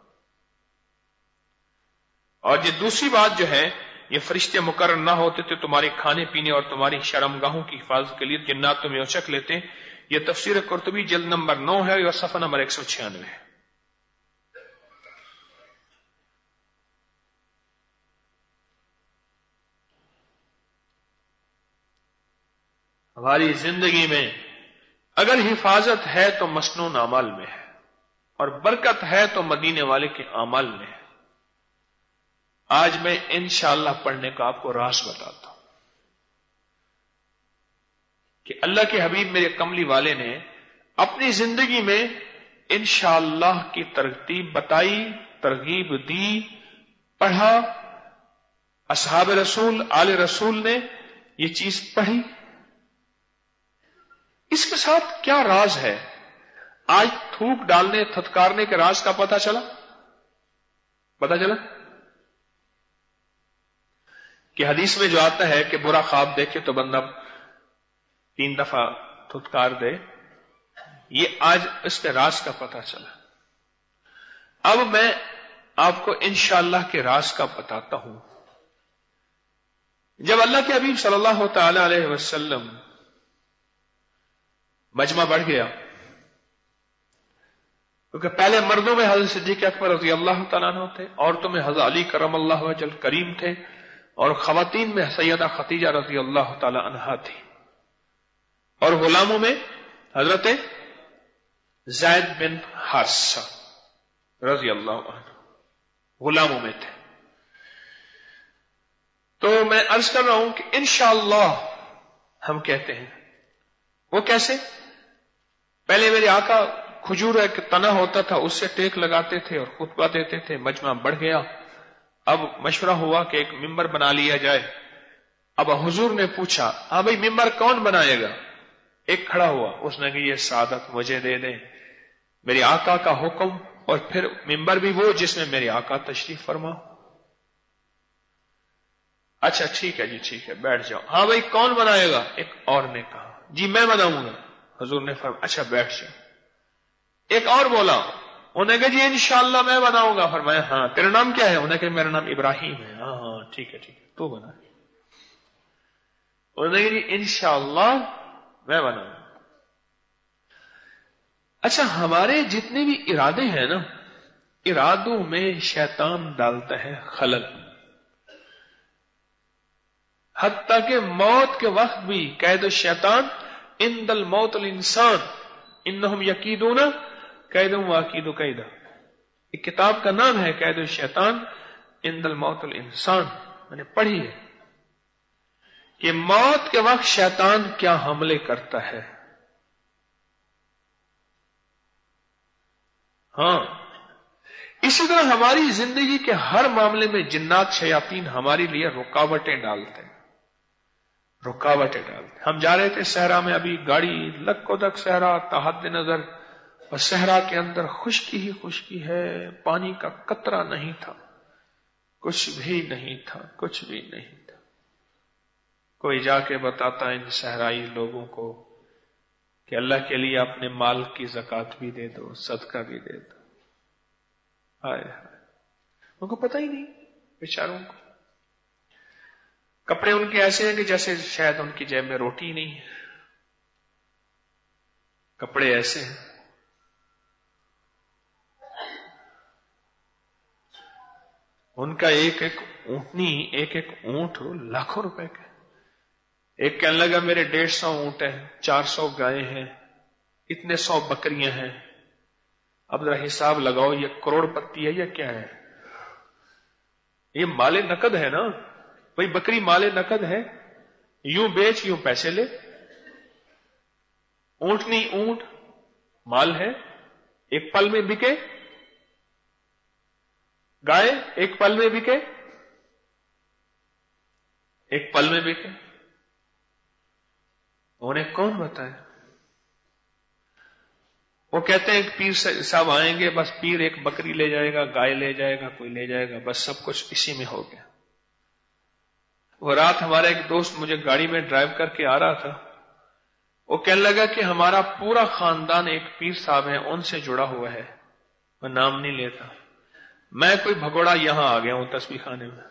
اور یہ دوسری بات جو ہے، یہ فرشتے مقرر نہ ہوتے تو تمہارے کھانے پینے اور تمہاری شرم گاہوں کی حفاظت کے لیے جنات تمہیں اچک لیتے۔ یہ تفسیر قرطبی جلد نمبر 9 ہے اور صفحہ نمبر 196 ہے۔ ہماری زندگی میں اگر حفاظت ہے تو مسنون اعمال میں ہے، اور برکت ہے تو مدینے والے کے اعمال میں ہے۔ آج میں انشاءاللہ پڑھنے کا آپ کو راز بتاتا ہوں کہ اللہ کے حبیب میرے کملی والے نے اپنی زندگی میں انشاءاللہ کی ترتیب بتائی، ترغیب دی، پڑھا، اصحاب رسول، آل رسول نے یہ چیز پڑھی۔ اس کے ساتھ کیا راز ہے؟ آج تھوک ڈالنے، تھتکارنے کے راز کا پتہ چلا کہ حدیث میں جو آتا ہے کہ برا خواب دیکھے تو بندہ 3 دفعہ تھتکار دے، یہ آج اس کے راز کا پتہ چلا۔ اب میں آپ کو انشاءاللہ کے راز کا بتاتا ہوں۔ جب اللہ کے حبیب صلی اللہ تعالی علیہ وسلم مجمع بڑھ گیا، کیونکہ پہلے مردوں میں حضرت صدیق اکبر رضی اللہ تعالیٰ عنہ تھے، عورتوں میں حضرت علی کرم اللہ وجل کریم تھے، اور خواتین میں سیدہ خدیجہ رضی اللہ تعالی عنہا تھی، اور غلاموں میں حضرت زید بن حارثہ رضی اللہ عنہ غلاموں میں تھے۔ تو میں عرض کر رہا ہوں کہ انشاءاللہ ہم کہتے ہیں، وہ کیسے؟ پہلے میرے آقا کھجور ایک تنا ہوتا تھا، اس سے ٹیک لگاتے تھے اور خطبہ دیتے تھے، مجمع بڑھ گیا، اب مشورہ ہوا کہ ایک ممبر بنا لیا جائے۔ اب حضور نے پوچھا، ہاں بھائی ممبر کون بنائے گا؟ ایک کھڑا ہوا، اس نے کہ یہ سعادت مجھے دے دیں، میرے آقا کا حکم، اور پھر ممبر بھی وہ جس میں میرے آقا تشریف فرما۔ اچھا ٹھیک ہے جی، ٹھیک ہے، بیٹھ جاؤ۔ ہاں بھائی کون بنائے گا؟ ایک اور نے کہا جی میں بناؤں گا۔ حضور نے فرمایا اچھا بیٹھ جاؤ۔ ایک اور بولا، انہوں نے کہا جی انشاءاللہ میں بناؤں گا۔ فرمایا ہاں تیرا نام کیا ہے؟ انہوں نے کہا میرا نام ابراہیم ہے۔ ہاں ہاں ٹھیک ہے ٹھیک ہے، تو بنا۔ انہوں نے کہا جی انشاءاللہ میں بناؤں گا۔ اچھا ہمارے جتنے بھی ارادے ہیں نا، ارادوں میں شیطان ڈالتا ہے خلل، حتیٰ کہ موت کے وقت بھی قید الشیطان عند الموت الانسان انہم یکیدون قیدا واکید قیدا۔ ایک کتاب کا نام ہے قید الشیطان عند الموت الانسان، میں نے پڑھی ہے کہ موت کے وقت شیطان کیا حملے کرتا ہے۔ ہاں اسی طرح ہماری زندگی کے ہر معاملے میں جنات شیاطین ہمارے لیے رکاوٹیں ڈالتے ہیں، رکاوٹیں ڈالتے۔ ہم جا رہے تھے صحرا میں، ابھی گاڑی لک و دک صحرا تحت نظر، اور صحرا کے اندر خشکی ہی خشکی ہے، پانی کا قطرہ نہیں تھا، کچھ بھی نہیں تھا، کچھ بھی نہیں تھا۔ کوئی جا کے بتاتا ان صحرائی لوگوں کو کہ اللہ کے لیے اپنے مال کی زکات بھی دے دو، صدقہ بھی دے دو۔ ہائے ہائے، ان کو پتہ ہی نہیں بیچاروں کو۔ کپڑے ان کے ایسے ہیں کہ جیسے شاید ان کی جیب میں روٹی ہی نہیں ہے، کپڑے ایسے ہیں۔ ان کا ایک ایک اونٹنی، ایک ایک اونٹ لاکھوں روپے کا۔ ایک کہنے لگا میرے 150 اونٹ ہیں، 400 گائے ہیں، اتنے 100 بکریاں ہیں، اب ذرا حساب لگاؤ یہ کروڑ پتی ہے یا کیا ہے؟ یہ مال نقد ہے نا بھائی، بکری مال نقد ہے، یوں بیچ یوں پیسے لے۔ اونٹنی اونٹ مال ہے، ایک پل میں بکے، گائے ایک پل میں بکے، ایک پل میں بکے۔ انہیں کون بتائے؟ وہ کہتے ہیں کہ پیر صاحب آئیں گے، بس پیر ایک بکری لے جائے گا، گائے لے جائے گا، کوئی لے جائے گا، بس سب کچھ اسی میں ہو گیا۔ وہ رات ہمارا ایک دوست مجھے گاڑی میں ڈرائیو کر کے آ رہا تھا، وہ کہنے لگا کہ ہمارا پورا خاندان ایک پیر صاحب ہے، ان سے جڑا ہوا ہے، میں نام نہیں لیتا، میں کوئی بھگوڑا یہاں آ گیا ہوں تسبیح خانے میں۔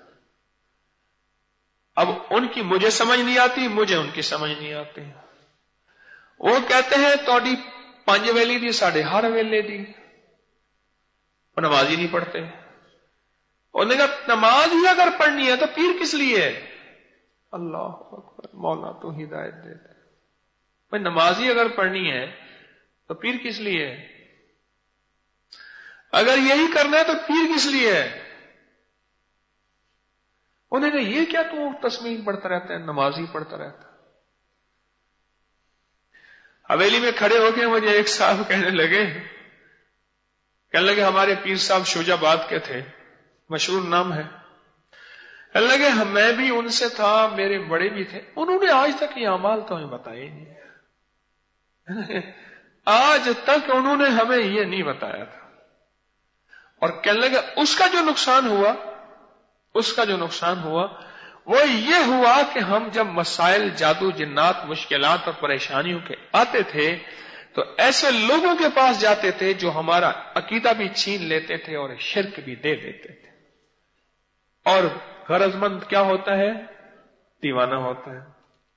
اب ان کی مجھے سمجھ نہیں آتی، مجھے ان کی سمجھ نہیں آتی۔ وہ کہتے ہیں توڑی 5 ویلی دی ساڑھے ہر ویلے دی، وہ نماز ہی نہیں پڑھتے۔ انہوں نے کہا نماز ہی اگر پڑھنی ہے تو پیر کس لیے ہے؟ اللہ اکبر، مولا تو ہدایت دے دے۔ بھائی نماز ہی اگر پڑھنی ہے تو پیر کس لیے ہے؟ اگر یہی کرنا ہے تو پیر کس لیے ہے؟ انہوں نے کہا یہ کیا تو تسبیح پڑھتا رہتا ہے، نماز ہی پڑھتا رہتا ہے۔ حویلی میں کھڑے ہو کے مجھے ایک صاحب کہنے لگے ہمارے پیر صاحب شوج آباد کے تھے، مشہور نام ہے، کہنے لگے میں بھی ان سے تھا، میرے بڑے بھی تھے، انہوں نے آج تک یہ اعمال تو ہمیں بتائے ہی نہیں، آج تک انہوں نے ہمیں یہ نہیں بتایا تھا۔ اور کہنے لگے اس کا جو نقصان ہوا وہ یہ ہوا کہ ہم جب مسائل جادو جنات مشکلات اور پریشانیوں کے آتے تھے تو ایسے لوگوں کے پاس جاتے تھے جو ہمارا عقیدہ بھی چھین لیتے تھے اور شرک بھی دے دیتے تھے۔ اور غرض مند کیا ہوتا ہے؟ دیوانہ ہوتا ہے.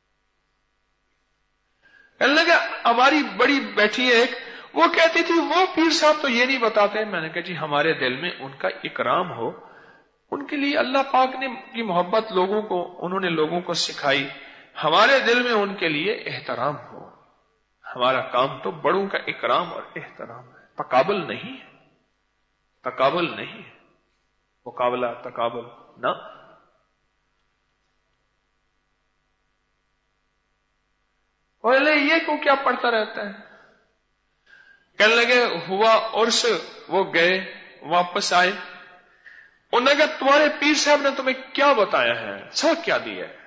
کہنے لگا ہماری بڑی بیٹھی ہے ایک، وہ کہتی تھی وہ پیر صاحب تو یہ نہیں بتاتے. میں نے کہا جی ہمارے دل میں ان کا اکرام ہو، ان کے لیے اللہ پاک نے کی محبت لوگوں کو، انہوں نے لوگوں کو سکھائی، ہمارے دل میں ان کے لیے احترام ہو. ہمارا کام تو بڑوں کا اکرام اور احترام ہے، تقابل نہیں ہے، تقابل نہیں ہے، مقابلہ تقابل نہ. بولے یہ کو کیا پڑھتا رہتا ہے؟ کہنے لگے ہوا عرس، وہ گئے واپس آئے، انہوں نے کہا تمہارے پیر صاحب نے تمہیں کیا بتایا ہے، سبق کیا دیا ہے؟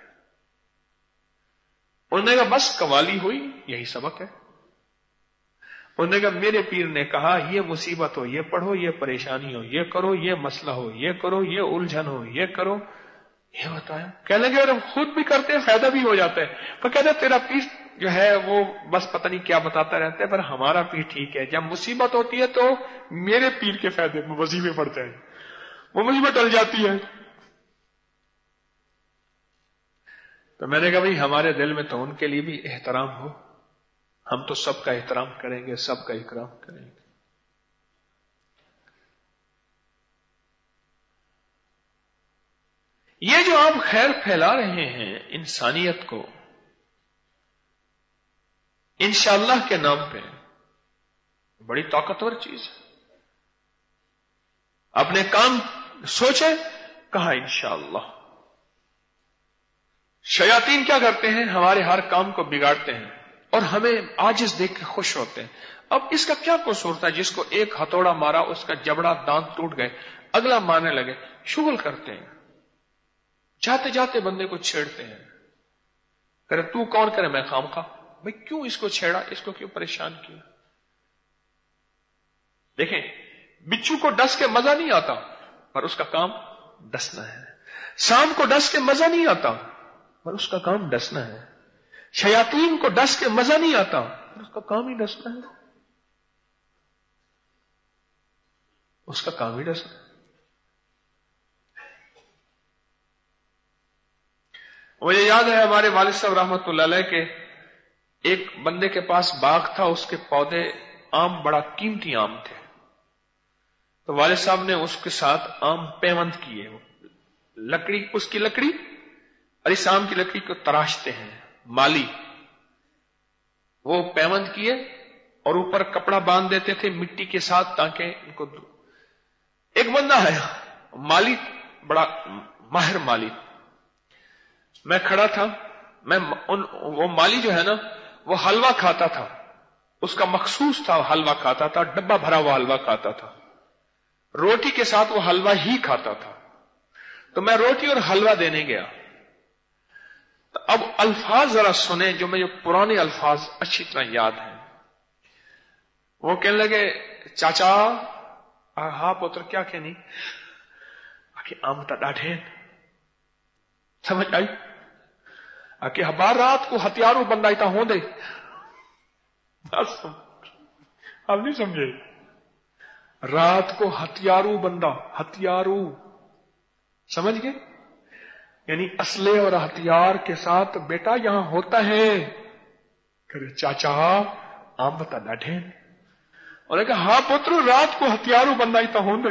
انہوں نے کہا بس قوالی ہوئی، یہی سبق ہے. انہوں نے کہا میرے پیر نے کہا یہ مصیبت ہو یہ پڑھو، یہ پریشانی ہو یہ کرو، یہ مسئلہ ہو یہ کرو، یہ الجھن ہو یہ کرو، یہ بتایا. کہنے لگے اور ہم خود بھی کرتے ہیں، فائدہ بھی ہو جاتا ہے. تو کہتے ہیں تیرا پیر جو ہے وہ بس پتہ نہیں کیا بتاتا رہتا ہے، پر ہمارا پیر ٹھیک ہے، جب مصیبت ہوتی ہے تو میرے پیر کے فائدے میں وظیفے پڑتے ہیں، وہ مصیبت ٹل جاتی ہے. تو میں نے کہا بھائی ہمارے دل میں تو ان کے لیے بھی احترام ہو، ہم تو سب کا احترام کریں گے، سب کا اکرام کریں گے. یہ جو آپ خیر پھیلا رہے ہیں انسانیت کو انشاءاللہ کے نام پہ، بڑی طاقتور چیز ہے. اپنے کام سوچے، کہا انشاءاللہ. شیاطین کیا کرتے ہیں؟ ہمارے ہر کام کو بگاڑتے ہیں اور ہمیں عاجز دیکھ کے خوش ہوتے ہیں. اب اس کا کیا قصور تھا؟ جس کو ایک ہتھوڑا مارا اس کا جبڑا دانت ٹوٹ گئے، اگلا مارنے لگے. شغل کرتے ہیں، جاتے جاتے بندے کو چھیڑتے ہیں. کرے تو کون کرے؟ میں خامخواہ. بھئی کیوں اس کو چھیڑا، اس کو کیوں پریشان کیا؟ دیکھیں بچو کو ڈس کے مزہ نہیں آتا، پر اس کا کام ڈسنا ہے. سانپ کو ڈس کے مزہ نہیں آتا، پر اس کا کام ڈسنا ہے. شیاطین کو ڈس کے مزہ نہیں آتا، پر اس کا کام ہی ڈسنا ہے، اس کا کام ہی ڈسنا ہے. مجھے یاد ہے ہمارے والد صاحب رحمۃ اللہ علیہ کے ایک بندے کے پاس باغ تھا، اس کے پودے آم بڑا قیمتی آم تھے. تو والد صاحب نے اس کے ساتھ آم پیوند کیے. لکڑی، اس کی لکڑی اور اس آم کی لکڑی کو تراشتے ہیں مالی، وہ پیوند کیے اور اوپر کپڑا باندھ دیتے تھے مٹی کے ساتھ تاکہ ان کو. ایک بندہ ہے مالی، بڑا ماہر مالی، میں کھڑا تھا، وہ مالی جو ہے نا وہ حلوہ کھاتا تھا، اس کا مخصوص تھا، حلوہ کھاتا تھا، ڈبہ بھرا ہوا حلوہ کھاتا تھا، روٹی کے ساتھ وہ حلوہ ہی کھاتا تھا. تو میں روٹی اور حلوہ دینے گیا. تو اب الفاظ ذرا سنیں جو مجھے پرانے الفاظ اچھی طرح یاد ہیں. وہ کہنے لگے چاچا ہاں پتر کیا کہنی؟ آکے آم تا ڈاڑھے، سمجھ آئی؟ آکے ہبار رات کو ہتھیاروں بندائی تا ہوں دے. آپ نہیں سمجھے؟ رات کو ہتھیاروں بندہ، ہتھیاروں، سمجھ گئے؟ یعنی اسلحے اور ہتھیار کے ساتھ بیٹا یہاں ہوتا ہے. کرے چاچا آم بتا ڈاڑھے، اور نے کہا ہاں پتر رات کو ہتھیاروں بندائی تا ہوں دے.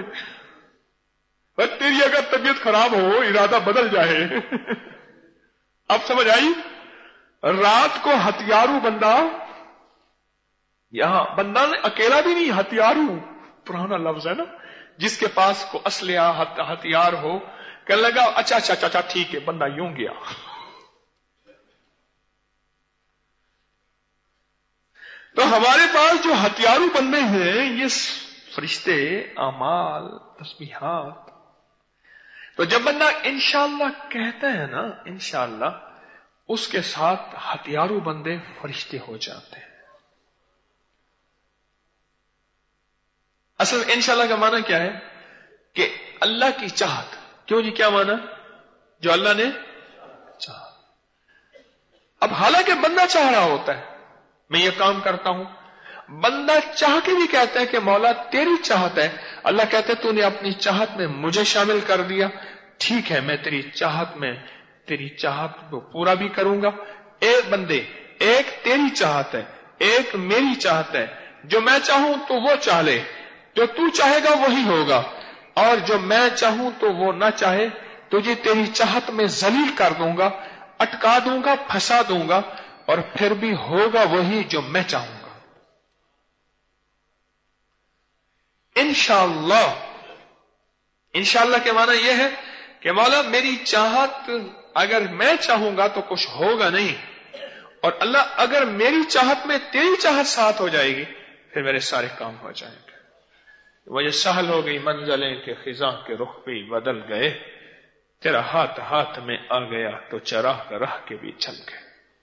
تیری اگر طبیعت خراب ہو، ارادہ بدل جائے. اب سمجھ آئی؟ رات کو ہتھیاروں بندہ، یہاں بندہ نے اکیلا بھی نہیں، ہتھیاروں پرانا لفظ ہے نا، جس کے پاس کو اسلحہ ہتھیار ہو. کہنے لگا اچھا اچھا اچھا ٹھیک ہے، بندہ یوں گیا. تو ہمارے پاس جو ہتھیاروں بندے ہیں یہ فرشتے، اعمال، تسبیحات. تو جب بندہ انشاءاللہ کہتا ہے نا، انشاءاللہ، اس کے ساتھ ہتھیاروں بندے فرشتے ہو جاتے ہیں. اصل میں انشاءاللہ کا معنی کیا ہے؟ کہ اللہ کی چاہت. کیوں جی کیا معنی؟ جو اللہ نے چاہا. اب حالانکہ بندہ چاہ رہا ہوتا ہے میں یہ کام کرتا ہوں، بندہ چاہ کے بھی کہتا ہے کہ مولا تیری چاہت ہے. اللہ کہتے تو نے اپنی چاہت میں مجھے شامل کر دیا، ٹھیک ہے میں تیری چاہت میں तेरी चाहत को पूरा भी करूंगा। एक बंदे, एक तेरी चाहत है, एक मेरी चाहत है। जो मैं चाहूं तो वो चाह ले, जो तू चाहेगा वही होगा, और जो मैं चाहूं तो वो ना चाहे, तुझे तेरी चाहत में जलील कर दूंगा, अटका दूंगा, फंसा दूंगा, और फिर भी होगा वही जो मैं चाहूंगा। इंशाअल्लाह, इंशाअल्लाह के माना यह है कि मौला मेरी चाहत अगर मैं चाहूंगा तो कुछ होगा नहीं, और अल्लाह अगर मेरी चाहत में तेरी चाहत साथ हो जाएगी फिर मेरे सारे काम हो जाएंगे। वजह सहल हो गई मंजिलें के खिजा के रुख पे बदल गए, तेरा हाथ हाथ में आ गया तो चराग राह के भी चल गए।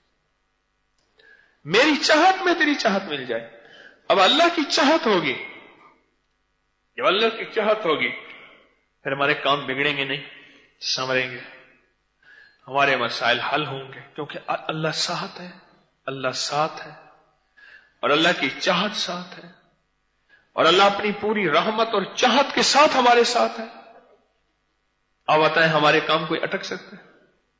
मेरी चाहत में तेरी चाहत मिल जाए। अब अल्लाह की चाहत होगी, जब अल्लाह की चाहत होगी फिर हमारे काम बिगड़ेंगे नहीं, संवरेंगे, हमारे मसाइल हल होंगे, क्योंकि अल्लाह साथ है, अल्लाह साथ है, और अल्लाह की चाहत साथ है, और अल्लाह अपनी पूरी रहमत और चाहत के साथ हमारे साथ है। अब बताएं हमारे काम कोई अटक सकते हैं?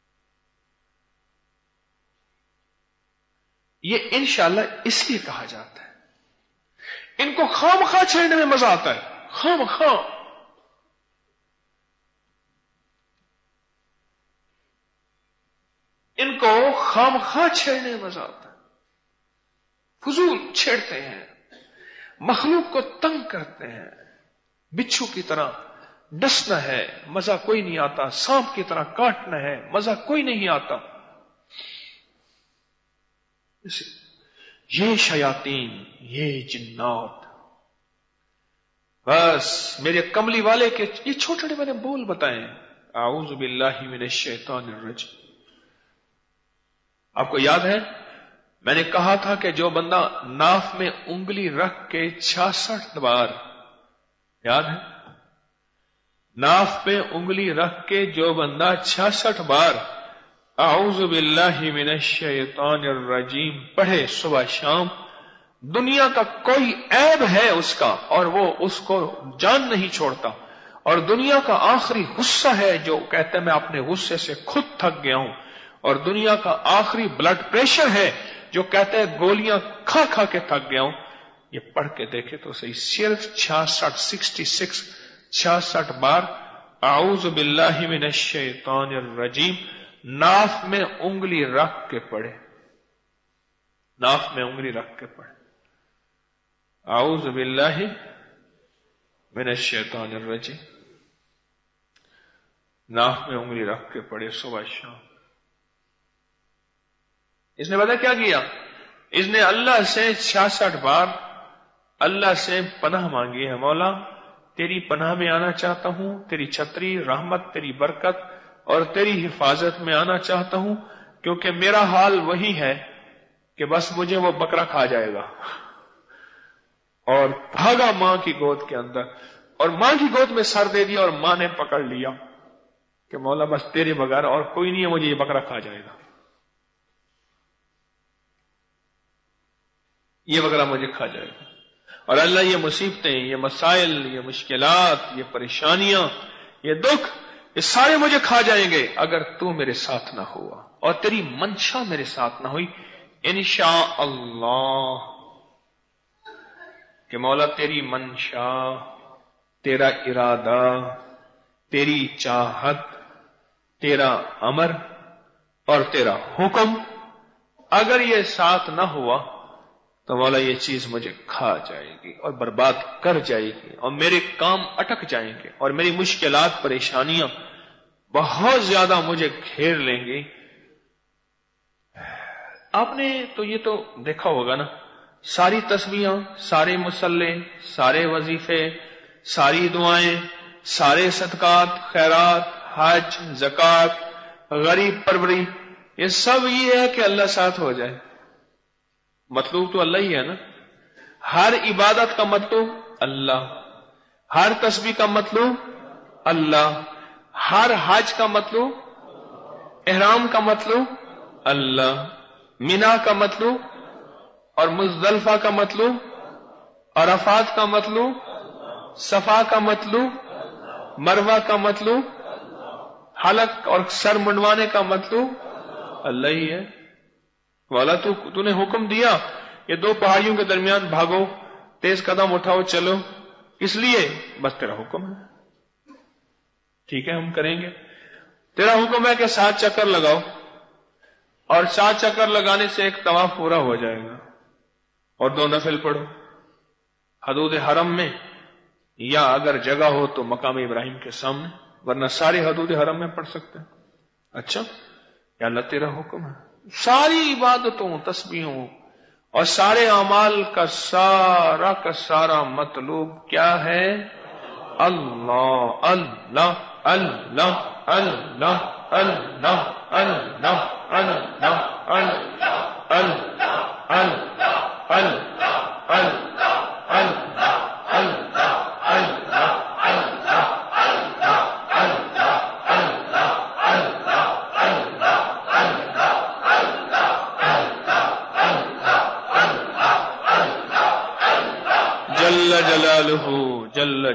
ये इंशाअल्लाह इसलिए कहा जाता है, इनको खामखा छेड़ने में मजा आता है, खामखा। इनको खामखा छेड़ने में मजा आता है, फजूल छेड़ते हैं, मखलूक को तंग करते हैं। बिच्छू की तरह डसना है, मजा कोई नहीं आता, सांप की तरह काटना है, मजा कोई नहीं आता। ये शयातीन, ये जिन्नात, बस मेरे कमली वाले के ये छोटे छोटे मैंने बोल बताएं, आऊज़ु बिल्लाहि मिनश शैतानिर रजीम। आपको याद है मैंने कहा था कि जो बंदा नाफ में उंगली रख के 66 बार, याद है, नाफ पे उंगली रख के जो बंदा 66 बार आऊज़ु बिल्लाहि मिनश शैतानिर रजीम पढ़े सुबह शाम, दुनिया का कोई ऐब है उसका और वो उसको जान नहीं छोड़ता, और दुनिया का आखिरी गुस्सा है जो कहता है मैं अपने गुस्से से खुद थक गया हूं, और दुनिया का आखिरी ब्लड प्रेशर है जो कहता है गोलियां खा खा के थक गया हूं। ये पढ़ के देखे तो सही, सिर्फ 66 बार आऊज़ु बिल्लाहि मिनश शैतानिर रजीम नाफ में उंगली रख के पढ़े, नाफ में उंगली रख के पढ़े, आऊज़ु बिल्लाहि मिनश शैतानिर रजीम, नाफ में उंगली रख के पढ़े सुबह शाम। इसने पता क्या किया? इसने अल्लाह से 66 बार अल्लाह से पनाह मांगी है, मौला तेरी पनाह में आना चाहता हूं, तेरी छतरी रहमत, तेरी बरकत और तेरी हिफाजत में आना चाहता हूं, क्योंकि मेरा हाल वही है कि बस मुझे वो बकरा खा जाएगा। और भागा मां की गोद के अंदर, और मां की गोद में सर दे दिया, और मां ने पकड़ लिया कि मौला बस तेरे बगैर और कोई नहीं है, मुझे ये बकरा खा जाएगा, ये बकरा मुझे खा जाएगा। और अल्लाह ये मुसीबतें, ये मसाइल, ये मुश्किलात, ये परेशानियां, ये दुख, ये सारे मुझे खा जाएंगे अगर तू मेरे साथ ना हुआ और तेरी मंशा मेरे साथ ना हुई। इंशाअल्लाह कि मौला तेरी मंशा, तेरा इरादा, तेरी चाहत, तेरा अमर और तेरा हुक्म अगर ये साथ ना हुआ तो मौला ये चीज मुझे खा जाएगी और बर्बाद कर जाएगी, और मेरे काम अटक जाएंगे, और मेरी मुश्किलात, परेशानियां बहुत ज्यादा मुझे घेर लेंगी। आपने तो ये तो देखा होगा ना, सारी तस्बीहां, सारे मुसल्ले, सारे वजीफे, सारी दुआएं, सारे सदकात, खैरात, हज, ज़कात, गरीब परवरी, ये सब ये है कि अल्लाह साथ हो जाए। मतलूब तो अल्लाह ही है ना। हर इबादत का मतलूब अल्लाह, हर तस्बीह का मतलूब अल्लाह, हर हज का मतलूब, इहराम का मतलूब अल्लाह, मिना का मतलूब और मुज़दलिफा का मतलूब, अरफात का मतलूब, सफा का मतलूब, मरवा का मतलूब, حلق اور سر منڈوانے کا مطلوب اللہ ہی ہے. والا تو نے حکم دیا یہ دو پہاڑیوں کے درمیان بھاگو، تیز قدم اٹھاؤ، چلو، اس لیے بس تیرا حکم ہے. ٹھیک ہے ہم کریں گے. تیرا حکم ہے کہ 7 چکر لگاؤ، اور 7 چکر لگانے سے ایک طواف پورا ہو جائے گا، اور 2 نفل پڑھو حدود حرم میں، یا اگر جگہ ہو تو مقام ابراہیم کے سامنے، ورنہ سارے حدود حرم میں پڑھ سکتے ہیں. اچھا یا اللہ تیرا حکم ہے. ساری عبادتوں، تسبیحوں اور سارے اعمال کا سارا مطلوب کیا ہے؟ اللہ اللہ اللہ اللہ اللہ اللہ اللہ جل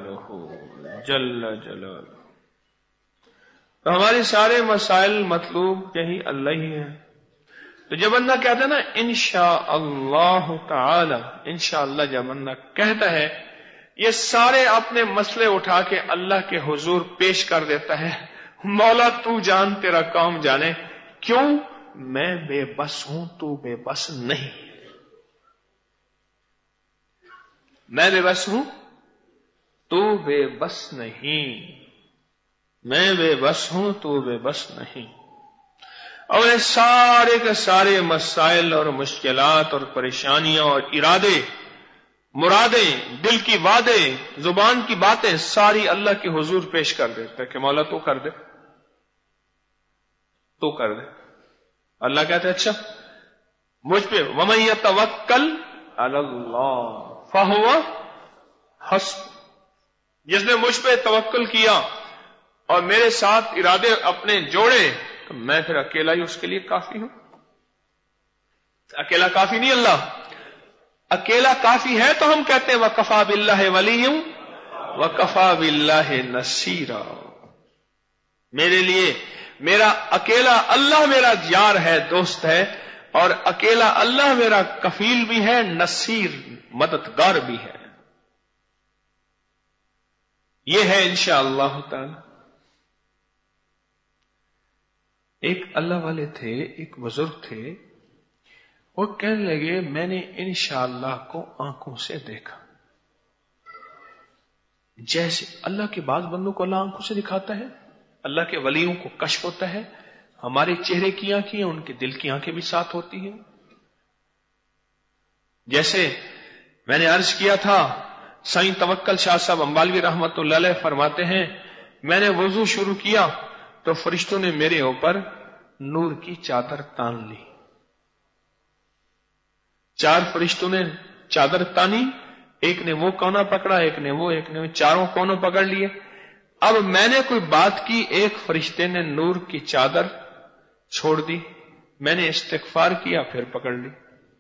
جلالہ. تو ہمارے سارے مسائل مطلوب یہی اللہ ہی ہے. تو جب بندہ کہتا ہے نا انشاءاللہ تعالی، انشاءاللہ جب بندہ کہتا ہے، یہ سارے اپنے مسئلے اٹھا کے اللہ کے حضور پیش کر دیتا ہے. مولا تو جان، تیرا کام جانے. کیوں؟ میں بے بس ہوں، تو بے بس نہیں. میں بے بس ہوں، تو بے بس نہیں. میں بے بس ہوں، تو بے بس نہیں. اور یہ سارے کے سارے مسائل اور مشکلات اور پریشانیاں اور ارادے، مرادیں، دل کی وعدے، زبان کی باتیں ساری اللہ کے حضور پیش کر دیتا ہے کہ مولا تو کر دے، تو کر دے. اللہ کہتے ہیں اچھا مجھ پہ وَمَن يَتَوَکَّلْ عَلَى اللَّهِ فَهُوَ حَسْبُهُ. جس نے مجھ پہ توکل کیا اور میرے ساتھ ارادے اپنے جوڑے تو میں پھر اکیلا ہی اس کے لیے کافی ہوں. اکیلا کافی نہیں اللہ، اکیلا کافی ہے تو ہم کہتے ہیں وَكَفَى بِاللَّهِ وَلِيًّا وَكَفَى بِاللَّهِ نَصِيرًا. میرے لیے میرا اکیلا اللہ میرا یار ہے، دوست ہے، اور اکیلا اللہ میرا کفیل بھی ہے، نصیر مددگار بھی ہے. یہ ہے انشاءاللہ تعالی. ایک اللہ والے تھے، ایک بزرگ تھے، وہ کہنے لگے میں نے انشاءاللہ کو آنکھوں سے دیکھا. جیسے اللہ کے بعض بندوں کو اللہ آنکھوں سے دکھاتا ہے، اللہ کے ولیوں کو کشف ہوتا ہے. ہمارے چہرے کی آنکھیں، ان کے دل کی آنکھیں بھی ساتھ ہوتی ہیں. جیسے میں نے عرض کیا تھا، سائیں توکل شاہ صاحب امبالوی رحمت اللہ علیہ فرماتے ہیں میں نے وضو شروع کیا تو فرشتوں نے میرے اوپر نور کی چادر تان لی. 4 فرشتوں نے چادر تانی، ایک نے وہ کونا پکڑا، ایک نے وہ، ایک نے وہ، چاروں کونوں پکڑ لیے. اب میں نے کوئی بات کی، ایک فرشتے نے نور کی چادر چھوڑ دی، میں نے استغفار کیا پھر پکڑ لی.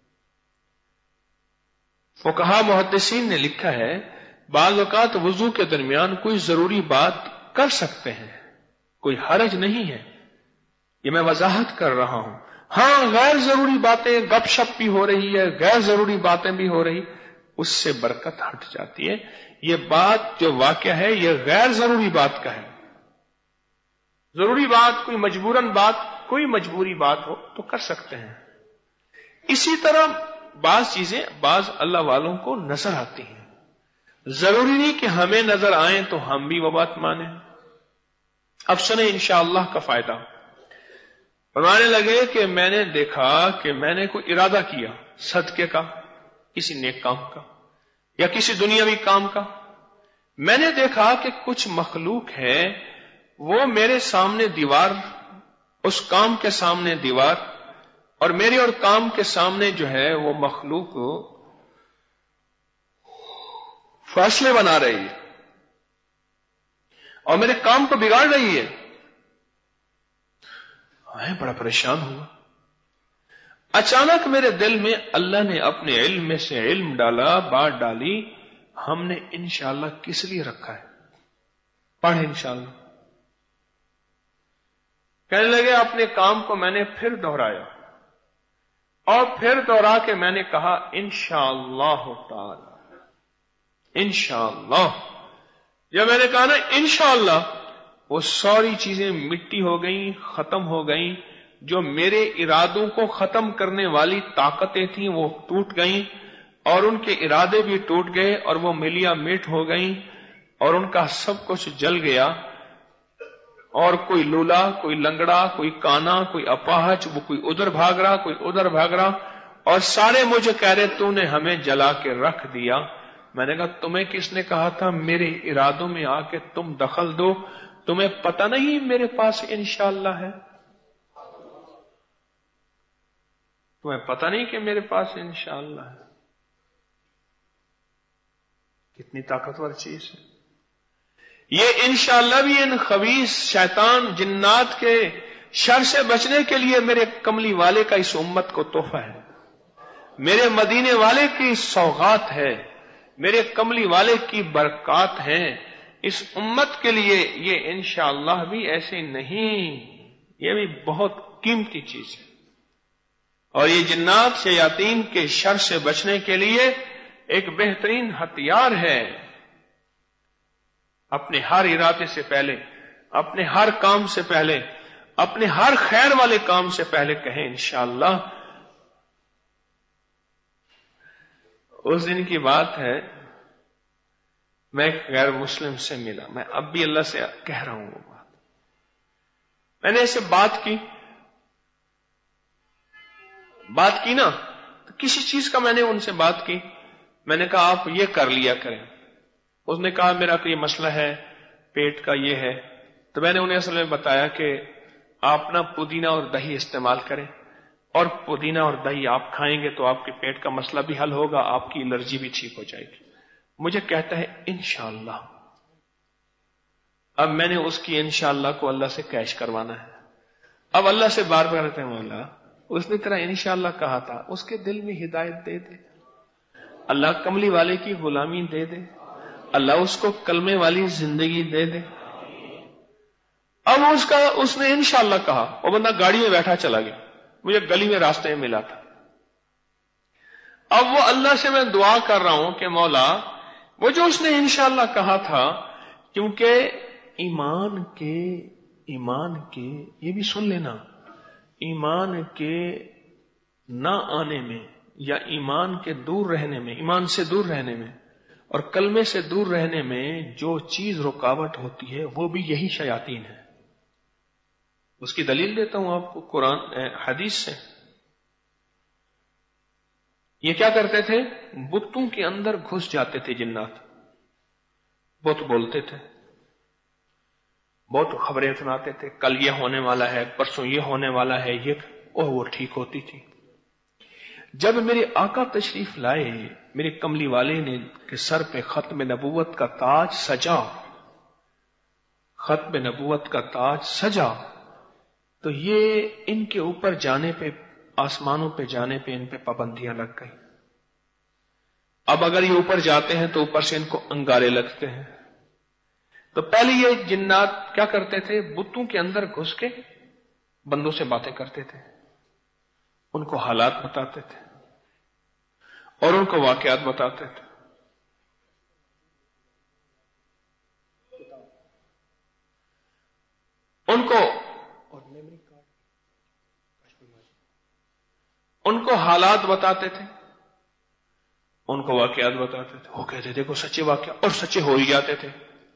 فقہا محدثین نے لکھا ہے بعض اوقات وضو کے درمیان کوئی ضروری بات کر سکتے ہیں، کوئی حرج نہیں ہے. یہ میں وضاحت کر رہا ہوں. ہاں غیر ضروری باتیں، گپ شپ بھی ہو رہی ہے، غیر ضروری باتیں بھی ہو رہی، اس سے برکت ہٹ جاتی ہے. یہ بات جو واقعہ ہے یہ غیر ضروری بات کا ہے. ضروری بات، کوئی مجبوراً بات، کوئی مجبوری بات ہو تو کر سکتے ہیں. اسی طرح بعض چیزیں بعض اللہ والوں کو نظر آتی ہیں، ضروری نہیں کہ ہمیں نظر آئیں تو ہم بھی وہ بات مانیں. اب سنیں انشاءاللہ کا فائدہ. فرمانے لگے کہ میں نے دیکھا کہ میں نے کوئی ارادہ کیا صدقے کا، کسی نیک کام کا یا کسی دنیاوی کام کا. میں نے دیکھا کہ کچھ مخلوق ہے، وہ میرے سامنے دیوار، اس کام کے سامنے دیوار، اور میرے اور کام کے سامنے جو ہے وہ مخلوق فاصلے بنا رہی ہے اور میرے کام کو بگاڑ رہی ہے. میں بڑا پریشان ہوا. اچانک میرے دل میں اللہ نے اپنے علم میں سے علم ڈالا، بات ڈالی، ہم نے انشاءاللہ کس لیے رکھا ہے؟ پڑھ انشاءاللہ. کہنے لگے اپنے کام کو میں نے پھر دہرایا اور پھر دوہرا کے میں نے کہا انشاءاللہ تعالی، انشاءاللہ۔ جب میں نے کہا نا انشاءاللہ، وہ ساری چیزیں مٹی ہو گئیں، ختم ہو گئیں، جو میرے ارادوں کو ختم کرنے والی طاقتیں تھیں وہ ٹوٹ گئیں، اور ان کے ارادے بھی ٹوٹ گئے، اور وہ ملیا میٹ ہو گئیں، اور ان کا سب کچھ جل گیا، اور کوئی لولا، کوئی لنگڑا، کوئی کانا، کوئی اپاہج، وہ کوئی ادھر بھاگ رہا، کوئی ادھر بھاگ رہا، اور سارے مجھے کہہ رہے تو نے ہمیں جلا کے رکھ دیا۔ میں نے کہا تمہیں کس نے کہا تھا میرے ارادوں میں آ کے تم دخل دو؟ تمہیں پتہ نہیں میرے پاس انشاءاللہ ہے؟ تمہیں پتہ نہیں کہ میرے پاس انشاءاللہ ہے؟ کتنی طاقتور چیز ہے یہ انشاءاللہ بھی ان خبیث شیطان جنات کے شر سے بچنے کے لیے میرے کملی والے کا اس امت کو تحفہ ہے، میرے مدینے والے کی سوغات ہے، میرے کملی والے کی برکات ہیں اس امت کے لیے۔ یہ انشاءاللہ بھی ایسے نہیں، یہ بھی بہت قیمتی چیز ہے، اور یہ جنات شیاطین کے شر سے بچنے کے لیے ایک بہترین ہتھیار ہے۔ اپنے ہر ارادے سے پہلے، اپنے ہر کام سے پہلے، اپنے ہر خیر والے کام سے پہلے کہیں انشاءاللہ۔ اس دن کی بات ہے، میں ایک غیر مسلم سے ملا، میں اب بھی اللہ سے کہہ رہا ہوں وہ بات، میں نے اسے بات کی نا، تو کسی چیز کا میں نے ان سے بات کی، میں نے کہا آپ یہ کر لیا کریں۔ اس نے کہا میرا کوئی مسئلہ ہے پیٹ کا یہ ہے، تو میں نے انہیں اصل میں بتایا کہ آپ نا پودینہ اور دہی استعمال کریں، اور پودینہ اور دہی آپ کھائیں گے تو آپ کے پیٹ کا مسئلہ بھی حل ہوگا، آپ کی الرجی بھی ٹھیک ہو جائے گی۔ مجھے کہتا ہے انشاءاللہ۔ اب میں نے اس کی انشاءاللہ کو اللہ سے کیش کروانا ہے۔ اب اللہ سے بار بار کہتے ہیں مولا اس نے تیرا انشاءاللہ کہا تھا، اس کے دل میں ہدایت دے دے، اللہ کملی والے کی غلامی دے دے، اللہ اس کو کلمے والی زندگی دے دے۔ اب اس نے انشاءاللہ کہا، وہ بندہ گاڑی میں بیٹھا چلا گیا، مجھے گلی میں راستے میں ملا تھا۔ اب وہ اللہ سے میں دعا کر رہا ہوں کہ مولا وہ جو اس نے انشاءاللہ کہا تھا، کیونکہ ایمان کے یہ بھی سن لینا، ایمان کے نہ آنے میں یا ایمان کے دور رہنے میں، ایمان سے دور رہنے میں اور کلمے سے دور رہنے میں جو چیز رکاوٹ ہوتی ہے وہ بھی یہی شیاطین ہے۔ اس کی دلیل دیتا ہوں آپ کو قرآن حدیث سے۔ یہ کیا کرتے تھے؟ بتوں کے اندر گھس جاتے تھے جنات، بت بولتے تھے، بہت خبریں سناتے تھے، کل یہ ہونے والا ہے، پرسوں یہ ہونے والا ہے، یہ وہ ٹھیک ہوتی تھی۔ جب میرے آقا تشریف لائے، میرے کملی والے نے کہ سر پہ ختم نبوت کا تاج سجا، ختم نبوت کا تاج سجا، تو یہ ان کے اوپر جانے پہ، آسمانوں پہ جانے پہ ان پہ پابندیاں لگ گئی۔ اب اگر یہ اوپر جاتے ہیں تو اوپر سے ان کو انگارے لگتے ہیں۔ تو پہلے یہ جنات کیا کرتے تھے؟ بتوں کے اندر گھس کے بندوں سے باتیں کرتے تھے، ان کو حالات بتاتے تھے اور ان کو واقعات بتاتے تھے۔ ان کو حالات بتاتے تھے، ان کو واقعات بتاتے تھے، وہ کہتے تھے کو سچے واقعہ، اور سچے ہو ہی جاتے تھے۔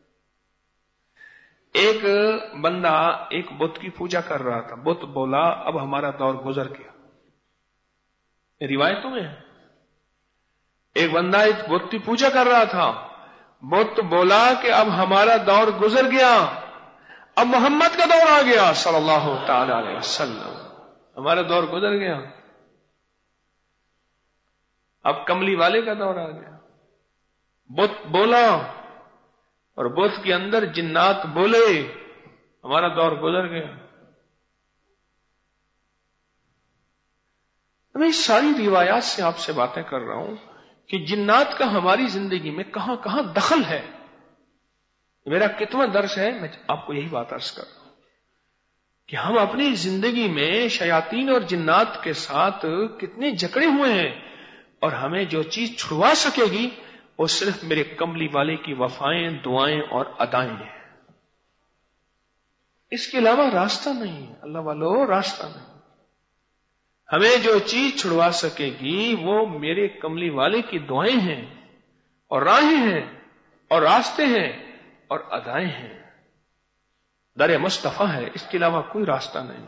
ایک بندہ ایک بت کی پوجا کر رہا تھا، بت بولا اب ہمارا دور گزر گیا، روایتوں میں ہے۔ ایک بندہ ایک بت کی پوجا کر رہا تھا، بت بولا کہ اب ہمارا دور گزر گیا، اب محمد کا دور آ گیا صلی اللہ تعالی علیہ وسلم، ہمارا دور گزر گیا، اب کملی والے کا دور آ گیا۔ بت بولا اور بت کے اندر جنات بولے، ہمارا دور گزر گیا۔ میں ساری روایات سے آپ سے باتیں کر رہا ہوں کہ جنات کا ہماری زندگی میں کہاں کہاں دخل ہے۔ میرا کتنا درس ہے، میں آپ کو یہی بات عرض کر رہا ہوں کہ ہم اپنی زندگی میں شیاطین اور جنات کے ساتھ کتنے جکڑے ہوئے ہیں، اور ہمیں جو چیز چھڑوا سکے گی وہ صرف میرے کملی والے کی وفائیں، دعائیں اور ادائیں ہیں، اس کے علاوہ راستہ نہیں ہے۔ اللہ والو، راستہ نہیں۔ ہمیں جو چیز چھڑوا سکے گی وہ میرے کملی والے کی دعائیں ہیں اور راہیں ہیں اور راستے ہیں اور ادائیں ہیں، در مصطفیٰ ہے، اس کے علاوہ کوئی راستہ نہیں۔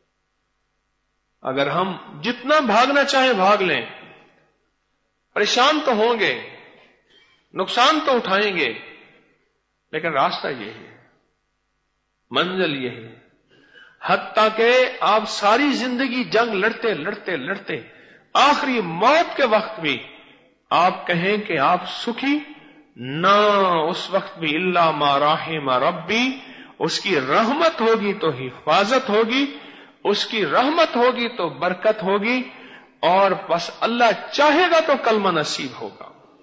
اگر ہم جتنا بھاگنا چاہیں بھاگ لیں، پریشان تو ہوں گے، نقصان تو اٹھائیں گے، لیکن راستہ یہ ہے، منزل یہ ہے، حتیٰ کہ آپ ساری زندگی جنگ لڑتے لڑتے لڑتے آخری موت کے وقت بھی آپ کہیں کہ آپ سکھی نہ، اس وقت بھی الا ما رحم ربی، اس کی رحمت ہوگی تو حفاظت ہوگی، اس کی رحمت ہوگی تو برکت ہوگی، اور بس اللہ چاہے گا تو کلمہ نصیب ہوگا۔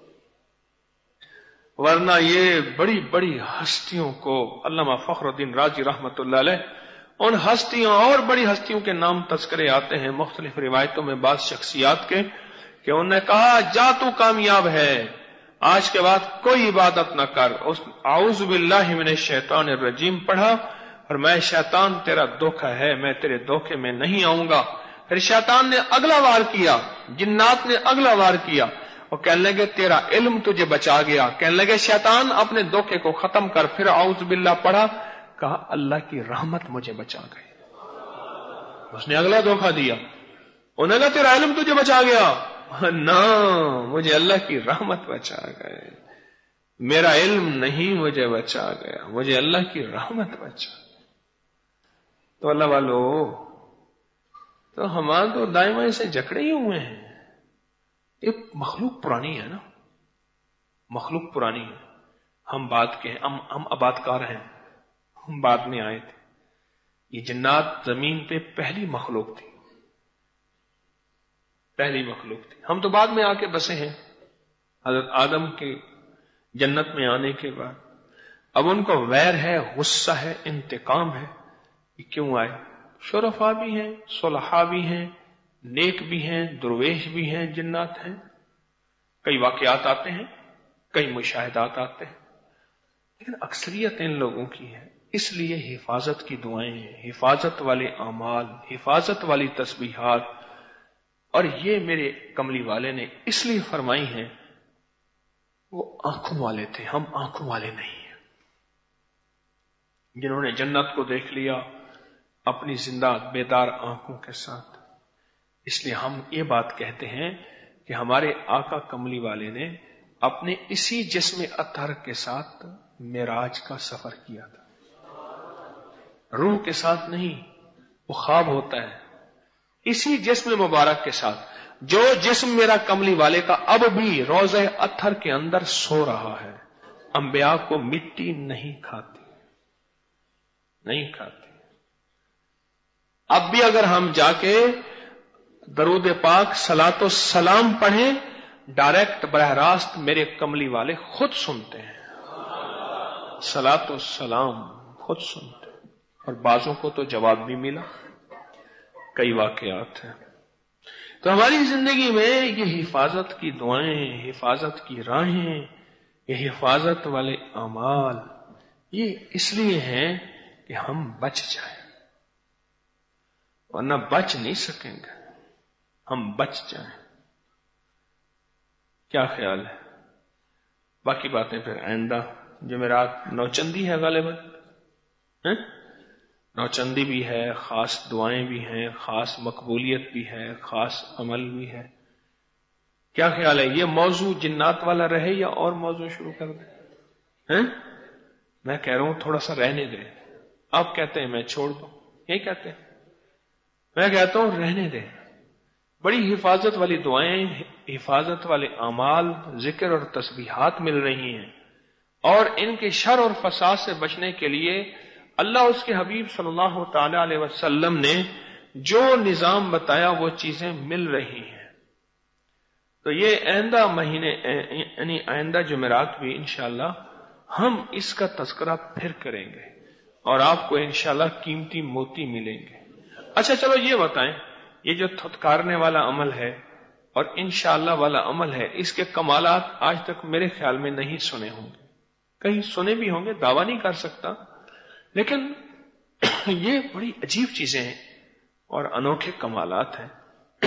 ورنہ یہ بڑی بڑی ہستیوں کو، علامہ فخر الدین رازی رحمت اللہ علیہ، ان ہستیوں اور بڑی ہستیوں کے نام تذکرے آتے ہیں مختلف روایتوں میں بعض شخصیات کے، کہ انہوں نے کہا جا تو کامیاب ہے، آج کے بعد کوئی عبادت نہ کر۔ اس اعوذ باللہ من الشیطان الرجیم پڑھا، اور میں شیطان تیرا دھوکہ ہے، میں تیرے دھوکے میں نہیں آؤں گا۔ پھر شیطان نے اگلا وار کیا، جنات نے اگلا وار کیا، اور کہنے لگے تیرا علم تجھے بچا گیا، کہنے لگے شیطان اپنے دھوکے کو ختم کر، پھر اعوذ باللہ پڑھا، کہا اللہ کی رحمت مجھے بچا گئی۔ اس نے اگلا دھوکہ دیا، انہوں نے کہا تیرا علم تجھے بچا گیا، نہ، مجھے اللہ کی رحمت بچا گئے، میرا علم نہیں مجھے بچا گیا، مجھے اللہ کی رحمت بچا۔ تو اللہ والو، تو ہمارا تو دائیں سے جکڑے ہی ہوئے ہیں۔ ایک مخلوق پرانی ہے نا، مخلوق پرانی ہے، ہم بات کے ہیں، ہم آباد کار ہیں، ہم بعد میں آئے تھے۔ یہ جنات زمین پہ پہلی مخلوق تھی، پہلی مخلوق تھی، ہم تو بعد میں آ کے بسے ہیں حضرت آدم کے جنت میں آنے کے بعد۔ اب ان کو ویر ہے، غصہ ہے، انتقام ہے، یہ کیوں آئے؟ شرفا بھی ہیں، صلحاء بھی ہیں، نیک بھی ہیں، درویش بھی ہیں، جنات ہیں، کئی واقعات آتے ہیں، کئی مشاہدات آتے ہیں، لیکن اکثریت ان لوگوں کی ہے۔ اس لیے حفاظت کی دعائیں، حفاظت والے اعمال، حفاظت والی تسبیحات، اور یہ میرے کملی والے نے اس لیے فرمائی ہیں، وہ آنکھوں والے تھے، ہم آنکھوں والے نہیں ہیں۔ جنہوں نے جنت کو دیکھ لیا اپنی زندہ بیدار آنکھوں کے ساتھ، اس لیے ہم یہ بات کہتے ہیں کہ ہمارے آقا کملی والے نے اپنے اسی جسم اطہر کے ساتھ معراج کا سفر کیا تھا، روح کے ساتھ نہیں، وہ خواب ہوتا ہے، اسی جسم مبارک کے ساتھ، جو جسم میرا کملی والے کا اب بھی روضہ اطہر کے اندر سو رہا ہے۔ انبیاء کو مٹی نہیں کھاتی، نہیں کھاتی۔ اب بھی اگر ہم جا کے درود پاک صلاۃ و سلام پڑھیں، ڈائریکٹ براہ راست میرے کملی والے خود سنتے ہیں، صلاۃ و سلام خود سنتے ہیں، اور بعضوں کو تو جواب بھی ملا، کئی واقعات ہیں۔ تو ہماری زندگی میں یہ حفاظت کی دعائیں، حفاظت کی راہیں، یہ حفاظت والے اعمال، یہ اس لیے ہیں کہ ہم بچ جائیں، ورنہ بچ نہیں سکیں گے، ہم بچ جائیں۔ کیا خیال ہے؟ باقی باتیں پھر آئندہ جمعرات نوچندی ہے غالباً، نوچندی بھی ہے، خاص دعائیں بھی ہیں، خاص مقبولیت بھی ہے، خاص عمل بھی ہے۔ کیا خیال ہے، یہ موضوع جنات والا رہے یا اور موضوع شروع کر دیں؟ میں کہہ رہا ہوں تھوڑا سا رہنے دیں، آپ کہتے ہیں میں چھوڑ دوں، یہ کہتے ہیں، میں کہتا ہوں رہنے دیں۔ بڑی حفاظت والی دعائیں، حفاظت والے اعمال، ذکر اور تسبیحات مل رہی ہیں، اور ان کے شر اور فساد سے بچنے کے لیے اللہ اس کے حبیب صلی اللہ تعالی علیہ وسلم نے جو نظام بتایا وہ چیزیں مل رہی ہیں۔ تو یہ آئندہ مہینے، یعنی آئندہ جمعرات بھی انشاءاللہ ہم اس کا تذکرہ پھر کریں گے، اور آپ کو انشاءاللہ قیمتی موتی ملیں گے. اچھا چلو یہ بتائیں، یہ جو تھتکارنے والا عمل ہے اور انشاءاللہ والا عمل ہے، اس کے کمالات آج تک میرے خیال میں نہیں سنے ہوں گے. کہیں سنے بھی ہوں گے، دعویٰ نہیں کر سکتا، لیکن یہ بڑی عجیب چیزیں ہیں اور انوکھے کمالات ہیں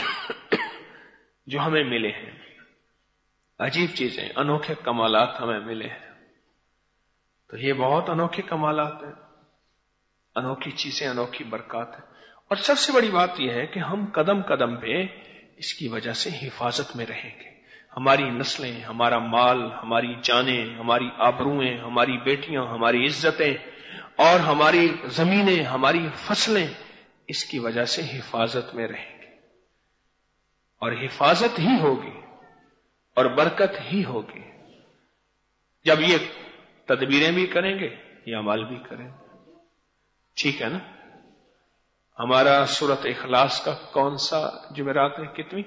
جو ہمیں ملے ہیں. عجیب چیزیں، انوکھے کمالات ہمیں ملے ہیں. تو یہ بہت انوکھے کمالات ہیں، انوکھی چیزیں، انوکھی برکات ہیں. اور سب سے بڑی بات یہ ہے کہ ہم قدم قدم پہ اس کی وجہ سے حفاظت میں رہیں گے. ہماری نسلیں، ہمارا مال، ہماری جانیں، ہماری آبروئیں، ہماری بیٹیاں، ہماری عزتیں اور ہماری زمینیں، ہماری فصلیں اس کی وجہ سے حفاظت میں رہیں گے. اور حفاظت ہی ہوگی اور برکت ہی ہوگی جب یہ تدبیریں بھی کریں گے، یہ عمل بھی کریں گے. ٹھیک ہے نا؟ ہمارا سورۃ اخلاص کا کون سا جمعرات ہے؟ کتنی؟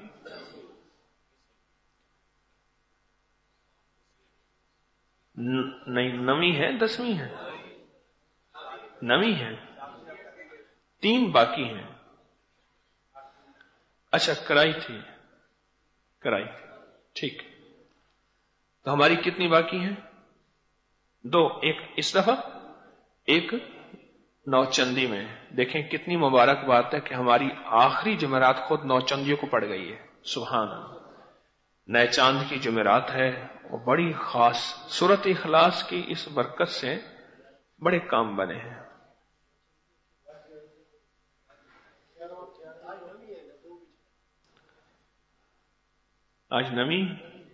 نہیں، 9ویں ہے، 10ویں ہے؟ 9ویں ہے، 3 باقی ہیں. اچھا، کرائی تھی. ٹھیک. تو ہماری کتنی باقی ہیں؟ 2. ایک اس دفعہ، ایک نوچندی میں. دیکھیں کتنی مبارک بات ہے کہ ہماری آخری جمعرات خود نوچندیوں کو پڑ گئی ہے. سبحان اللہ. نئے چاند کی جمعرات ہے، وہ بڑی خاص. سورۃ اخلاص کی اس برکت سے بڑے کام بنے ہیں. آج 9ویں،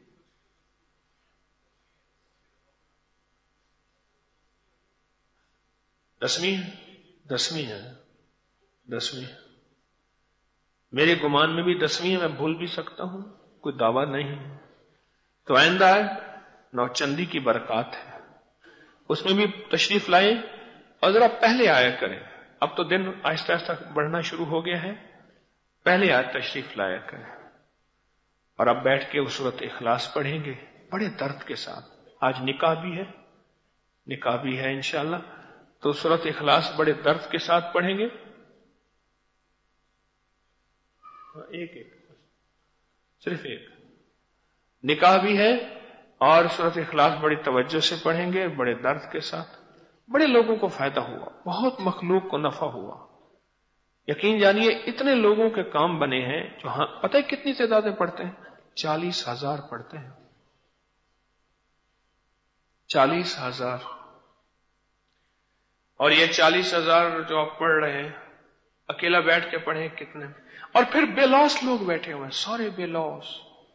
10ویں ہے. 10ویں ہے، 10ویں. میرے گمان میں بھی 10ویں ہے، میں بھول بھی سکتا ہوں، کوئی دعویٰ نہیں. تو آئندہ ہے نوچندی کی برکات ہے، اس میں بھی تشریف لائیں اور ذرا پہلے آیا کریں. اب تو دن آہستہ آہستہ بڑھنا شروع ہو گیا ہے، پہلے آج تشریف لایا کریں. اور اب بیٹھ کے وہ سورۃ اخلاص پڑھیں گے بڑے درد کے ساتھ. آج نکاح بھی ہے انشاءاللہ، تو سورۃ اخلاص بڑے درد کے ساتھ پڑھیں گے. ایک صرف ایک نکاح بھی ہے اور سورۃ اخلاص بڑی توجہ سے پڑھیں گے، بڑے درد کے ساتھ. بڑے لوگوں کو فائدہ ہوا، بہت مخلوق کو نفع ہوا. یقین جانیے اتنے لوگوں کے کام بنے ہیں جو پتہ ہے کتنی تعدادیں پڑھتے ہیں؟ 40,000 پڑھتے ہیں. 40,000. اور یہ 40,000 جو آپ پڑھ رہے ہیں، اکیلا بیٹھ کے پڑھیں کتنے. اور پھر بے لوس لوگ بیٹھے ہوئے ہیں، سارے بے لوس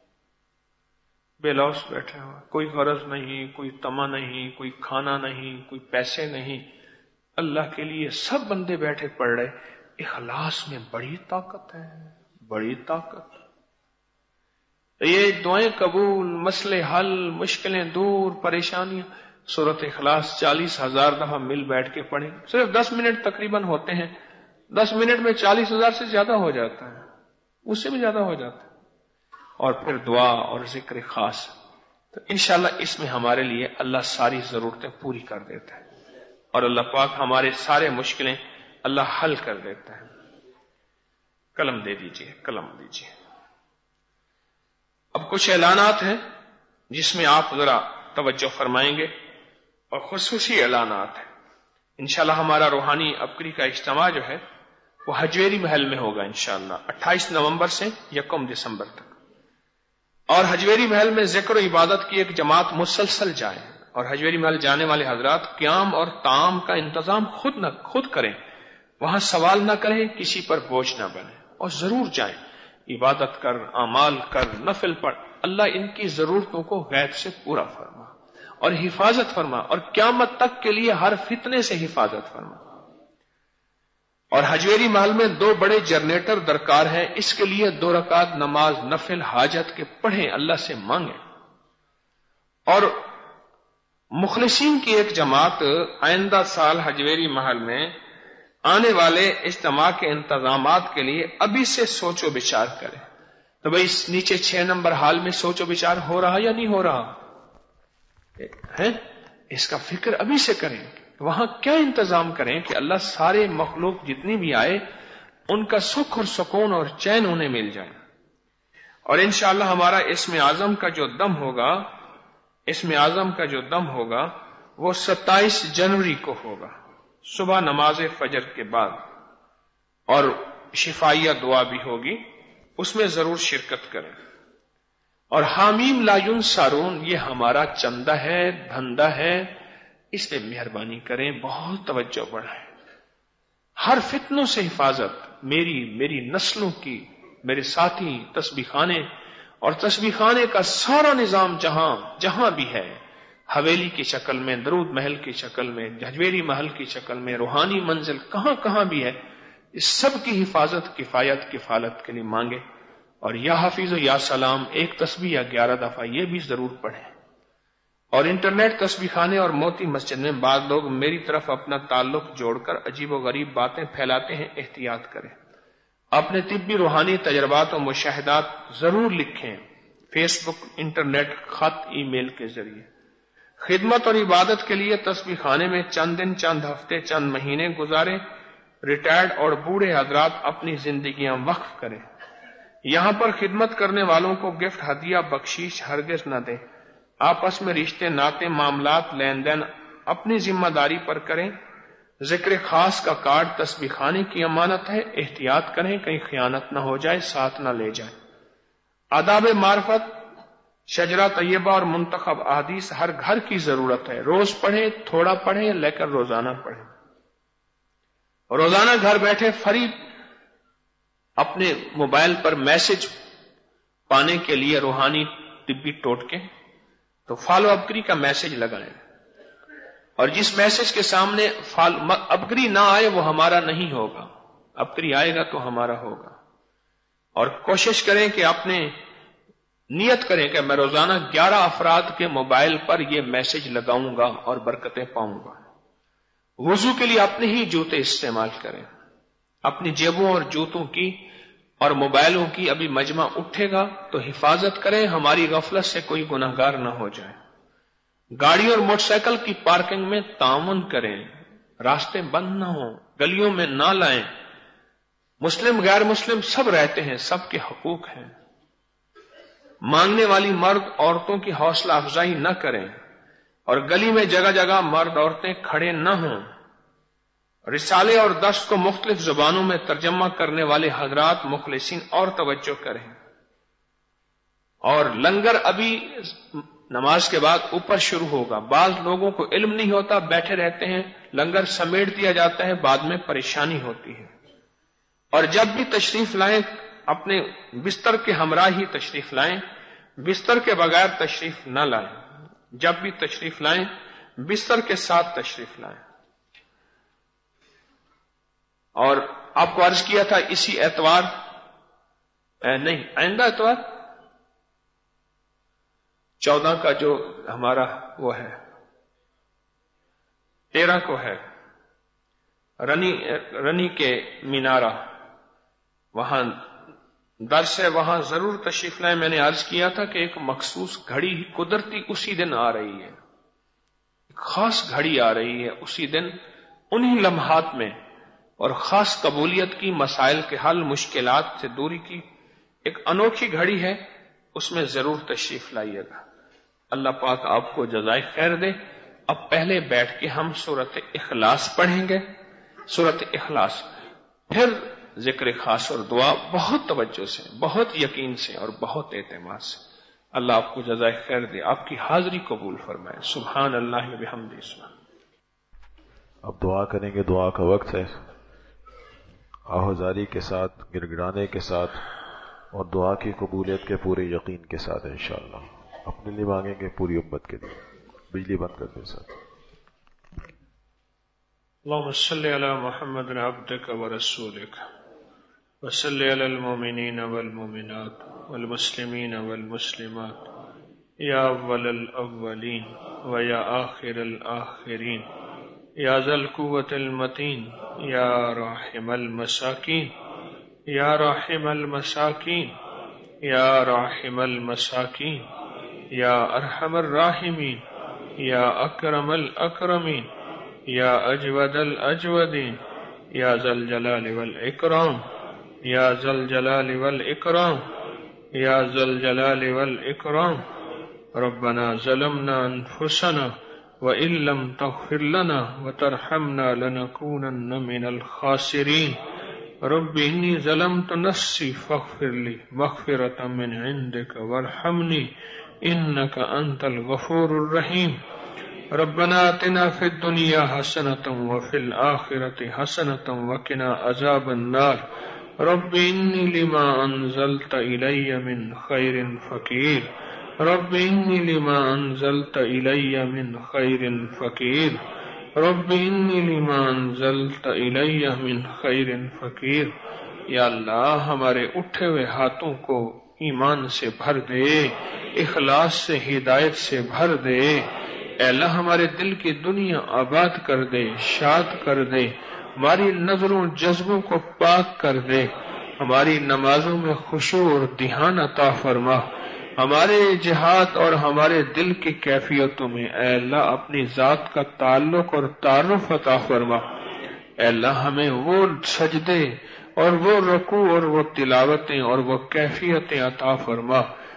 بیٹھے ہوئے. کوئی غرض نہیں، کوئی طمع نہیں، کوئی کھانا نہیں، کوئی پیسے نہیں. اللہ کے لیے سب بندے بیٹھے پڑھ رہے. اخلاص میں بڑی طاقت ہے، بڑی طاقت. یہ دعائیں قبول، مسئلے حل، مشکلیں دور، پریشانیاں. سورۃ اخلاص 40,000 دفعہ مل بیٹھ کے پڑھیں. صرف 10 منٹ تقریباً ہوتے ہیں، 10 منٹ میں 40,000 سے زیادہ ہو جاتا ہے، اس سے بھی زیادہ ہو جاتا ہے. اور پھر دعا اور ذکر خاص. تو انشاءاللہ اس میں ہمارے لیے اللہ ساری ضرورتیں پوری کر دیتا ہے اور اللہ پاک ہمارے سارے مشکلیں اللہ حل کر دیتا ہے. قلم دے دیجئے، قلم دیجئے. اب کچھ اعلانات ہیں جس میں آپ ذرا توجہ فرمائیں گے، اور خصوصی اعلانات ہیں. انشاءاللہ ہمارا روحانی ابکری کا اجتماع جو ہے وہ حجویری محل میں ہوگا انشاءاللہ 28 نومبر سے 1 دسمبر تک. اور حجویری محل میں ذکر و عبادت کی ایک جماعت مسلسل جائے، اور حجویری محل جانے والے حضرات قیام اور طعام کا انتظام خود کریں. وہاں سوال نہ کریں، کسی پر بوجھ نہ بنے، اور ضرور جائیں. عبادت کر، اعمال کر، نفل پڑھ. اللہ ان کی ضرورتوں کو غیب سے پورا فرما اور حفاظت فرما، اور قیامت تک کے لیے ہر فتنے سے حفاظت فرما. اور حجویری محل میں 2 بڑے جنریٹر درکار ہیں، اس کے لیے 2 رکعت نماز نفل حاجت کے پڑھیں، اللہ سے مانگیں. اور مخلصین کی ایک جماعت آئندہ سال حجویری محل میں آنے والے اجتماع کے انتظامات کے لیے ابھی سے سوچ و بچار کریں. تو بھئی نیچے 6 نمبر ہال میں سوچ و بچار ہو رہا یا نہیں ہو رہا ہے؟ اس کا فکر ابھی سے کریں وہاں کیا انتظام کریں کہ اللہ سارے مخلوق جتنی بھی آئے ان کا سکھ اور سکون اور چین انہیں مل جائے. اور انشاءاللہ ہمارا اسم اعظم کا جو دم ہوگا وہ 27 جنوری کو ہوگا صبح نماز فجر کے بعد، اور شفائیہ دعا بھی ہوگی، اس میں ضرور شرکت کریں. اور حامیم لا ینصرون یہ ہمارا چندہ ہے، دھندہ ہے، اس پہ مہربانی کریں، بہت توجہ بڑھائیں. ہر فتنوں سے حفاظت، میری نسلوں کی، میرے ساتھی تسبیح خانے اور تسبیح خانے کا سارا نظام جہاں بھی ہے، حویلی کی شکل میں، درود محل کی شکل میں، جھجویری محل کی شکل میں، روحانی منزل کہاں بھی ہے، اس سب کی حفاظت، کفایت، کفالت کے لیے مانگے. اور یا حافظ و یا سلام ایک تسبیح یا 11 دفعہ یہ بھی ضرور پڑھیں. اور انٹرنیٹ تسبیح خانے اور موتی مسجد میں بعض لوگ میری طرف اپنا تعلق جوڑ کر عجیب و غریب باتیں پھیلاتے ہیں، احتیاط کریں. اپنے طبی روحانی تجربات و مشاہدات ضرور لکھیں، فیس بک، انٹرنیٹ، خط، ای میل کے ذریعے. خدمت اور عبادت کے لیے تسبیح خانے میں چند دن، چند ہفتے، چند مہینے گزاریں. ریٹائرڈ اور بوڑھے حضرات اپنی زندگیاں وقف کریں. یہاں پر خدمت کرنے والوں کو گفٹ، ہدیہ، بخشیش ہرگز نہ دیں. آپس میں رشتے ناطے، معاملات، لین دین اپنی ذمہ داری پر کریں. ذکر خاص کا کارڈ تسبیح خانے کی امانت ہے، احتیاط کریں کہیں خیانت نہ ہو جائے، ساتھ نہ لے جائیں. آداب معرفت، شجرہ طیبہ اور منتخب احادیث ہر گھر کی ضرورت ہے. روز پڑھیں، تھوڑا پڑھیں، لیکن روزانہ پڑھیں. روزانہ گھر بیٹھے فری اپنے موبائل پر میسج پانے کے لیے روحانی طبی ٹوٹکے، تو فالو اپگری کا میسج لگائیں. اور جس میسج کے سامنے اپگری نہ آئے وہ ہمارا نہیں ہوگا، اپگری آئے گا تو ہمارا ہوگا. اور کوشش کریں کہ اپنے نیت کریں کہ میں روزانہ 11 افراد کے موبائل پر یہ میسج لگاؤں گا اور برکتیں پاؤں گا. وضو کے لیے اپنے ہی جوتے استعمال کریں. اپنی جیبوں اور جوتوں کی اور موبائلوں کی ابھی مجمع اٹھے گا تو حفاظت کریں، ہماری غفلت سے کوئی گناہگار نہ ہو جائے. گاڑی اور موٹر سائیکل کی پارکنگ میں تعاون کریں، راستے بند نہ ہوں، گلیوں میں نہ لائیں. مسلم غیر مسلم سب رہتے ہیں، سب کے حقوق ہیں. مانگنے والی مرد عورتوں کی حوصلہ افزائی نہ کریں، اور گلی میں جگہ جگہ مرد عورتیں کھڑے نہ ہوں. رسالے اور درس کو مختلف زبانوں میں ترجمہ کرنے والے حضرات مخلصین اور توجہ کریں. اور لنگر ابھی نماز کے بعد اوپر شروع ہوگا. بعض لوگوں کو علم نہیں ہوتا، بیٹھے رہتے ہیں، لنگر سمیٹ دیا جاتا ہے، بعد میں پریشانی ہوتی ہے. اور جب بھی تشریف لائیں اپنے بستر کے ہمراہ ہی تشریف لائیں، بستر کے بغیر تشریف نہ لائیں. جب بھی تشریف لائیں بستر کے ساتھ تشریف لائیں. اور آپ کو عرض کیا تھا اسی اتوار نہیں، آئندہ اتوار 14 کا جو ہمارا وہ ہے، 13 کو ہے رنی کے مینارہ، وہاں درس ہے، وہاں ضرور تشریف لائیں. میں نے عرض کیا تھا کہ ایک مخصوص گھڑی قدرتی اسی دن آ رہی ہے، ایک خاص گھڑی آ رہی ہے اسی دن، انہی لمحات میں، اور خاص قبولیت کی، مسائل کے حل، مشکلات سے دوری کی ایک انوکھی گھڑی ہے، اس میں ضرور تشریف لائیے گا. اللہ پاک آپ کو جزائے خیر دے. اب پہلے بیٹھ کے ہم سورۃ اخلاص پڑھیں گے، سورۃ اخلاص، پھر ذکر خاص اور دعا بہت توجہ سے، بہت یقین سے اور بہت اعتماد سے. اللہ آپ کو جزائے خیر دے، آپ کی حاضری قبول فرمائے. سبحان اللہ وبحمدہ. اب دعا کریں گے، دعا کا وقت ہے. آہوازاری کے ساتھ، گڑگڑانے کے ساتھ اور دعا کی قبولیت کے پورے یقین کے ساتھ انشاءاللہ. اپنے لیے مانگیں گے، پوری امت کے لیے. بجلی بند کر دیں ساتھ. اللهم صل على محمد عبدك ورسولك وصل على المؤمنين والمؤمنات والمسلمين والمسلمات يا أول الأولين ويا آخر الآخرين يا ذا القوة المتين يا راحم المساكين يا راحم المساكين يا راحم المساكين يا أرحم الراحمين يا أكرم الأكرمين یا اجود الاجودین یا ذا الجلال والاکرام یا ذا الجلال والاکرام یا ذا الجلال والاکرام ربنا ظلمنا انفسنا وإن لم تغفر لنا وترحمنا لنكونن من الخاسرين رب إني ظلمت نفسي فاغفر لي مغفرة من عندك وارحمني إنك أنت الغفور الرحيم ربنا آتنا في الدنيا حسنة وفي الآخرة حسنة وقنا عذاب النار رب إني لما أنزلت إلي من خير فقير رب إني لما أنزلت إلي من خير فقير رب إني لما أنزلت إلي من خير فقير یا اللہ ہمارے اٹھے ہوئے ہاتھوں کو ایمان سے بھر دے، اخلاص سے، ہدایت سے بھر دے۔ اے اللہ ہمارے دل کی دنیا آباد کر دے، شاد کر دے، ہماری نظروں جذبوں کو پاک کر دے، ہماری نمازوں میں خشوع اور دھیان عطا فرما، ہمارے جہاد اور ہمارے دل کی کیفیتوں میں اے اللہ اپنی ذات کا تعلق اور تعارف عطا فرما۔ اے اللہ ہمیں وہ سجدے اور وہ رکوع اور وہ تلاوتیں اور وہ کیفیتیں عطا فرما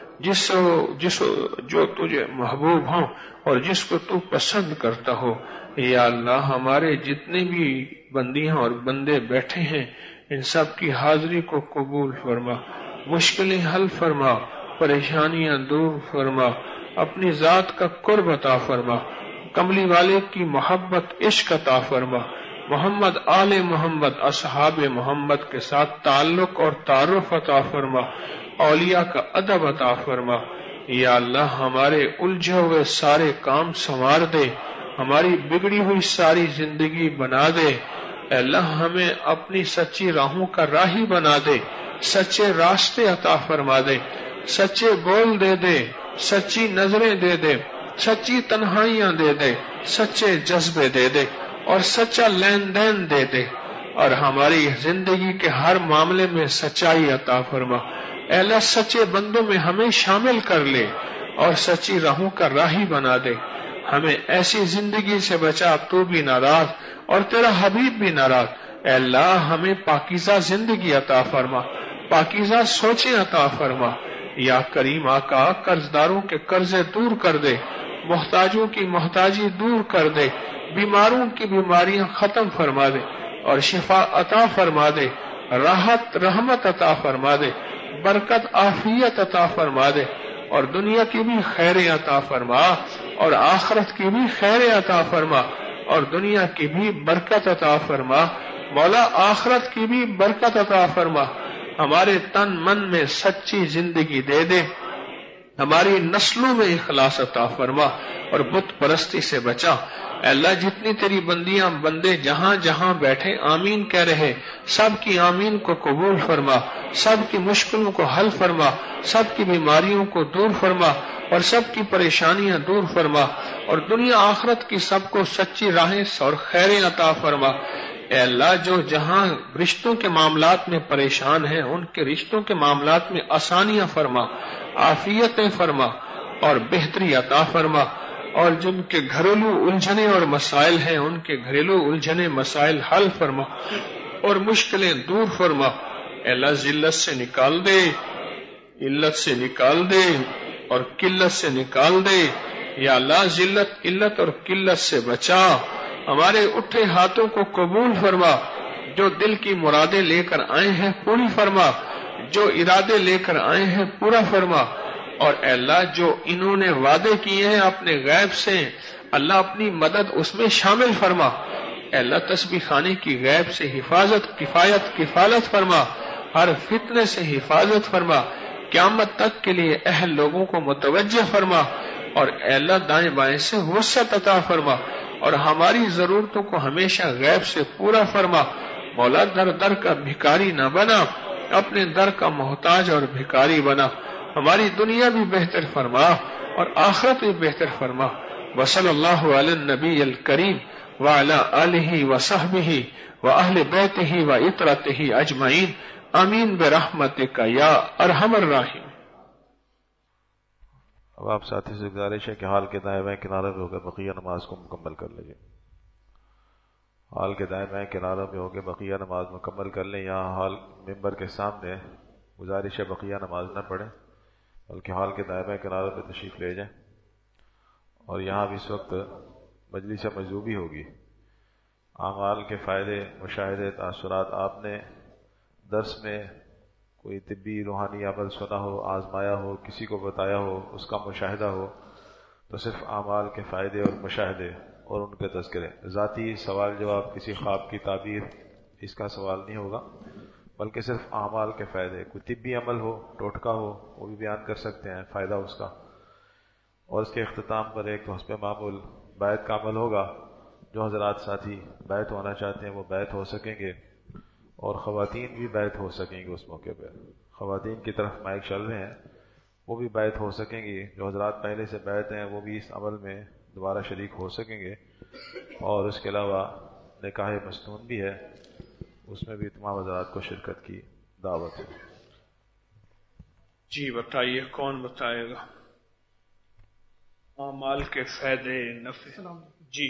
جو تجھے محبوب ہوں اور جس کو تو پسند کرتا ہو۔ یا اللہ ہمارے جتنے بھی بندیاں اور بندے بیٹھے ہیں ان سب کی حاضری کو قبول فرما، مشکلیں حل فرما، پریشانیاں دور فرما، اپنی ذات کا قرب عطا فرما، کملی والے کی محبت عشق عطا فرما، محمد آل محمد اصحاب محمد کے ساتھ تعلق اور تعارف عطا فرما، اولیاء کا ادب عطا فرما۔ یا اللہ ہمارے الجھے ہوئے سارے کام سنوار دے، ہماری بگڑی ہوئی ساری زندگی بنا دے۔ اے اللہ ہمیں اپنی سچی راہوں کا راہی بنا دے، سچے راستے عطا فرما دے، سچے بول دے دے، سچی نظریں دے دے، سچی تنہائیاں دے دے، سچے جذبے دے دے اور سچا لین دین دے دے، اور ہماری زندگی کے ہر معاملے میں سچائی عطا فرما۔ اے اللہ سچے بندوں میں ہمیں شامل کر لے اور سچی راہوں کا راہی بنا دے۔ ہمیں ایسی زندگی سے بچا تو بھی ناراض اور تیرا حبیب بھی ناراض۔ اے اللہ ہمیں پاکیزہ زندگی عطا فرما، پاکیزہ سوچیں عطا فرما۔ یا کریم آقا قرضداروں کے قرضے دور کر دے، محتاجوں کی محتاجی دور کر دے، بیماروں کی بیماریاں ختم فرما دے اور شفا عطا فرما دے، راحت رحمت عطا فرما دے، برکت عافیت عطا فرما دے، اور دنیا کی بھی خیر عطا فرما اور آخرت کی بھی خیر عطا فرما اور دنیا کی بھی برکت عطا فرما، مولا آخرت کی بھی برکت عطا فرما۔ ہمارے تن من میں سچی زندگی دے دے، ہماری نسلوں میں اخلاص عطا فرما اور بت پرستی سے بچا۔ اے اللہ جتنی تیری بندیاں بندے جہاں جہاں بیٹھے آمین کہہ رہے، سب کی آمین کو قبول فرما، سب کی مشکلوں کو حل فرما، سب کی بیماریوں کو دور فرما اور سب کی پریشانیاں دور فرما، اور دنیا آخرت کی سب کو سچی راہیں اور خیریں عطا فرما۔ اے اللہ جو جہاں رشتوں کے معاملات میں پریشان ہیں ان کے رشتوں کے معاملات میں آسانیاں فرما، عافیتیں فرما اور بہتری عطا فرما، اور جن کے گھریلو الجھنیں اور مسائل ہیں ان کے گھریلو الجھنیں مسائل حل فرما اور مشکلیں دور فرما۔ اے اللہ ذلت سے نکال دے، علت سے نکال دے اور قلت سے نکال دے۔ یا اللہ ذلت علت اور قلت سے بچا، ہمارے اٹھے ہاتھوں کو قبول فرما، جو دل کی مرادیں لے کر آئے ہیں پوری فرما، جو ارادے لے کر آئے ہیں پورا فرما، اور اے اللہ جو انہوں نے وعدے کیے ہیں اپنے غیب سے اللہ اپنی مدد اس میں شامل فرما۔ اے اللہ تسبیح خانے کی غیب سے حفاظت کفالت فرما، ہر فتنے سے حفاظت فرما، قیامت تک کے لیے اہل لوگوں کو متوجہ فرما، اور اے اللہ دائیں بائیں سے وسعت عطا فرما اور ہماری ضرورتوں کو ہمیشہ غیب سے پورا فرما۔ مولا در در کا بھکاری نہ بنا، اپنے در کا محتاج اور بھکاری بنا، ہماری دنیا بھی بہتر فرما اور آخرت بھی بہتر فرما۔ وصلی اللہ علی النبی الکریم وعلی آلہ وصحبہ واہل بیتہ وعطرتہ اجمعین، آمین برحمتک یا ارحم الراحمین۔ اب آپ ساتھی سے گزارش ہے کہ حال کے دائیں بائیں کنارے ہو کر بقیہ نماز کو مکمل کر لیجیے۔ ہال کے دائیں بائیں کناروں میں ہو کے بقیہ نماز مکمل کر لیں. یہاں ہال ممبر کے سامنے گزارش ہے بقیہ نماز نہ پڑھیں بلکہ ہال کے دائیں بائیں کناروں پہ تشریف لے جائیں. اور یہاں بھی اس وقت مجلس مجذوبی ہوگی. اعمال کے فائدے، مشاہدے، تاثرات، آپ نے درس میں کوئی طبی روحانی عمل سنا ہو، آزمایا ہو، کسی کو بتایا ہو، اس کا مشاہدہ ہو، تو صرف اعمال کے فائدے اور مشاہدے اور ان کے تذکرے، ذاتی سوال جواب، کسی خواب کی تعبیر، اس کا سوال نہیں ہوگا، بلکہ صرف اعمال کے فائدے. کوئی طبی عمل ہو، ٹوٹکا ہو، وہ بھی بیان کر سکتے ہیں فائدہ اس کا. اور اس کے اختتام پر ایک حسب معمول بیعت کا عمل ہوگا. جو حضرات ساتھی بیعت ہونا چاہتے ہیں وہ بیعت ہو سکیں گے، اور خواتین بھی بیعت ہو سکیں گی. اس موقع پہ خواتین کی طرف مائک چل رہے ہیں، وہ بھی بیعت ہو سکیں گی. جو حضرات پہلے سے بیعت ہیں وہ بھی اس عمل میں دوبارہ شریک ہو سکیں گے. اور اس کے علاوہ نکاح مستون بھی ہے، اس میں بھی تمام حضرات کو شرکت کی دعوت ہے. جی بتائیے، کون بتائے گا؟ اعمال کے فائدے، نفع. جی.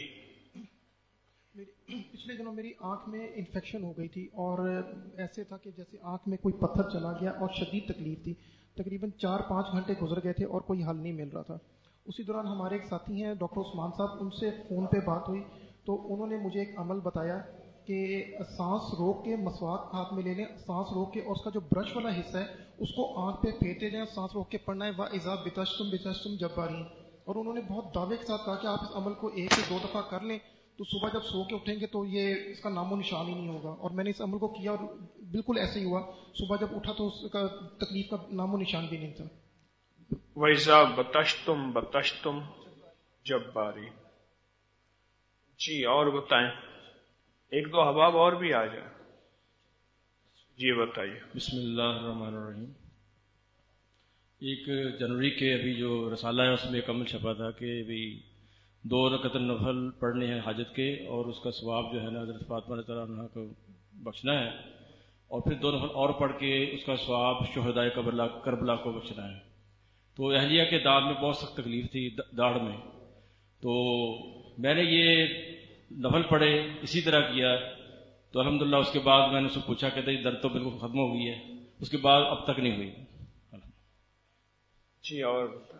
پچھلے دنوں میری آنکھ میں انفیکشن ہو گئی تھی، اور ایسے تھا کہ جیسے آنکھ میں کوئی پتھر چلا گیا، اور شدید تکلیف تھی. تقریباً 4-5 گھنٹے گزر گئے تھے اور کوئی حل نہیں مل رہا تھا. اسی دوران ہمارے ایک ساتھی ہیں ڈاکٹر عثمان صاحب، ان سے فون پہ بات ہوئی تو انہوں نے مجھے ایک عمل بتایا کہ سانس روک کے مسواک ہاتھ میں لے لیں، سانس روک کے، اور اس کا جو برش والا حصہ ہے اس کو آنکھ پہ پھیرتے جائیں، سانس روک کے پڑھنا ہے، وَإِذَا بِتَشْتُمْ جَبَّارِينَ. اور انہوں نے بہت دعوے کے ساتھ کہا کہ آپ اس عمل کو 1 سے 2 دفعہ کر لیں تو صبح جب سو کے اٹھیں گے تو یہ اس کا نام و نشان ہی نہیں ہوگا. اور میں نے اس عمل کو کیا اور بالکل ایسے ہی ہوا. صبح جب اٹھا تو اس کا تکلیف کا نام و نشان بھی نہیں تھا. وَإِذَا بَطَشْتُمْ جَبَّارِينَ. جی اور بتائیں، 1-2 احباب اور بھی آ جائیں. جی بتائیے. بسم اللہ الرحمن الرحیم. 1 جنوری کے ابھی جو رسالہ ہے اس میں ایک عمل چھپا تھا کہ بھی 2 رکعت نفل پڑھنے ہیں حاجت کے، اور اس کا ثواب جو ہے نا حضرت فاطمہ رضی اللہ عنہا کو بخشنا ہے، اور پھر 2 نفل اور پڑھ کے اس کا ثواب شہدائے کربلا کو بخشنا ہے. تو اہلیہ کے داڑھ میں بہت سخت تکلیف تھی داڑھ میں، تو میں نے یہ نفل پڑھے اسی طرح کیا، تو الحمدللہ اس کے بعد میں نے اس سے پوچھا کہ درد تو بالکل ختم ہو گئی ہے، اس کے بعد اب تک نہیں ہوئی. جی اور بتائیں.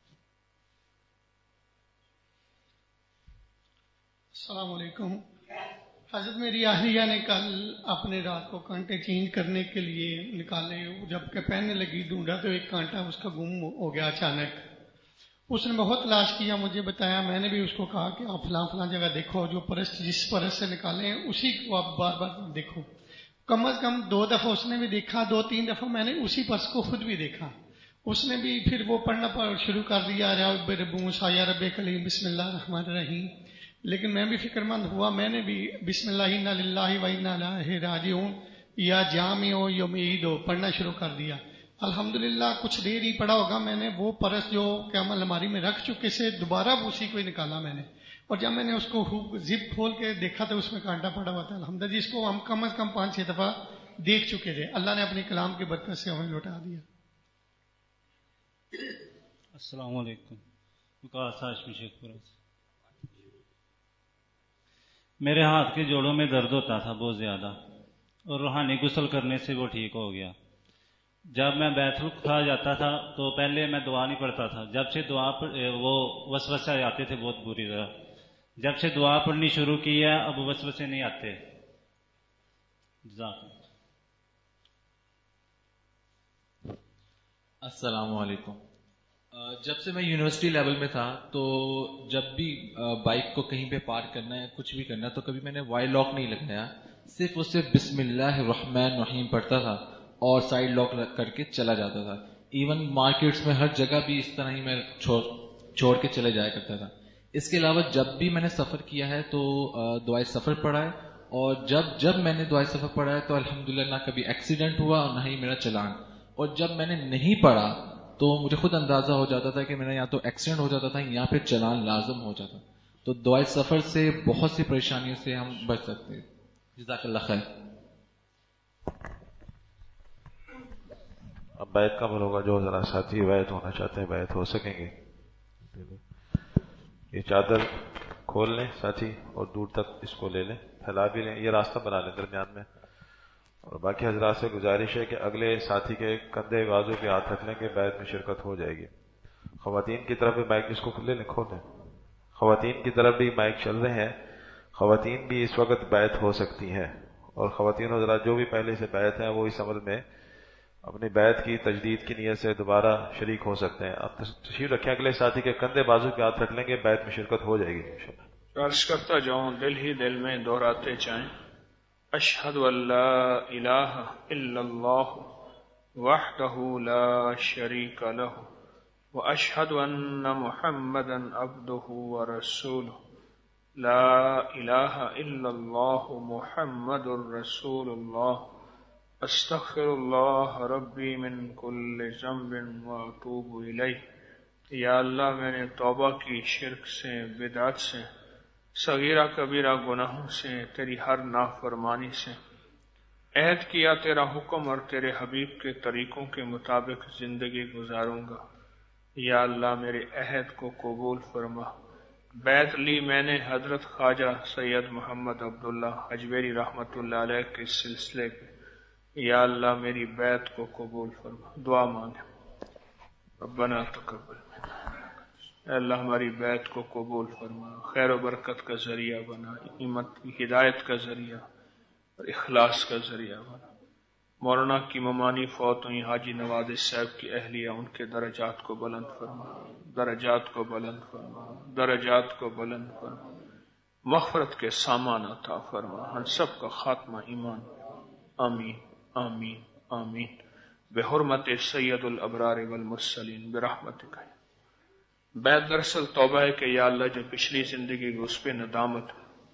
السلام علیکم. حضرت میری اہلیہ نے کل اپنے رات کو کانٹے چینج کرنے کے لیے نکالے، جب کہ پہننے لگی ڈھونڈا تو ایک کانٹا اس کا گم ہو گیا اچانک. اس نے بہت تلاش کیا، مجھے بتایا، میں نے بھی اس کو کہا کہ آپ فلاں فلاں جگہ دیکھو، جو پرس جس پرس سے نکالے ہیں اسی کو آپ بار بار دیکھو. کم از کم 2 دفعہ اس نے بھی دیکھا، 2-3 دفعہ میں نے اسی پرس کو خود بھی دیکھا. اس نے بھی پھر وہ پڑھنا شروع کر دیا، رب ربوس یا رب کلیم بسم اللہ الرحمن الرحیم. لیکن میں بھی فکر مند ہوا، میں نے بھی بسم اللہ انا للہ و انا الیہ راجعون یا جامع یوم عید پڑھنا شروع کر دیا. الحمدللہ کچھ دیر ہی پڑھا ہوگا، میں نے وہ پرس جو کہ ہم الماری میں رکھ چکے سے دوبارہ اسی کو ہی نکالا میں نے، اور جب میں نے اس کو زپ کھول کے دیکھا تو اس میں کانٹا پڑا ہوا تھا. الحمدللہ جس کو ہم کم از کم 5-6 دفعہ دیکھ چکے تھے، اللہ نے اپنے کلام کی برکت سے ہمیں لوٹا دیا. السلام علیکم. میرے ہاتھ کے جوڑوں میں درد ہوتا تھا بہت زیادہ، اور روحانی غسل کرنے سے وہ ٹھیک ہو گیا. جب میں بیت الخلا جاتا تھا تو پہلے میں دعا نہیں پڑھتا تھا، جب سے دعا وہ وسوسے آتے تھے بہت بری طرح. جب سے دعا پڑھنی شروع کی ہے اب وسوسے نہیں آتے. جزاک. السلام علیکم. جب سے میں یونیورسٹی لیول میں تھا تو جب بھی بائک کو کہیں پہ پارک کرنا ہے کچھ بھی کرنا ہے تو کبھی میں نے وائی لاک نہیں لگایا، صرف اس سے بسم اللہ الرحمن الرحیم پڑھتا تھا اور سائڈ لاک کر کے چلا جاتا تھا. ایون مارکیٹس میں ہر جگہ بھی اس طرح ہی میں چھوڑ کے چلے جایا کرتا تھا. اس کے علاوہ جب بھی میں نے سفر کیا ہے تو دعائے سفر پڑھا ہے، اور جب میں نے دعائے سفر پڑھا ہے تو الحمدللہ نہ کبھی ایکسیڈنٹ ہوا اور نہ ہی میرا چلان. اور جب میں نے نہیں پڑھا تو مجھے خود اندازہ ہو جاتا تھا کہ میرا یا تو ایکسیڈنٹ ہو جاتا تھا یا پھر چلان لازم ہو جاتا. تو دعائے سفر سے بہت سی پریشانیوں سے ہم بچ سکتے ہیں. جزاک اللہ خیر. اب بیعت کا عمل ہوگا. جو ذرا ساتھی بیعت ہونا چاہتے ہیں بیعت ہو سکیں گے. یہ چادر کھول لیں ساتھی اور دور تک اس کو لے لیں. پھیلا بھی لیں، یہ راستہ بنا لیں درمیان میں. اور باقی حضرات سے گزارش ہے کہ اگلے ساتھی کے کندھے بازو پہ ہاتھ رکھ لیں کہ بیعت میں شرکت ہو جائے گی. خواتین کی طرف بھی مائک جس کو کھلے لکھو دیں، خواتین کی طرف بھی مائک چل رہے ہیں. خواتین بھی اس وقت بیعت ہو سکتی ہیں، اور خواتین حضرات جو بھی پہلے سے بیعت ہیں وہ اس عمل میں اپنی بیعت کی تجدید کی نیت سے دوبارہ شریک ہو سکتے ہیں. اب تشریف رکھیں، اگلے ساتھی کے کندھے بازو پہ ہاتھ رکھ لیں گے، بیعت میں شرکت ہو جائے گی انشاءاللہ. عرض کرتا جاؤں، دل ہی دل میں دہراتے جائیں، اشہد ان لا الہ الا اللہ وحدہ لا شریک لہ واشہد ان محمدا عبدہ ورسولہ. لا الہ الا اللہ محمد رسول اللہ. استغفر اللہ ربی من کل ذنب واتوب الیہ. یا اللہ میں نے توبہ کی شرک سے، بدعت سے، صغیرہ کبیرہ گناہوں سے، تیری ہر نافرمانی سے. عہد کیا تیرا حکم اور تیرے حبیب کے طریقوں کے مطابق زندگی گزاروں گا. یا اللہ میرے عہد کو قبول فرما. بیعت لی میں نے حضرت خواجہ سید محمد عبداللہ اجمیری رحمۃ اللہ علیہ کے سلسلے پہ. یا اللہ میری بیعت کو قبول فرما. دعا مانگے. ربنا تقبل. اے اللہ ہماری بیعت کو قبول فرما، خیر و برکت کا ذریعہ بنا، امت کی ہدایت کا ذریعہ اور اخلاص کا ذریعہ بنا. مولانا کی ممانی فوت ہوئی حاجی نواز صاحب کی اہلیہ، ان کے درجات کو بلند فرما، درجات کو بلند فرما، درجات کو بلند فرما. مغفرت کے سامان عطا فرما. ہم سب کا خاتمہ ایمان. آمین آمین آمین. بحرمت سید الابرار والمرسلین برحمتک. بیعت دراصل توبہ ہے کہ یا اللہ جو پچھلی زندگی میں اس پہ ندامت،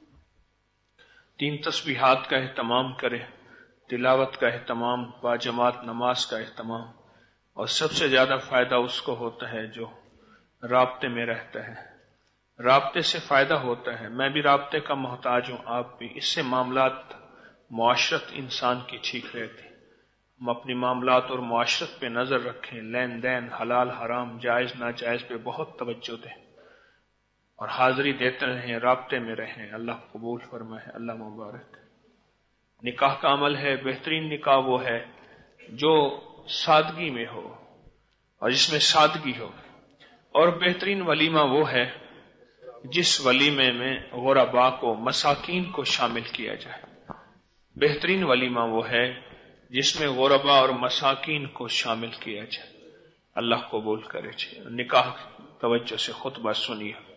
3 تسبیحات کا اہتمام کرے، تلاوت کا اہتمام، باجماعت نماز کا اہتمام، اور سب سے زیادہ فائدہ اس کو ہوتا ہے جو رابطے میں رہتا ہے. رابطے سے فائدہ ہوتا ہے. میں بھی رابطے کا محتاج ہوں، آپ بھی. اس سے معاملات، معاشرت انسان کی ٹھیک رہتی. ہم اپنی معاملات اور معاشرت پہ نظر رکھیں، لین دین، حلال حرام، جائز ناجائز پہ بہت توجہ دیں اور حاضری دیتے رہیں، رابطے میں رہیں. اللہ قبول فرمائے، اللہ مبارک. نکاح کا عمل ہے، بہترین نکاح وہ ہے جو سادگی میں ہو اور جس میں سادگی ہو، اور بہترین ولیمہ وہ ہے جس ولیمے میں غرباء کو، مساکین کو شامل کیا جائے. بہترین ولیمہ وہ ہے جس میں غرباء اور مساکین کو شامل کیا جائے. اللہ قبول کرے. نکاح توجہ سے خطبہ سنیے.